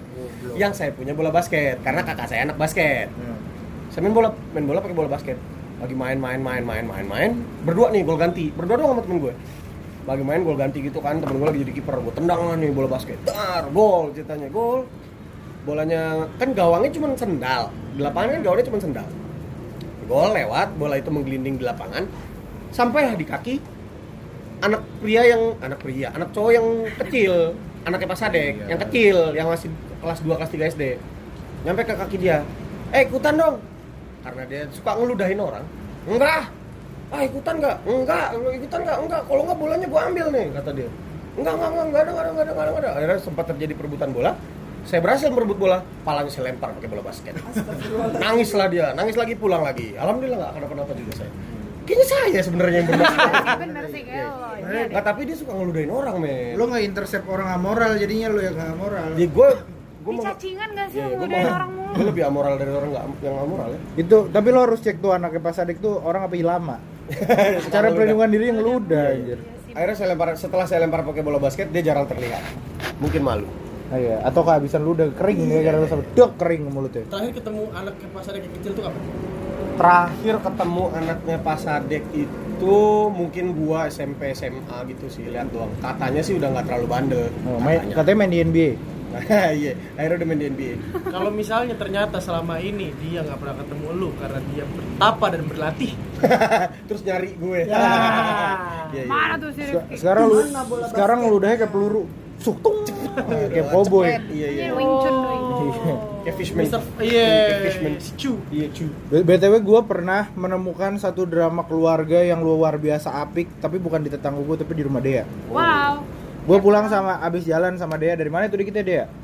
Speaker 2: Yang saya punya bola basket karena kakak saya anak basket. Saya main bola pakai bola basket. Lagi main. Berdua nih gol ganti. Berdua doang sama temen gue. Lagi main gol ganti gitu kan, temen gue lagi jadi kiper. Gue tendang lah nih bola basket. Dar, gol ceritanya, gol. Bolanya kan gawangnya cuma sendal. Di lapangan kan gawangnya cuma sendal. Gol lewat, bola itu menggelinding di lapangan. Sampailah di kaki anak cowok yang kecil, anaknya Pak Sadek, yang kecil, yang masih kelas 2, kelas 3 SD. Nyampe ke kaki dia. Ikutan dong. Karena dia suka ngeludahin orang. Enggak. Ikutan enggak? Enggak. Kalau enggak bolanya gua ambil nih, kata dia. Enggak ada. Akhirnya sempat terjadi perebutan bola. Saya berhasil merebut bola, palanya saya lempar pakai bola basket. Nangislah dia, nangis lagi, pulang lagi. Alhamdulillah enggak kenapa-napa juga saya. Kayaknya saya sebenarnya yang bermasalah.
Speaker 3: Bener sih kayak lo.
Speaker 2: Enggak, tapi dia suka ngeludahin orang, men.
Speaker 4: Lo nggak intercept orang amoral, jadinya lo yang nggak amoral.
Speaker 2: Ya gue
Speaker 3: Dicacingan gak sih
Speaker 2: gue
Speaker 3: dari orang mulu?
Speaker 2: Gue lebih amoral dari orang yang amoral ya.
Speaker 4: Itu, tapi lo harus cek tuh anaknya Pak Sadik tuh orang apa ilama. Cara perlindungan diri yang ludah anjir.
Speaker 2: Akhirnya setelah saya lempar pakai bola basket, dia jarang terlihat. Mungkin malu.
Speaker 4: Iya, atau kehabisan ludah kering ya gara-gara sampai dok kering mulutnya.
Speaker 1: Terakhir ketemu anaknya Pak Sadek yang kecil tuh kapan?
Speaker 2: Terakhir ketemu anaknya Pak Sadek itu mungkin gua SMP SMA gitu sih, lihat doang. Katanya sih udah nggak terlalu bandel.
Speaker 4: Katanya main di NBA.
Speaker 2: Iya, akhirnya udah main di NBA.
Speaker 1: Kalau misalnya ternyata selama ini dia nggak pernah ketemu lu karena dia bertapa dan berlatih,
Speaker 2: Terus nyari gue. Iya.
Speaker 3: Mana tuh sih Rifki?
Speaker 4: Sekarang ludahnya kayak peluru. Suktung. Kayak cowboy.
Speaker 2: Iya.
Speaker 3: Wing Chun doi.
Speaker 2: Kayak fishman.
Speaker 1: Iya,
Speaker 2: Fishman.
Speaker 1: Chu.
Speaker 2: Iya, cu.
Speaker 4: BTW gue pernah menemukan satu drama keluarga yang luar biasa apik, tapi bukan di tetangga gue tapi di rumah Dea.
Speaker 3: Wow.
Speaker 4: Gue pulang abis jalan sama Dea. Dari mana itu di kita Dea?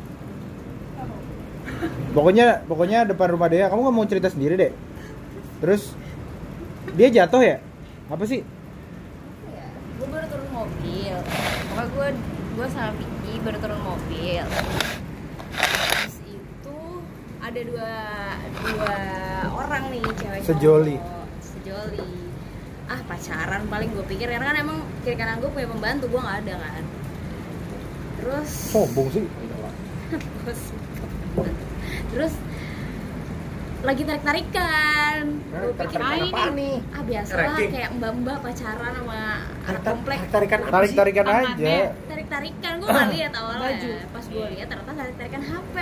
Speaker 4: Pokoknya depan rumah Dea. Kamu nggak mau cerita sendiri deh. Terus dia jatuh ya? Apa sih?
Speaker 7: Ya, gue baru turun mobil. Pokoknya gue sama Vicky baru turun mobil. Terus itu ada dua orang nih cewek
Speaker 4: Sejoli.
Speaker 7: Pacaran paling gue pikir karena kan emang kiri kanan gue punya pembantu, gue nggak ada kan. Terus
Speaker 4: Sombong sih.
Speaker 7: terus lagi tarik-tarikan. Gue pikir
Speaker 2: Apaan nih?
Speaker 7: biasalah kayak mbak-mbak pacaran sama anak komplek.
Speaker 4: Tarik-tarikan aja.
Speaker 7: Tarik-tarikan, gue nggak lihat awalnya. Pas gue lihat ternyata tarik-tarikan HP.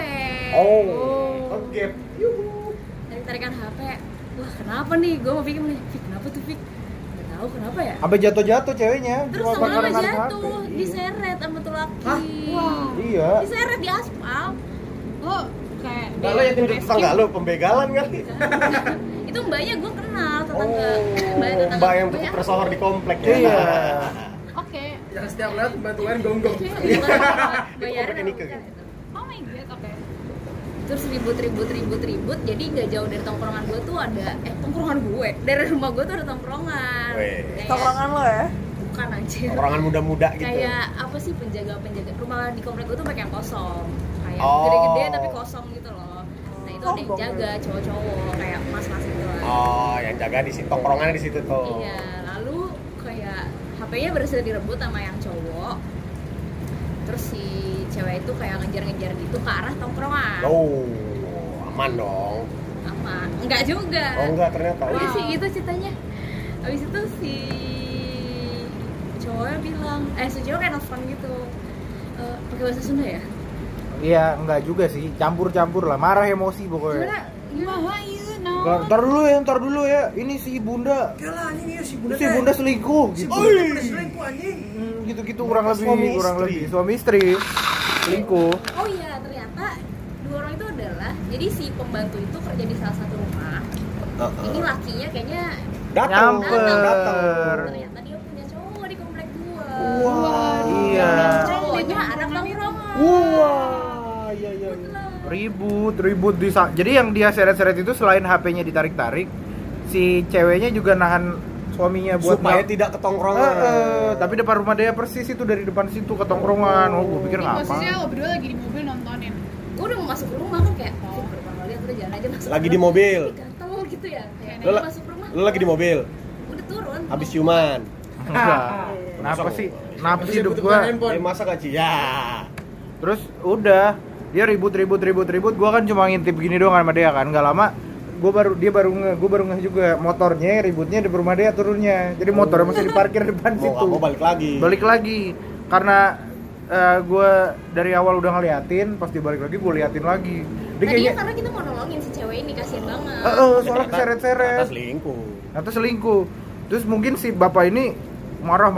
Speaker 2: Oke.
Speaker 7: Tarik-tarikan HP. Wah, kenapa nih? Gue mau pikir nih, Fik, kenapa tuh Fik? Gak tahu kenapa ya.
Speaker 4: Sampai jatuh-jatuh ceweknya.
Speaker 7: Terus
Speaker 4: Cuma
Speaker 7: lama-lama
Speaker 4: pacaran
Speaker 7: jatuh,
Speaker 4: HP.
Speaker 7: diseret sama tuh laki.
Speaker 3: Wow.
Speaker 4: Iya.
Speaker 7: Diseret di aspal.
Speaker 3: Lo kayak
Speaker 2: Kalau yang tindak tetangga lo pembegalan kali.
Speaker 7: Itu mbaknya gue kenal, tetangga.
Speaker 2: Mbak yang tukang persohor di komplek ya.
Speaker 4: Iya.
Speaker 3: Oke.
Speaker 1: Yang setiap lewat bantuan gonggong.
Speaker 7: Bayaran
Speaker 2: Pakai nikah.
Speaker 3: Oh my god, oke.
Speaker 7: Terus ribut, jadi nggak jauh dari tongkrongan gue tuh ada tongkrongan gue, dari rumah gue tuh ada tongkrongan. Kayak-
Speaker 5: Tongkrongan lo ya?
Speaker 7: bukan anjir,
Speaker 2: Orang muda-muda gitu.
Speaker 7: kayak apa sih, penjaga rumah di komplek gue tuh banyak yang kosong, kayak
Speaker 2: Oh.
Speaker 7: gede-gede tapi kosong gitu loh. Nah itu ada yang jaga, cowok-cowok kayak mas-mas gitu lah.
Speaker 2: Oh, yang jaga di situ, tongkrongannya di situ tuh.
Speaker 7: Iya, lalu kayak HP-nya berhasil direbut sama yang cowok. Terus si cewek itu kayak ngejar-ngejar gitu ke arah tongkrongan.
Speaker 2: Oh, aman dong.
Speaker 7: Aman. Enggak juga.
Speaker 2: Oh enggak, ternyata.
Speaker 7: Udah sih gitu ceritanya. Habis itu si cowoknya bilang, si cowok kayak nelfon gitu. Pakai bahasa Sunda ya?
Speaker 4: Iya, enggak juga sih. Campur-campur lah. Marah emosi pokoknya.
Speaker 7: Gimana?
Speaker 4: Ntar dulu ya. Ini si Bunda.
Speaker 1: Yalah, ini si
Speaker 4: Si Bunda selingkuh gitu.
Speaker 1: selingkuh anjing.
Speaker 4: Gitu-gitu kurang lebih. Suami istri selingkuh.
Speaker 7: Oh iya, ternyata dua orang itu adalah, jadi si pembantu itu kerja di salah satu rumah. Ini lakinya kayaknya
Speaker 4: Nyamper.
Speaker 7: ternyata dia punya cowok di komplek gua.
Speaker 2: Wah,
Speaker 4: iya.
Speaker 7: Cowoknya anak tongkrongan.
Speaker 2: Wah, iya.
Speaker 4: Ribut jadi yang dia seret-seret itu selain HP-nya ditarik-tarik, si ceweknya juga nahan suaminya buat
Speaker 2: Supaya tidak ketongkrongan.
Speaker 4: tapi depan rumah dia persis itu, dari depan situ ke tongkrongan. Oh, gue pikir ngapa?
Speaker 3: Posisinya lo berdua lagi di mobil nontonin.
Speaker 7: Gue udah mau masuk rumah kan kayak, berapa kali udah jalan aja masuk.
Speaker 2: Lagi di mobil.
Speaker 7: Gatel gitu ya, kayak
Speaker 2: Lo,
Speaker 7: masuk rumah.
Speaker 2: lo lagi di mobil,
Speaker 7: Udah turun.
Speaker 2: habis ciuman.
Speaker 4: Enggak. Kenapa sih hidup gua?
Speaker 2: Masa gak sih? Ya.
Speaker 4: Terus udah dia ribut, gua kan cuma ngintip gini doang sama dia kan. Enggak lama Dia baru ngeh juga motornya ributnya di rumah dia turunnya. Jadi motornya masih diparkir depan situ.
Speaker 2: Mau balik lagi. Karena
Speaker 4: gue dari awal udah ngeliatin, pas dia balik lagi gue liatin lagi. Dia
Speaker 7: Tadinya karena kita mau nolongin si cewek ini, kasihan banget.
Speaker 4: Soalnya keseret-seret. Atau selingkuh. Terus mungkin si bapak ini marah,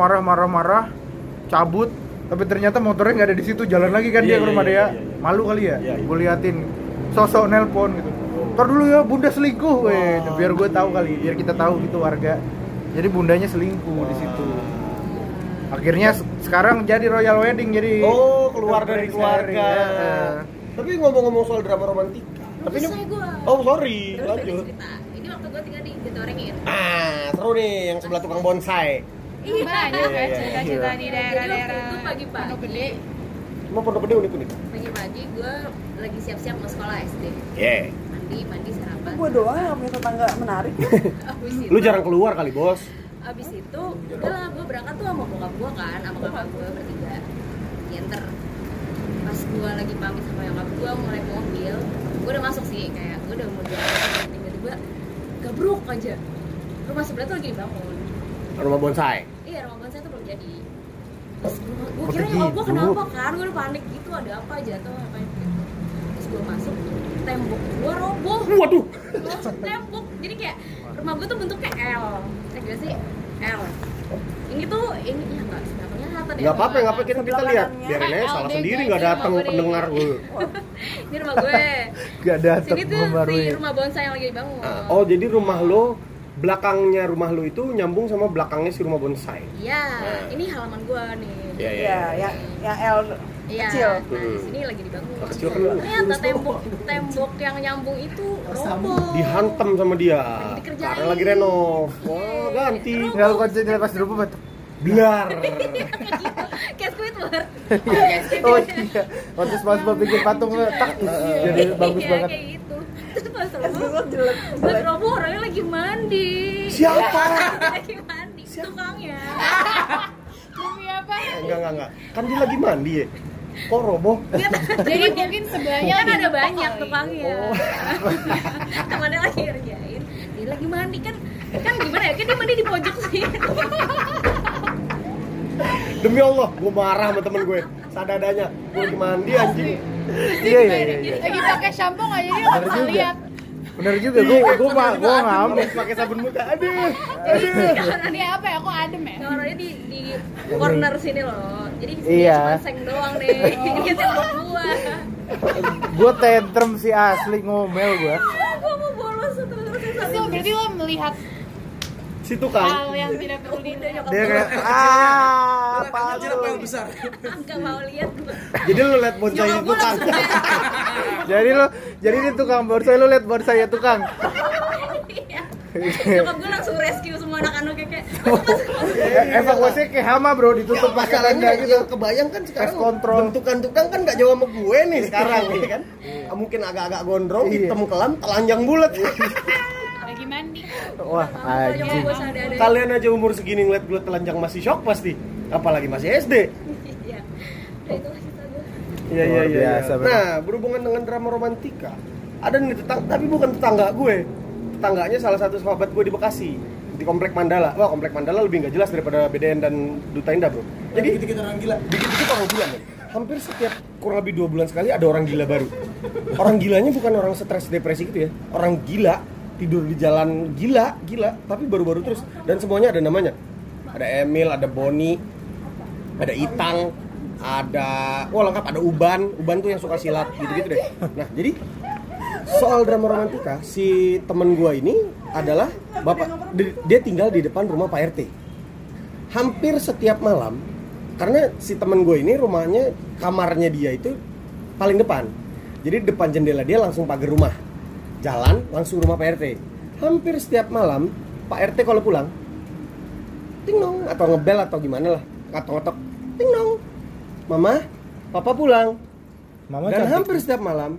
Speaker 4: cabut, tapi ternyata motornya nggak ada di situ, jalan lagi kan dia ke rumah dia. Malu kali ya. Gue liatin sosok nelpon gitu. Ntar dulu ya, bunda selingkuh, biar gue tahu kali, biar kita tahu gitu warga. Jadi bundanya selingkuh di situ. Akhirnya sekarang jadi royal wedding, jadi
Speaker 2: keluar dari keluarga. Tapi ngomong-ngomong soal drama romantika, tapi ini sorry,
Speaker 7: Terus
Speaker 2: lanjut.
Speaker 7: cerita. Ini waktu gue tinggal di Getorengin.
Speaker 2: Seru nih yang sebelah tukang bonsai.
Speaker 3: Banyak kan cerita-cerita di daerah-daerah
Speaker 7: Itu pagi-pagi.
Speaker 3: Pondok Gede.
Speaker 2: Cuma Pondok Gede unik.
Speaker 7: Pagi-pagi gue lagi siap-siap mau sekolah SD. Mandi sarapan.
Speaker 5: Gue doang yang punya tetangga menarik.
Speaker 7: Abis itu,
Speaker 2: Lu jarang keluar kali, Bos.
Speaker 7: abis itu udahlah gue berangkat tuh sama bokap gue kan, sama kakak gue bertiga nyenter. Pas gue lagi pamit sama nyokap gue mau naik mobil, gue udah masuk sih, kayak gue udah mau jalan, tiba-tiba gabruk aja rumah sebelah tuh lagi dibangun.
Speaker 2: Rumah bonsai.
Speaker 7: Iya, rumah bonsai tuh belum jadi. Terus gue kira nyokap gue kenapa kan, gue udah panik gitu, ada apa jatuh apa gitu. Terus gue masuk, tembok gue roboh.
Speaker 2: Waduh.
Speaker 7: Tembok, jadi kayak rumah gue tuh bentuknya L, gak sih? L. Ini tuh, ini ya nggak sebenarnya rata deh.
Speaker 2: Nggak apa-apa kita lihat. Biarin aja salah sendiri nggak datang pendengar gue.
Speaker 7: Ini rumah gue.
Speaker 4: Gak datang
Speaker 7: Sini tuh si rumah bonsai yang lagi dibangun.
Speaker 2: Jadi rumah lo, belakangnya rumah lo itu nyambung sama belakangnya si rumah bonsai.
Speaker 7: Iya, ini halaman gue nih.
Speaker 5: Iya, yang L
Speaker 7: Iya,
Speaker 5: kecil.
Speaker 7: nah di sini lagi dibangun.
Speaker 2: Kecil kan lu.
Speaker 7: Ternyata tembok yang nyambung itu roboh.
Speaker 2: Dihantam sama dia.
Speaker 7: Dikerjain.
Speaker 2: Karena lagi renov. Wah, ganti.
Speaker 4: Tinggal konsepnya pas di rumah betul.
Speaker 2: Biar.
Speaker 7: Kayak Squidward.
Speaker 4: Oh iya, waktu SpongeBob bikin patung tak jadi bagus
Speaker 7: Iya,
Speaker 4: banget.
Speaker 7: kayak gitu. Terus pas roboh orangnya lagi mandi.
Speaker 2: Siapa?
Speaker 7: Lagi mandi. Tukangnya.
Speaker 3: Demi apa?
Speaker 2: Enggak. Kan dia lagi mandi ya. Kok roboh?
Speaker 3: Jadi mungkin sebelahnya
Speaker 7: Kan
Speaker 3: lagi
Speaker 7: ada
Speaker 3: numpuk
Speaker 7: banyak
Speaker 3: kali.
Speaker 7: tukangnya. Temannya lagi ngerjain. Dia lagi mandi kan gimana ya? Kan dia mandi di pojok sih.
Speaker 2: Demi Allah, gue marah sama temen gue. Sadadanya, gue lagi mandi anjing.
Speaker 4: Iya.
Speaker 3: Lagi pakai shampoo nggak jadi
Speaker 4: Bener
Speaker 3: nggak bisa
Speaker 4: juga.
Speaker 3: lihat.
Speaker 4: Bener juga, gue ngambil.
Speaker 2: Pakai sabun muka. Aduh.
Speaker 3: Ini apa ya? Kok adem ya?
Speaker 7: Kamarnya di corner sini loh. Jadi
Speaker 4: Iya.
Speaker 7: cuma seng doang nih. Dia tembok gua.
Speaker 4: Gue tantrum si asli ngomel gue.
Speaker 7: Gua mau bolos terus
Speaker 3: Terus lo berarti lo melihat
Speaker 2: Si tukang.
Speaker 3: hal yang tidak perlu dilihat.
Speaker 4: Dia kayak palsu.
Speaker 7: Enggak mau lihat gua.
Speaker 2: Jadi lu liat bonsai
Speaker 7: Nyokap gua
Speaker 2: tukang.
Speaker 7: langsung
Speaker 4: Jadi ini tukang bonsai, lu liat bonsai tukang.
Speaker 7: Iya. Nyokap gua langsung rescue semua anak-anak kayak
Speaker 4: Evakuasinya kayak hama bro, ditutup pakai tenda gitu.
Speaker 2: Yang kebayang kan sekarang
Speaker 4: Pest control.
Speaker 2: bentukan tukang kan gak jauh sama gue nih sekarang ya kan. Mungkin agak-agak gondrong,
Speaker 4: Iya.
Speaker 2: hitam kelam, telanjang bulat.
Speaker 3: Lagi mandi.
Speaker 4: Wah,
Speaker 7: nyokap
Speaker 4: anjing.
Speaker 7: gua sadar.
Speaker 2: Kalian aja umur segini ngeliat gue telanjang masih shock pasti. Apalagi masih SD.
Speaker 7: Iya. Udah itulah cerita gua.
Speaker 2: Iya
Speaker 4: Luar biasa, bener.
Speaker 2: Nah, berhubungan dengan drama romantika, ada nih tapi bukan tetangga gue. Tetangganya salah satu sahabat gue di Bekasi, di Komplek Mandala. Wah, Komplek Mandala lebih nggak jelas daripada BDN dan Duta Indah, bro. Jadi dikit-dikit orang gila. Dikit-dikit orang gila, men. Hampir setiap kurang lebih 2 bulan sekali ada orang gila baru. Orang gilanya bukan orang stres depresi gitu ya. Orang gila tidur di jalan gila, tapi baru-baru terus dan semuanya ada namanya. Ada Emil, ada Boni, ada Itang, ada lengkap, ada Uban tuh yang suka silat gitu-gitu deh. Nah, jadi soal drama romantika, si temen gua ini adalah dia tinggal di depan rumah Pak RT. Hampir setiap malam, karena si temen gue ini rumahnya, kamarnya dia itu paling depan. Jadi depan jendela dia langsung pagar rumah. Jalan langsung rumah Pak RT. Hampir setiap malam Pak RT kalau pulang ting nong atau ngebel atau gimana lah, ngetok-ngetok ting nong, mama, papa pulang.
Speaker 4: Mama
Speaker 2: Dan
Speaker 4: cantik.
Speaker 2: hampir setiap malam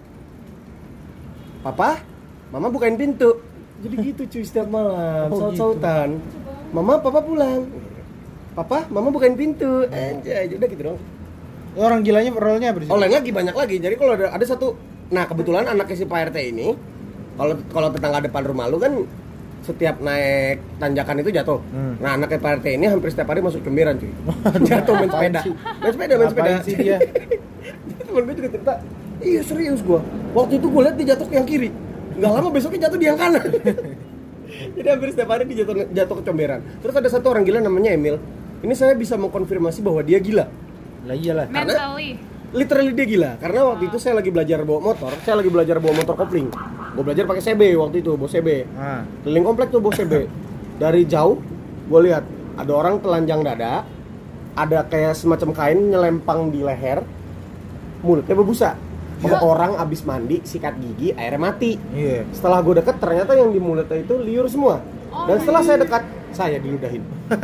Speaker 2: papa, mama bukain pintu. Jadi gitu cuy setiap malam, saut-sautan. Mama, papa pulang. Papa, mama bukain pintu. Anjay, udah gitu dong.
Speaker 4: Orang gilanya role-nya apa di sini?
Speaker 2: Lain lagi banyak lagi. Jadi kalau ada satu, nah kebetulan anaknya si Pak RT ini Kalau tetangga depan rumah lu kan setiap naik tanjakan itu jatuh. Nah, anak Pak RT ini hampir setiap hari masuk comberan cuy. Jatuh main sepeda.
Speaker 4: Ngapain sih dia?
Speaker 2: Temen gue juga cerita, iya serius gue. Waktu itu gue liat dia jatuh ke yang kiri. Nggak lama besoknya jatuh di yang kanan. Jadi hampir setiap hari dia jatuh ke comberan. Terus ada satu orang gila namanya Emil. Ini saya bisa mengkonfirmasi bahwa dia gila.
Speaker 4: Lah iyalah.
Speaker 3: Mentally.
Speaker 2: Literally dia gila. Karena waktu itu saya lagi belajar bawa motor. Saya lagi belajar bawa motor kopling. Gue belajar pakai CB waktu itu, bawa CB. Keliling komplek tuh bawa CB. Dari jauh gue lihat ada orang telanjang dada, ada kayak semacam kain nyelempang di leher, mulutnya berbusa. Kalau orang abis mandi sikat gigi airnya mati.
Speaker 4: Iya.
Speaker 2: Setelah gue deket ternyata yang di mulutnya itu liur semua. Dan setelah saya dekat, saya diludahin.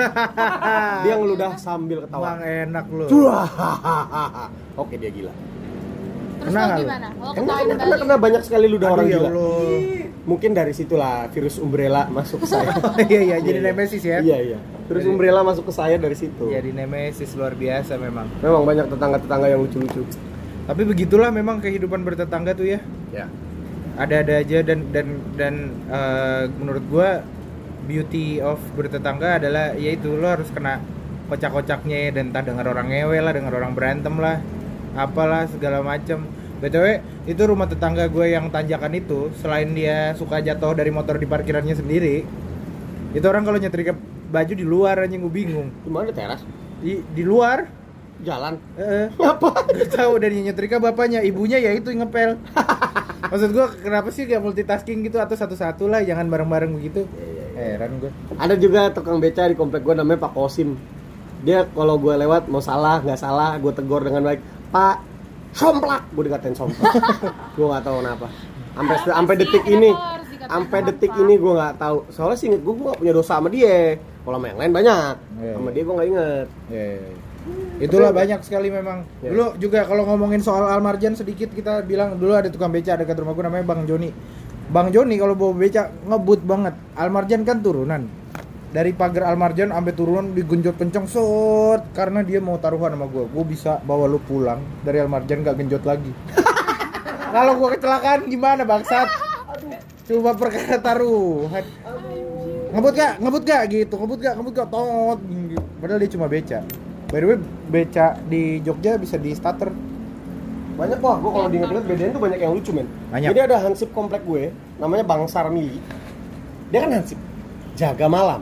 Speaker 2: Dia ngeludah sambil ketawa.
Speaker 4: Bang enak lu.
Speaker 2: Oke, dia gila.
Speaker 3: Terus
Speaker 4: Kena
Speaker 3: lo
Speaker 4: nggak lu?
Speaker 3: gimana? Lo ketawain balik?
Speaker 2: Karena banyak sekali ludah orang
Speaker 4: ya
Speaker 2: gila.
Speaker 4: Allah.
Speaker 2: Mungkin dari situlah virus umbrella masuk ke saya.
Speaker 4: Iya, jadi nemesis ya.
Speaker 2: Iya. Virus umbrella masuk ke saya dari situ.
Speaker 4: Jadi nemesis luar biasa memang.
Speaker 2: Memang banyak tetangga-tetangga yang lucu-lucu.
Speaker 4: Tapi begitulah memang kehidupan bertetangga tuh ya.
Speaker 2: Ya.
Speaker 4: Ada aja dan menurut gua beauty of bertetangga adalah yaitu lo harus kena kocak-kocaknya dan entah dengar orang ngewe lah, dengar orang berantem lah, apalah segala macam. BTW itu rumah tetangga gue yang tanjakan itu, selain dia suka jatuh dari motor di parkirannya sendiri, itu orang kalau nyetrika baju di luar aja gue bingung.
Speaker 2: Di mana teras?
Speaker 4: Di luar
Speaker 2: Jalan.
Speaker 4: apa? Gak tahu dari nyetrika bapaknya, ibunya ya itu yang ngepel. Maksud gue kenapa sih gak multitasking gitu atau satu-satu lah, jangan bareng-bareng begitu. Heran gue.
Speaker 2: Ada juga tukang beca di komplek gue namanya Pak Kosim. Dia kalau gue lewat mau salah nggak salah, gue tegur dengan baik. Pak, somplak, gue dikatain somplak. Gue nggak tahu kenapa. Sampai detik ini, gue nggak tahu. Soalnya sih inget gue nggak punya dosa sama dia. Kalau sama yang lain banyak, sama dia gue nggak inget.
Speaker 4: Itulah banyak sekali memang.
Speaker 2: Ya.
Speaker 4: Dulu juga kalau ngomongin soal Almarjan sedikit kita bilang dulu ada tukang beca dekat rumah gue namanya Bang Joni. Bang Joni kalau bawa beca ngebut banget. Almarjan kan turunan. Dari pagar Almarjan sampai turun digenjot kenceng sot karena dia mau taruhan sama gue. Gue bisa bawa lu pulang dari Almarjan gak genjot lagi. Kalau gue kecelakaan gimana bangsat? Coba perkara taruhan. Ngebut gak gitu. Ngebut gak tot. Padahal dia cuma beca. By the way, beca di Jogja bisa di starter.
Speaker 2: Banyak kok, gue kalau diinget-inget bedain tuh banyak yang lucu men.
Speaker 4: Banyak.
Speaker 2: Jadi ada hansip komplek gue, namanya Bang Sarmili. Dia kan hansip, jaga malam.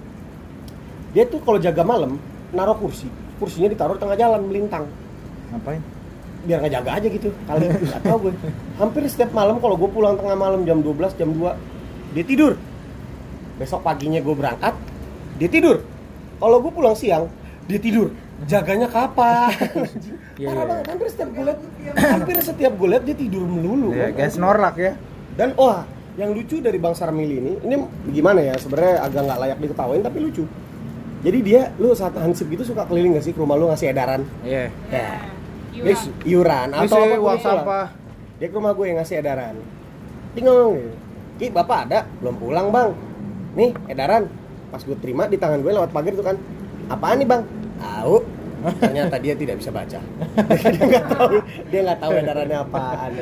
Speaker 2: Dia tuh kalau jaga malam, naruh kursinya ditaruh di tengah jalan, melintang.
Speaker 4: Ngapain?
Speaker 2: Biar nggak jaga aja gitu, kali nggak tahu gue. Hampir setiap malam kalau gue pulang tengah malam jam 12, jam 2, dia tidur. Besok paginya gue berangkat, dia tidur. Kalau gue pulang siang, dia tidur. Jaganya kapan? Parah banget. Hampir setiap gue lihat dia tidur melulu.
Speaker 4: Ya, kayak snorlak ya.
Speaker 2: Dan yang lucu dari Bang Sarmili ini gimana ya? Sebenarnya agak nggak layak diketawain tapi lucu. Jadi dia, lu saat hansip gitu suka keliling nggak sih ke rumah lu ngasih edaran?
Speaker 4: Iya.
Speaker 2: Ya. Iuran atau apa
Speaker 4: uang sampah.
Speaker 2: Dia ke rumah gue yang ngasih edaran. Tinggal gitu. Ki, bapak ada? Belum pulang bang. Nih edaran. Pas gue terima di tangan gue lewat pagar itu kan. Apaan nih bang? Tahu. Ternyata dia tidak bisa baca. Dia nggak tahu edarannya apaan.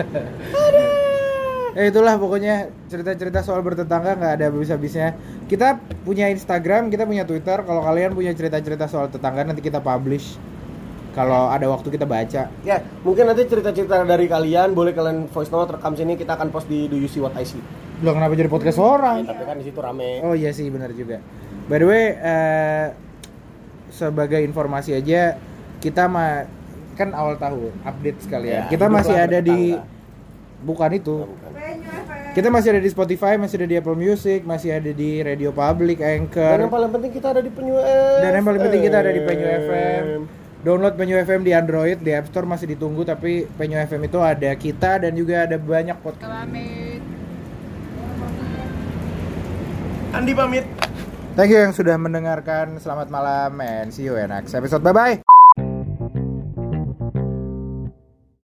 Speaker 4: Itulah pokoknya cerita-cerita soal bertetangga nggak ada habis-habisnya. Kita punya Instagram, kita punya Twitter. Kalau kalian punya cerita-cerita soal tetangga nanti kita publish. Kalau ada waktu kita baca.
Speaker 2: Ya, mungkin nanti cerita-cerita dari kalian boleh kalian voice note rekam sini kita akan post di Do You See What I See.
Speaker 4: Loh kenapa jadi podcast orang?
Speaker 2: Ya, tapi kan di situ rame.
Speaker 4: Oh iya sih benar juga. By the way, sebagai informasi aja kita kan awal tahun update sekalian.
Speaker 2: Ya,
Speaker 4: kita masih ada
Speaker 2: tetangga.
Speaker 4: di bukan itu. Kita masih ada di Spotify, masih ada di Apple Music, masih ada di Radio Public, Anchor.
Speaker 2: Dan yang paling penting kita ada di Penyu FM.
Speaker 4: Dan yang paling penting kita ada di Penyu FM. Download Penyu FM di Android, di App Store masih ditunggu, tapi Penyu FM itu ada kita dan juga ada banyak podcast.
Speaker 1: Andi pamit.
Speaker 4: Thank you yang sudah mendengarkan. Selamat malam and see you in next episode. Bye bye.